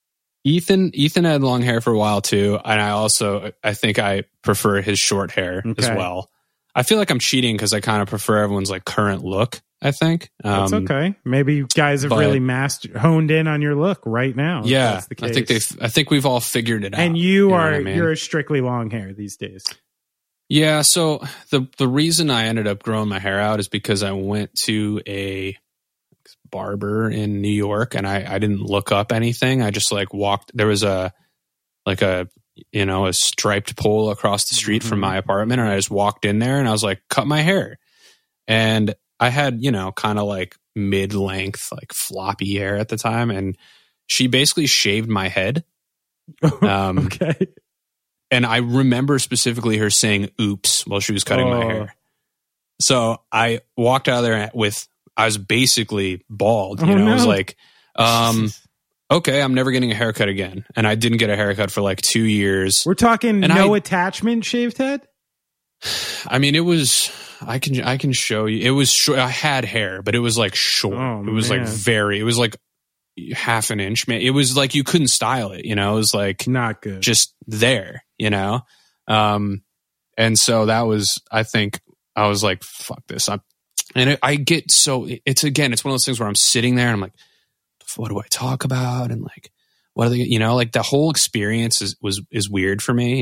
[SPEAKER 6] Ethan had long hair for a while too, and I think I prefer his short hair as well. I feel like I'm cheating because I kind of prefer everyone's like current look. I think
[SPEAKER 2] that's okay. Maybe guys have really honed in on your look right now.
[SPEAKER 6] Yeah,
[SPEAKER 2] that's the case.
[SPEAKER 6] I think we've all figured it out.
[SPEAKER 2] And you're strictly long hair these days.
[SPEAKER 6] Yeah. So the reason I ended up growing my hair out is because I went to a barber in New York, and I didn't look up anything. I just like walked. There was a striped pole across the street from my apartment, and I just walked in there, and I was like, cut my hair. And I had, kind of like mid-length, like floppy hair at the time, and she basically shaved my head.
[SPEAKER 2] Okay.
[SPEAKER 6] And I remember specifically her saying "oops" while she was cutting my hair. So I walked out of there I was basically bald. I was like, okay, I'm never getting a haircut again. And I didn't get a haircut for like 2 years.
[SPEAKER 2] We're talking attachment shaved head?
[SPEAKER 6] I mean, it was, I can show you. It was short. I had hair, but it was like short. It was like it was like half an inch. Man, it was like you couldn't style it, It was like
[SPEAKER 2] not good.
[SPEAKER 6] Just there, And so that was, I think I was like, fuck this. I get so, it's one of those things where I'm sitting there and I'm like, what do I talk about? And like, what are they, like the whole experience is weird for me,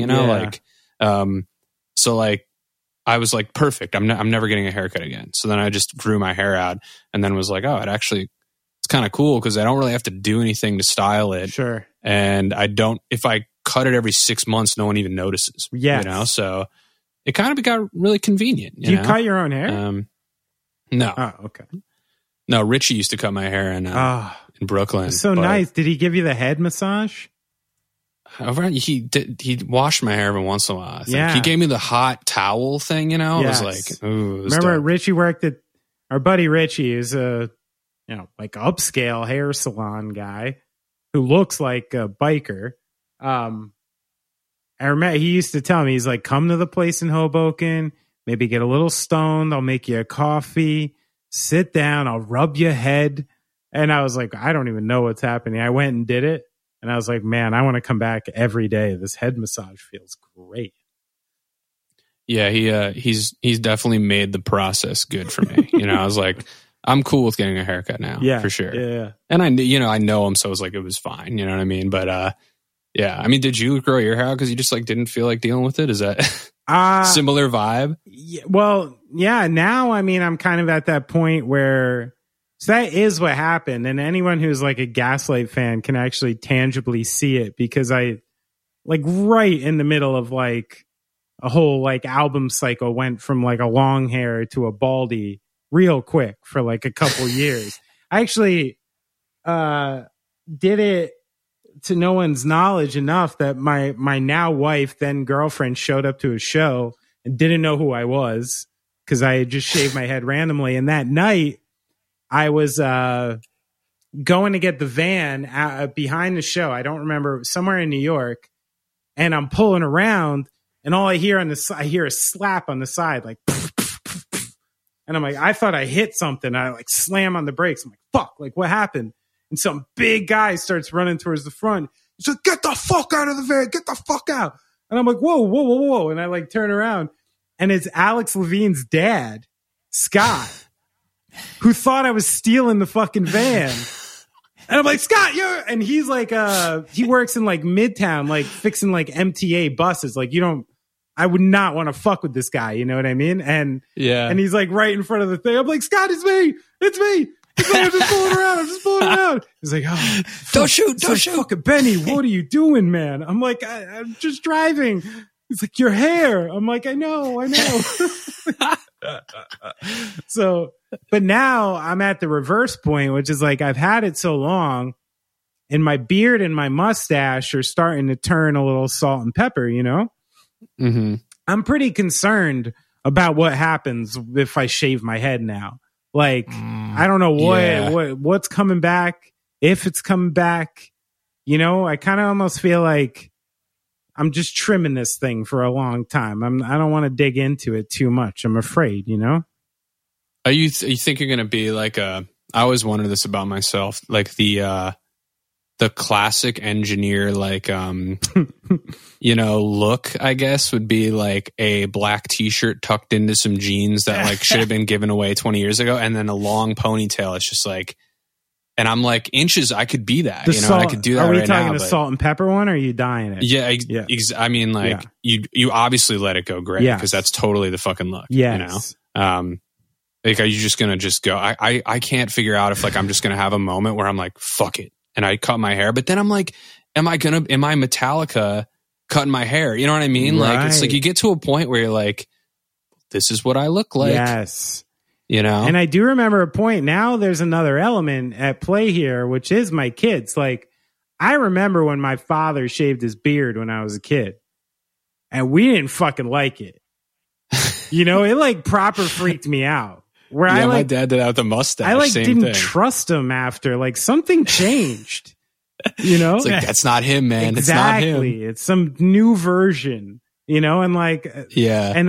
[SPEAKER 6] so like, I was like, perfect. I'm never getting a haircut again. So then I just grew my hair out and then was like, oh, it's kind of cool because I don't really have to do anything to style it.
[SPEAKER 2] Sure.
[SPEAKER 6] And if I cut it every 6 months, no one even notices.
[SPEAKER 2] Yeah.
[SPEAKER 6] So it kind of got really convenient.
[SPEAKER 2] Do you cut your own hair?
[SPEAKER 6] No.
[SPEAKER 2] Oh, okay.
[SPEAKER 6] No, Richie used to cut my hair in Brooklyn.
[SPEAKER 2] So nice. Did he give you the head massage?
[SPEAKER 6] He washed my hair every once in a while.
[SPEAKER 2] Yeah.
[SPEAKER 6] He gave me the hot towel thing, It was like, ooh.
[SPEAKER 2] Remember Richie worked at, our buddy Richie is a, like upscale hair salon guy who looks like a biker. I remember he used to tell me, he's like, come to the place in Hoboken, maybe get a little stoned. I'll make you a coffee, sit down, I'll rub your head. And I was like, I don't even know what's happening. I went and did it. And I was like, man, I want to come back every day. This head massage feels great.
[SPEAKER 6] Yeah, he's definitely made the process good for me. I was like, I'm cool with getting a haircut now.
[SPEAKER 2] Yeah,
[SPEAKER 6] for sure.
[SPEAKER 2] Yeah.
[SPEAKER 6] And I know him, so it was like, it was fine. You know what I mean? But yeah. I mean, did you grow your hair out because you just like didn't feel like dealing with it? Is that similar vibe?
[SPEAKER 2] Yeah, well, yeah. Now, I mean, I'm kind of at that point where So that is what happened. And anyone who's like a Gaslight fan can actually tangibly see it, because I, like, right in the middle of like a whole like album cycle, went from like a long hair to a baldy real quick for like a couple years. I actually did it to no one's knowledge enough that my now wife, then girlfriend, showed up to a show and didn't know who I was, because I had just shaved my head randomly. And that night I was going to get the van behind the show. I don't remember, somewhere in New York. And I'm pulling around, and all I hear I hear a slap on the side, like, and I'm like, I thought I hit something. I like slam on the brakes. I'm like, fuck, like what happened? And some big guy starts running towards the front. He's like, get the fuck out of the van, get the fuck out. And I'm like, whoa. And I like turn around, and it's Alex Levine's dad, Scott, who thought I was stealing the fucking van. And I'm like, Scott, and he's like, he works in like Midtown, like fixing like MTA buses. Like, I would not want to fuck with this guy. You know what I mean? And and he's like right in front of the thing. I'm like, Scott, it's me. I'm just fooling around. He's like, oh,
[SPEAKER 6] don't shoot.
[SPEAKER 2] Fucking Benny, what are you doing, man? I'm like, I'm just driving. He's like, your hair. I'm like, I know. So, but now I'm at the reverse point, which is like, I've had it so long, and my beard and my mustache are starting to turn a little salt and pepper, you know?
[SPEAKER 6] Mm-hmm.
[SPEAKER 2] I'm pretty concerned about what happens if I shave my head now. Like, I don't know what's coming back, if it's coming back. You know, I kind of almost feel like I'm just trimming this thing for a long time. I don't want to dig into it too much. I'm afraid, you know?
[SPEAKER 6] Are you think you're going to be like I always wondered this about myself, like the classic engineer, like, you know, look, I guess, would be like a black t-shirt tucked into some jeans that like should have been given away 20 years ago. And then a long ponytail. It's just like, and I'm like, inches, I could be that, I could do that right now.
[SPEAKER 2] Are we talking the salt and pepper one, or are you dying it?
[SPEAKER 6] Yeah. I mean, like, you obviously let it go great, because that's totally the fucking look, you know? Like, are you just going to just go? I can't figure out if like I'm just going to have a moment where I'm like, fuck it, and I cut my hair. But then I'm like, am I Metallica cutting my hair? You know what I mean?
[SPEAKER 2] Right.
[SPEAKER 6] Like, it's like you get to a point where you're like, this is what I look like.
[SPEAKER 2] Yes.
[SPEAKER 6] You know?
[SPEAKER 2] And I do remember a point. Now there's another element at play here, which is my kids. Like, I remember when my father shaved his beard when I was a kid, and we didn't fucking like it. You know, it like proper freaked me out. Where
[SPEAKER 6] my dad did that with the mustache.
[SPEAKER 2] I like
[SPEAKER 6] same
[SPEAKER 2] didn't
[SPEAKER 6] thing.
[SPEAKER 2] trust him after. Like, something changed. You know,
[SPEAKER 6] it's like, that's not him, man.
[SPEAKER 2] Exactly.
[SPEAKER 6] It's not him.
[SPEAKER 2] It's some new version. You know, and like, and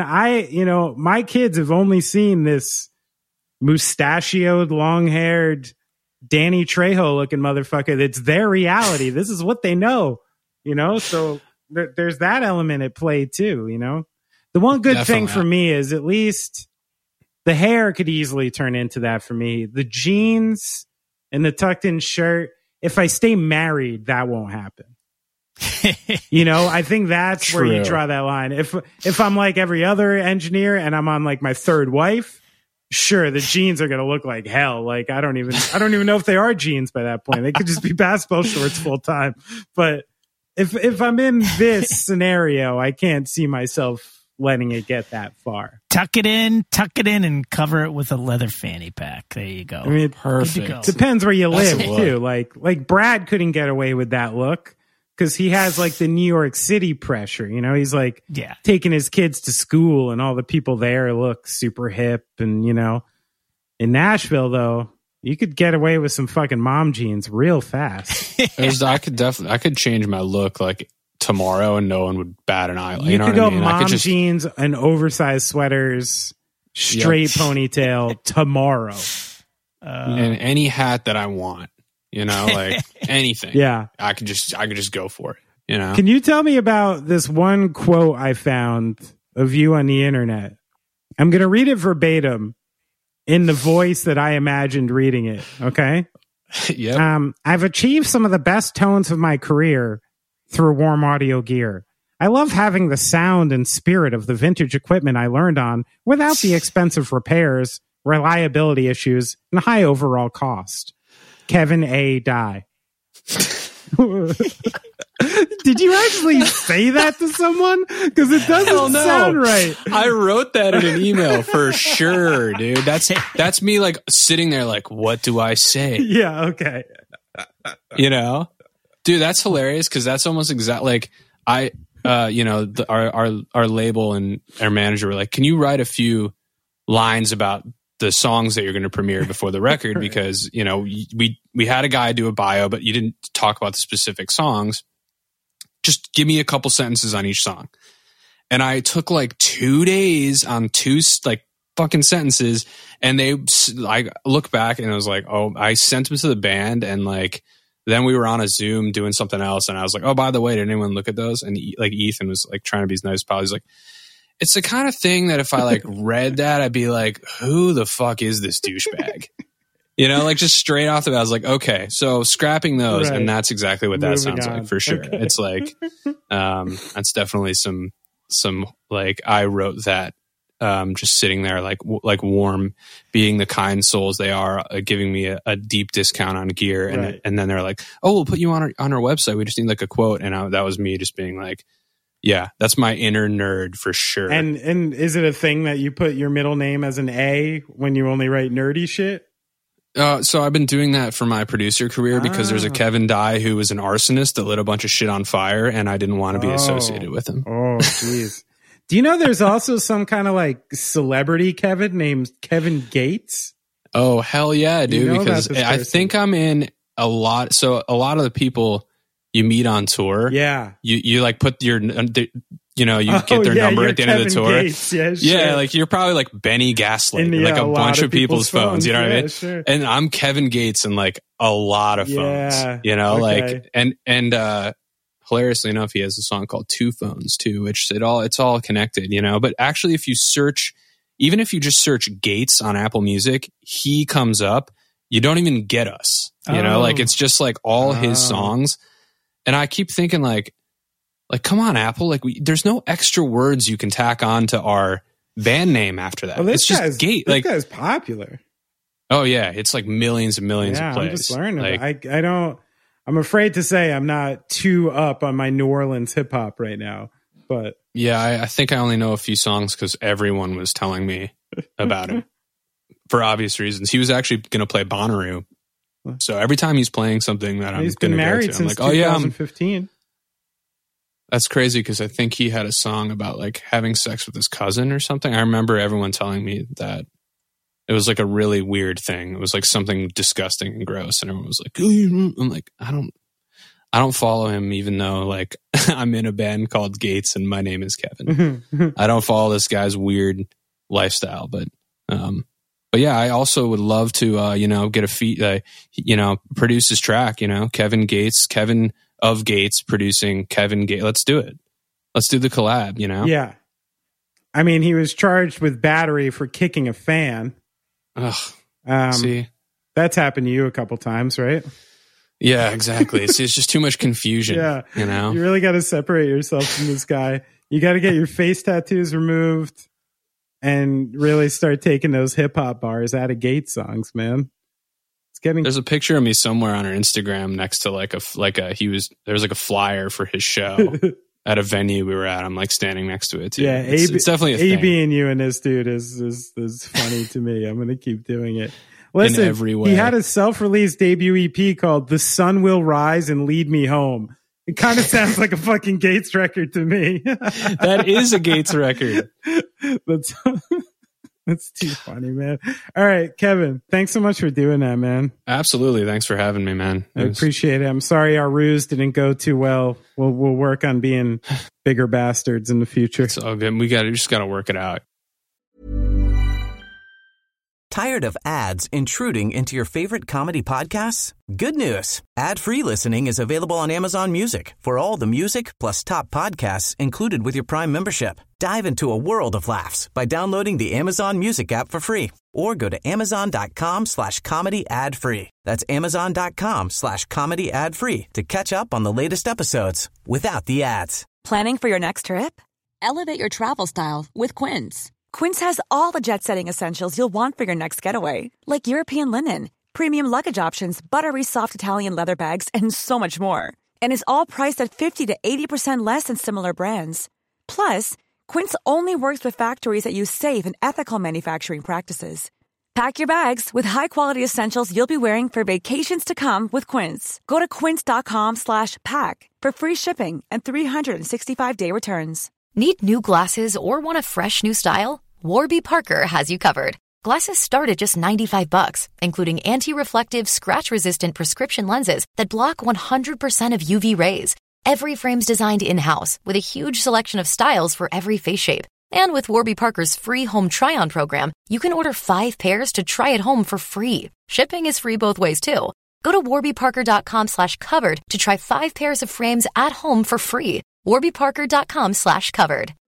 [SPEAKER 2] my kids have only seen this mustachioed, long-haired, Danny Trejo looking motherfucker. That's their reality. This is what they know. You know, so there's that element at play too. You know, the one good thing for me is at least the hair could easily turn into that for me. The jeans and the tucked in shirt, if I stay married, that won't happen. You know, I think that's where you draw that line. If I'm like every other engineer and I'm on like my third wife, sure, the jeans are going to look like hell. Like, I don't even know if they are jeans by that point. They could just be basketball shorts full time. But if I'm in this scenario, I can't see myself letting it get that far.
[SPEAKER 1] Tuck it in, and cover it with a leather fanny pack. There you go.
[SPEAKER 2] I mean,
[SPEAKER 6] perfect.
[SPEAKER 2] Depends where you live too. Like Brad couldn't get away with that look because he has like the New York City pressure. You know, he's like taking his kids to school, and all the people there look super hip. And you know, in Nashville though, you could get away with some fucking mom jeans real fast.
[SPEAKER 6] I could change my look like tomorrow and no one would bat an eye.
[SPEAKER 2] You know could go mom jeans and oversized sweaters, straight ponytail tomorrow.
[SPEAKER 6] And any hat that I want, you know, like anything.
[SPEAKER 2] Yeah.
[SPEAKER 6] I could just go for it, you know.
[SPEAKER 2] Can you tell me about this one quote I found of you on the internet? I'm going to read it verbatim in the voice that I imagined reading it. Okay.
[SPEAKER 6] Yeah.
[SPEAKER 2] I've achieved some of the best tones of my career through warm audio gear. I love having the sound and spirit of the vintage equipment I learned on without the expensive repairs reliability issues, and high overall cost. Kevin A. Dye. Did you actually say that to someone? Because it doesn't sound right.
[SPEAKER 6] I wrote that in an email for sure, dude. That's me like sitting there like, what do I say?
[SPEAKER 2] Yeah, okay.
[SPEAKER 6] You know? Dude, that's hilarious because that's almost exact. Like our label and our manager were like, can you write a few lines about the songs that you're going to premiere before the record? Because, you know, we had a guy do a bio, but you didn't talk about the specific songs. Just give me a couple sentences on each song. And I took like 2 days on 2 like fucking sentences. And I look back and I was like, oh, I sent them to the band. And like, then we were on a Zoom doing something else. And I was like, oh, by the way, did anyone look at those? And like Ethan was like trying to be his nice pal. He's like, it's the kind of thing that if I like read that, I'd be like, who the fuck is this douchebag? You know, like just straight off the bat, I was like, okay, so scrapping those. Right. And that's exactly what that sounds like for sure. Okay. It's like, that's definitely some like I wrote that, just sitting there like warm, being the kind souls they are, giving me a deep discount on gear. And right. And then they're like, oh, we'll put you on our website. We just need like a quote. And that was me just being like, yeah, that's my inner nerd for sure.
[SPEAKER 2] And is it a thing that you put your middle name as an A when you only write nerdy shit?
[SPEAKER 6] So I've been doing that for my producer career because there's a Kevin Dye who was an arsonist that lit a bunch of shit on fire, and I didn't want to be associated with him.
[SPEAKER 2] Oh, jeez. Do you know there's also some kind of like celebrity Kevin named Kevin Gates?
[SPEAKER 6] Oh, hell yeah, dude. You know, because I think I'm in a lot. So a lot of the people you meet on tour,
[SPEAKER 2] yeah,
[SPEAKER 6] you like put your, you know, you get their number at the end of the tour.
[SPEAKER 2] Gates. Yeah, sure.
[SPEAKER 6] Yeah, like you're probably like Benny Gaslight, like a bunch of people's phones. You know what I mean?
[SPEAKER 2] Sure.
[SPEAKER 6] And I'm Kevin Gates in like a lot of phones. You know, like and hilariously enough, he has a song called Two Phones too, which it's all connected. You know, but actually, if you search, even if you just search Gates on Apple Music, he comes up. You don't even get us. You know, like it's just like all his songs. And I keep thinking like, come on, Apple. Like, there's no extra words you can tack on to our band name after that.
[SPEAKER 2] Well,
[SPEAKER 6] it's just Gate.
[SPEAKER 2] This guy's popular.
[SPEAKER 6] Oh yeah, it's like millions and millions of plays.
[SPEAKER 2] I'm just learning.
[SPEAKER 6] Like,
[SPEAKER 2] I don't. I'm afraid to say I'm not too up on my New Orleans hip hop right now. But
[SPEAKER 6] yeah, I think I only know a few songs because everyone was telling me about him for obvious reasons. He was actually going to play Bonnaroo. So every time he's playing something that I'm going to go to, I'm like, oh yeah,
[SPEAKER 2] 2015.
[SPEAKER 6] That's crazy because I think he had a song about like having sex with his cousin or something. I remember everyone telling me that it was like a really weird thing. It was like something disgusting and gross, and everyone was like, I'm like, I don't follow him, even though like I'm in a band called Gates and my name is Kevin. I don't follow this guy's weird lifestyle, but yeah, I also would love to, get a feat, produce his track, Kevin Gates, Kevin of Gates producing Kevin Gates. Let's do it. Let's do the collab,
[SPEAKER 2] Yeah. I mean, he was charged with battery for kicking a fan.
[SPEAKER 6] Ugh. See?
[SPEAKER 2] That's happened to you a couple times, right?
[SPEAKER 6] Yeah, exactly. It's just too much confusion.
[SPEAKER 2] Yeah. You really got to separate yourself from this guy. You got to get your face tattoos removed and really start taking those hip hop bars out of Gates songs, man. It's getting.
[SPEAKER 6] There's a picture of me somewhere on our Instagram next to there was like a flyer for his show at a venue we were at. I'm like standing next to it too.
[SPEAKER 2] Yeah,
[SPEAKER 6] it's definitely a thing.
[SPEAKER 2] AB and you and this dude is funny to me. I'm gonna keep doing it. Listen,
[SPEAKER 6] in every way.
[SPEAKER 2] He had a self-released debut EP called "The Sun Will Rise and Lead Me Home." It kind of sounds like a fucking Gates record to me.
[SPEAKER 6] That is a Gates record.
[SPEAKER 2] That's too funny, man. All right, Kevin, thanks so much for doing that, man.
[SPEAKER 6] Absolutely. Thanks for having me, man.
[SPEAKER 2] I appreciate it. I'm sorry our ruse didn't go too well. We'll work on being bigger bastards in the future.
[SPEAKER 6] It's all good. We just got to work it out.
[SPEAKER 3] Tired of ads intruding into your favorite comedy podcasts? Good news. Ad-free listening is available on Amazon Music for all the music plus top podcasts included with your Prime membership. Dive into a world of laughs by downloading the Amazon Music app for free or go to amazon.com/comedy ad-free. That's amazon.com/comedy ad-free to catch up on the latest episodes without the ads.
[SPEAKER 9] Planning for your next trip? Elevate your travel style with Quince. Quince has all the jet-setting essentials you'll want for your next getaway, like European linen, premium luggage options, buttery soft Italian leather bags, and so much more. And is all priced at 50 to 80% less than similar brands. Plus, Quince only works with factories that use safe and ethical manufacturing practices. Pack your bags with high-quality essentials you'll be wearing for vacations to come with Quince. Go to quince.com/pack for free shipping and 365-day returns.
[SPEAKER 8] Need new glasses or want a fresh new style? Warby Parker has you covered. Glasses start at just $95, including anti-reflective, scratch-resistant prescription lenses that block 100% of UV rays. Every frame's designed in-house with a huge selection of styles for every face shape. And with Warby Parker's free home try-on program, you can order 5 pairs to try at home for free. Shipping is free both ways, too. Go to warbyparker.com/covered to try 5 pairs of frames at home for free. warbyparker.com/covered.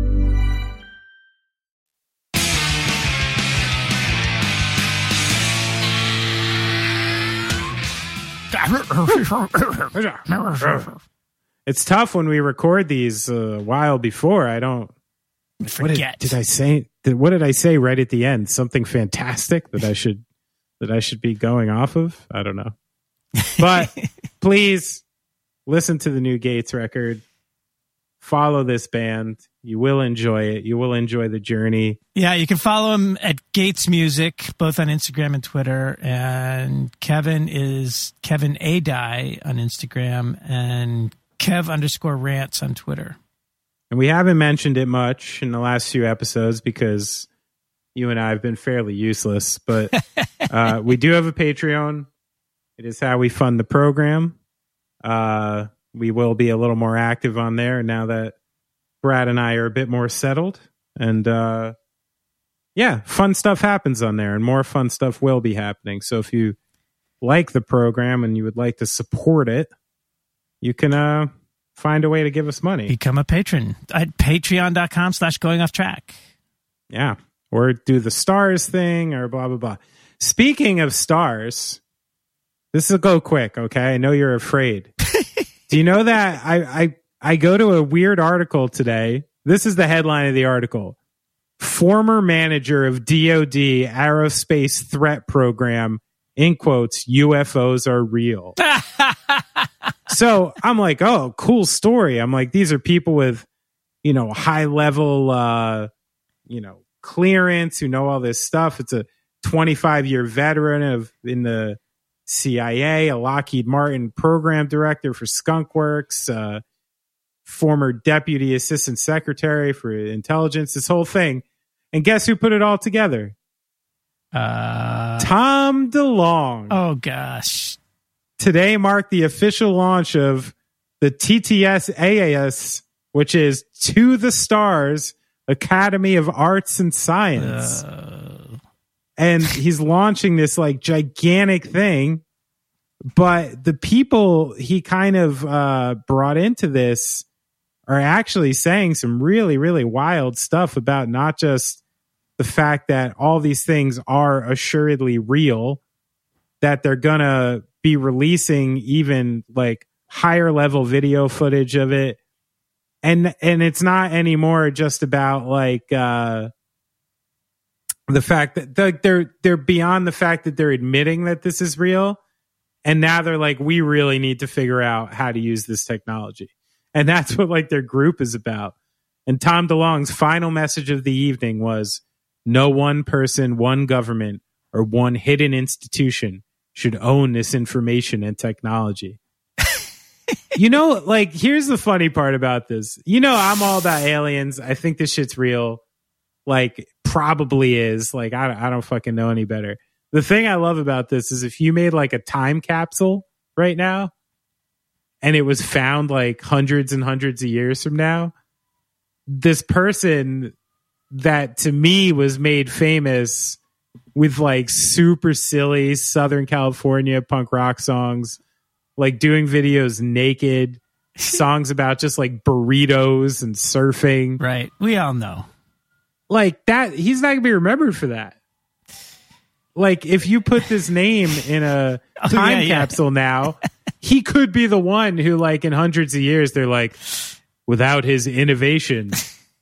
[SPEAKER 2] It's tough when we record these a while before. I don't
[SPEAKER 1] Forget.
[SPEAKER 2] Did I say? What did I say right at the end? Something fantastic that I should be going off of? I don't know. But please listen to the new Gates record. Follow this band. You will enjoy it. You will enjoy the journey.
[SPEAKER 1] Yeah, you can follow him at Gates Music, both on Instagram and Twitter. And Kevin is Kevin Adai on Instagram and Kev_rants on Twitter.
[SPEAKER 2] And we haven't mentioned it much in the last few episodes because you and I have been fairly useless. But we do have a Patreon. It is how we fund the program. We will be a little more active on there now that Brad and I are a bit more settled. And yeah, fun stuff happens on there and more fun stuff will be happening. So if you like the program and you would like to support it, you can find a way to give us money.
[SPEAKER 1] Become a patron at patreon.com/goingofftrack.
[SPEAKER 2] Yeah. Or do the stars thing or blah, blah, blah. Speaking of stars, this will go quick, okay? I know you're afraid. Do you know that I go to a weird article today. This is the headline of the article. Former manager of DoD Aerospace Threat Program, in quotes, UFOs are real. So I'm like, oh, cool story. I'm like, these are people with, high level, clearance who know all this stuff. It's a 25-year veteran in the CIA, a Lockheed Martin program director for Skunk Works, former deputy assistant secretary for intelligence, this whole thing. And guess who put it all together? Tom DeLonge.
[SPEAKER 1] Oh, gosh.
[SPEAKER 2] Today marked the official launch of the TTS-AAS, which is To the Stars Academy of Arts and Science. And he's launching this gigantic thing. But the people he kind of brought into this are actually saying some really, really wild stuff about not just the fact that all these things are assuredly real, that they're going to be releasing even higher level video footage of it. And it's not anymore just about the fact that they're beyond the fact that they're admitting that this is real. And now they're like, we really need to figure out how to use this technology. And that's what their group is about. And Tom DeLonge's final message of the evening was, no one person, one government, or one hidden institution should own this information and technology. Here's the funny part about this. I'm all about aliens. I think this shit's real. Probably is. I don't fucking know any better. The thing I love about this is if you made a time capsule right now and it was found hundreds and hundreds of years from now, this person that to me was made famous with super silly Southern California punk rock songs, doing videos naked, songs about just burritos and surfing.
[SPEAKER 1] Right. We all know.
[SPEAKER 2] That, he's not going to be remembered for that. If you put this name in a time capsule now, he could be the one who in hundreds of years, they're without his innovation,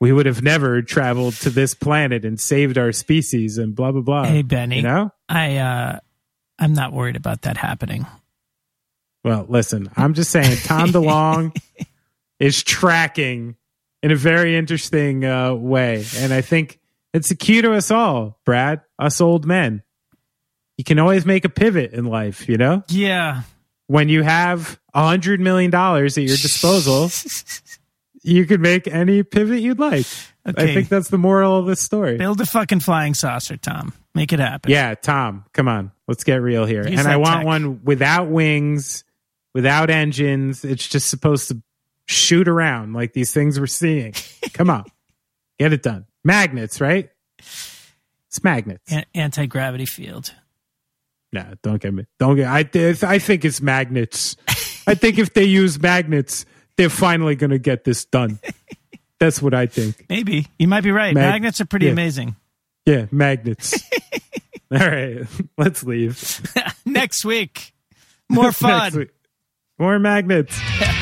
[SPEAKER 2] we would have never traveled to this planet and saved our species and blah, blah, blah.
[SPEAKER 1] Hey, Benny.
[SPEAKER 2] You know?
[SPEAKER 1] I'm not worried about that happening.
[SPEAKER 2] Well, listen, I'm just saying Tom DeLonge is tracking in a very interesting way. And I think it's a cue to us all, Brad, us old men. You can always make a pivot in life, you know?
[SPEAKER 1] Yeah.
[SPEAKER 2] When you have $100 million at your disposal, you can make any pivot you'd like. Okay. I think that's the moral of this story.
[SPEAKER 1] Build a fucking flying saucer, Tom. Make it happen.
[SPEAKER 2] Yeah, Tom, come on. Let's get real here. And I want one without wings, without engines. It's just supposed to shoot around like these things we're seeing. Come on. Get it done. Magnets, right? It's magnets.
[SPEAKER 1] Anti-gravity field.
[SPEAKER 2] No, don't get me. I think it's magnets. I think if they use magnets, they're finally going to get this done. That's what I think.
[SPEAKER 1] Maybe. You might be right. Magnets are pretty amazing.
[SPEAKER 2] Yeah, magnets. All right, let's leave.
[SPEAKER 1] Next week. More fun.
[SPEAKER 2] Next week. More magnets.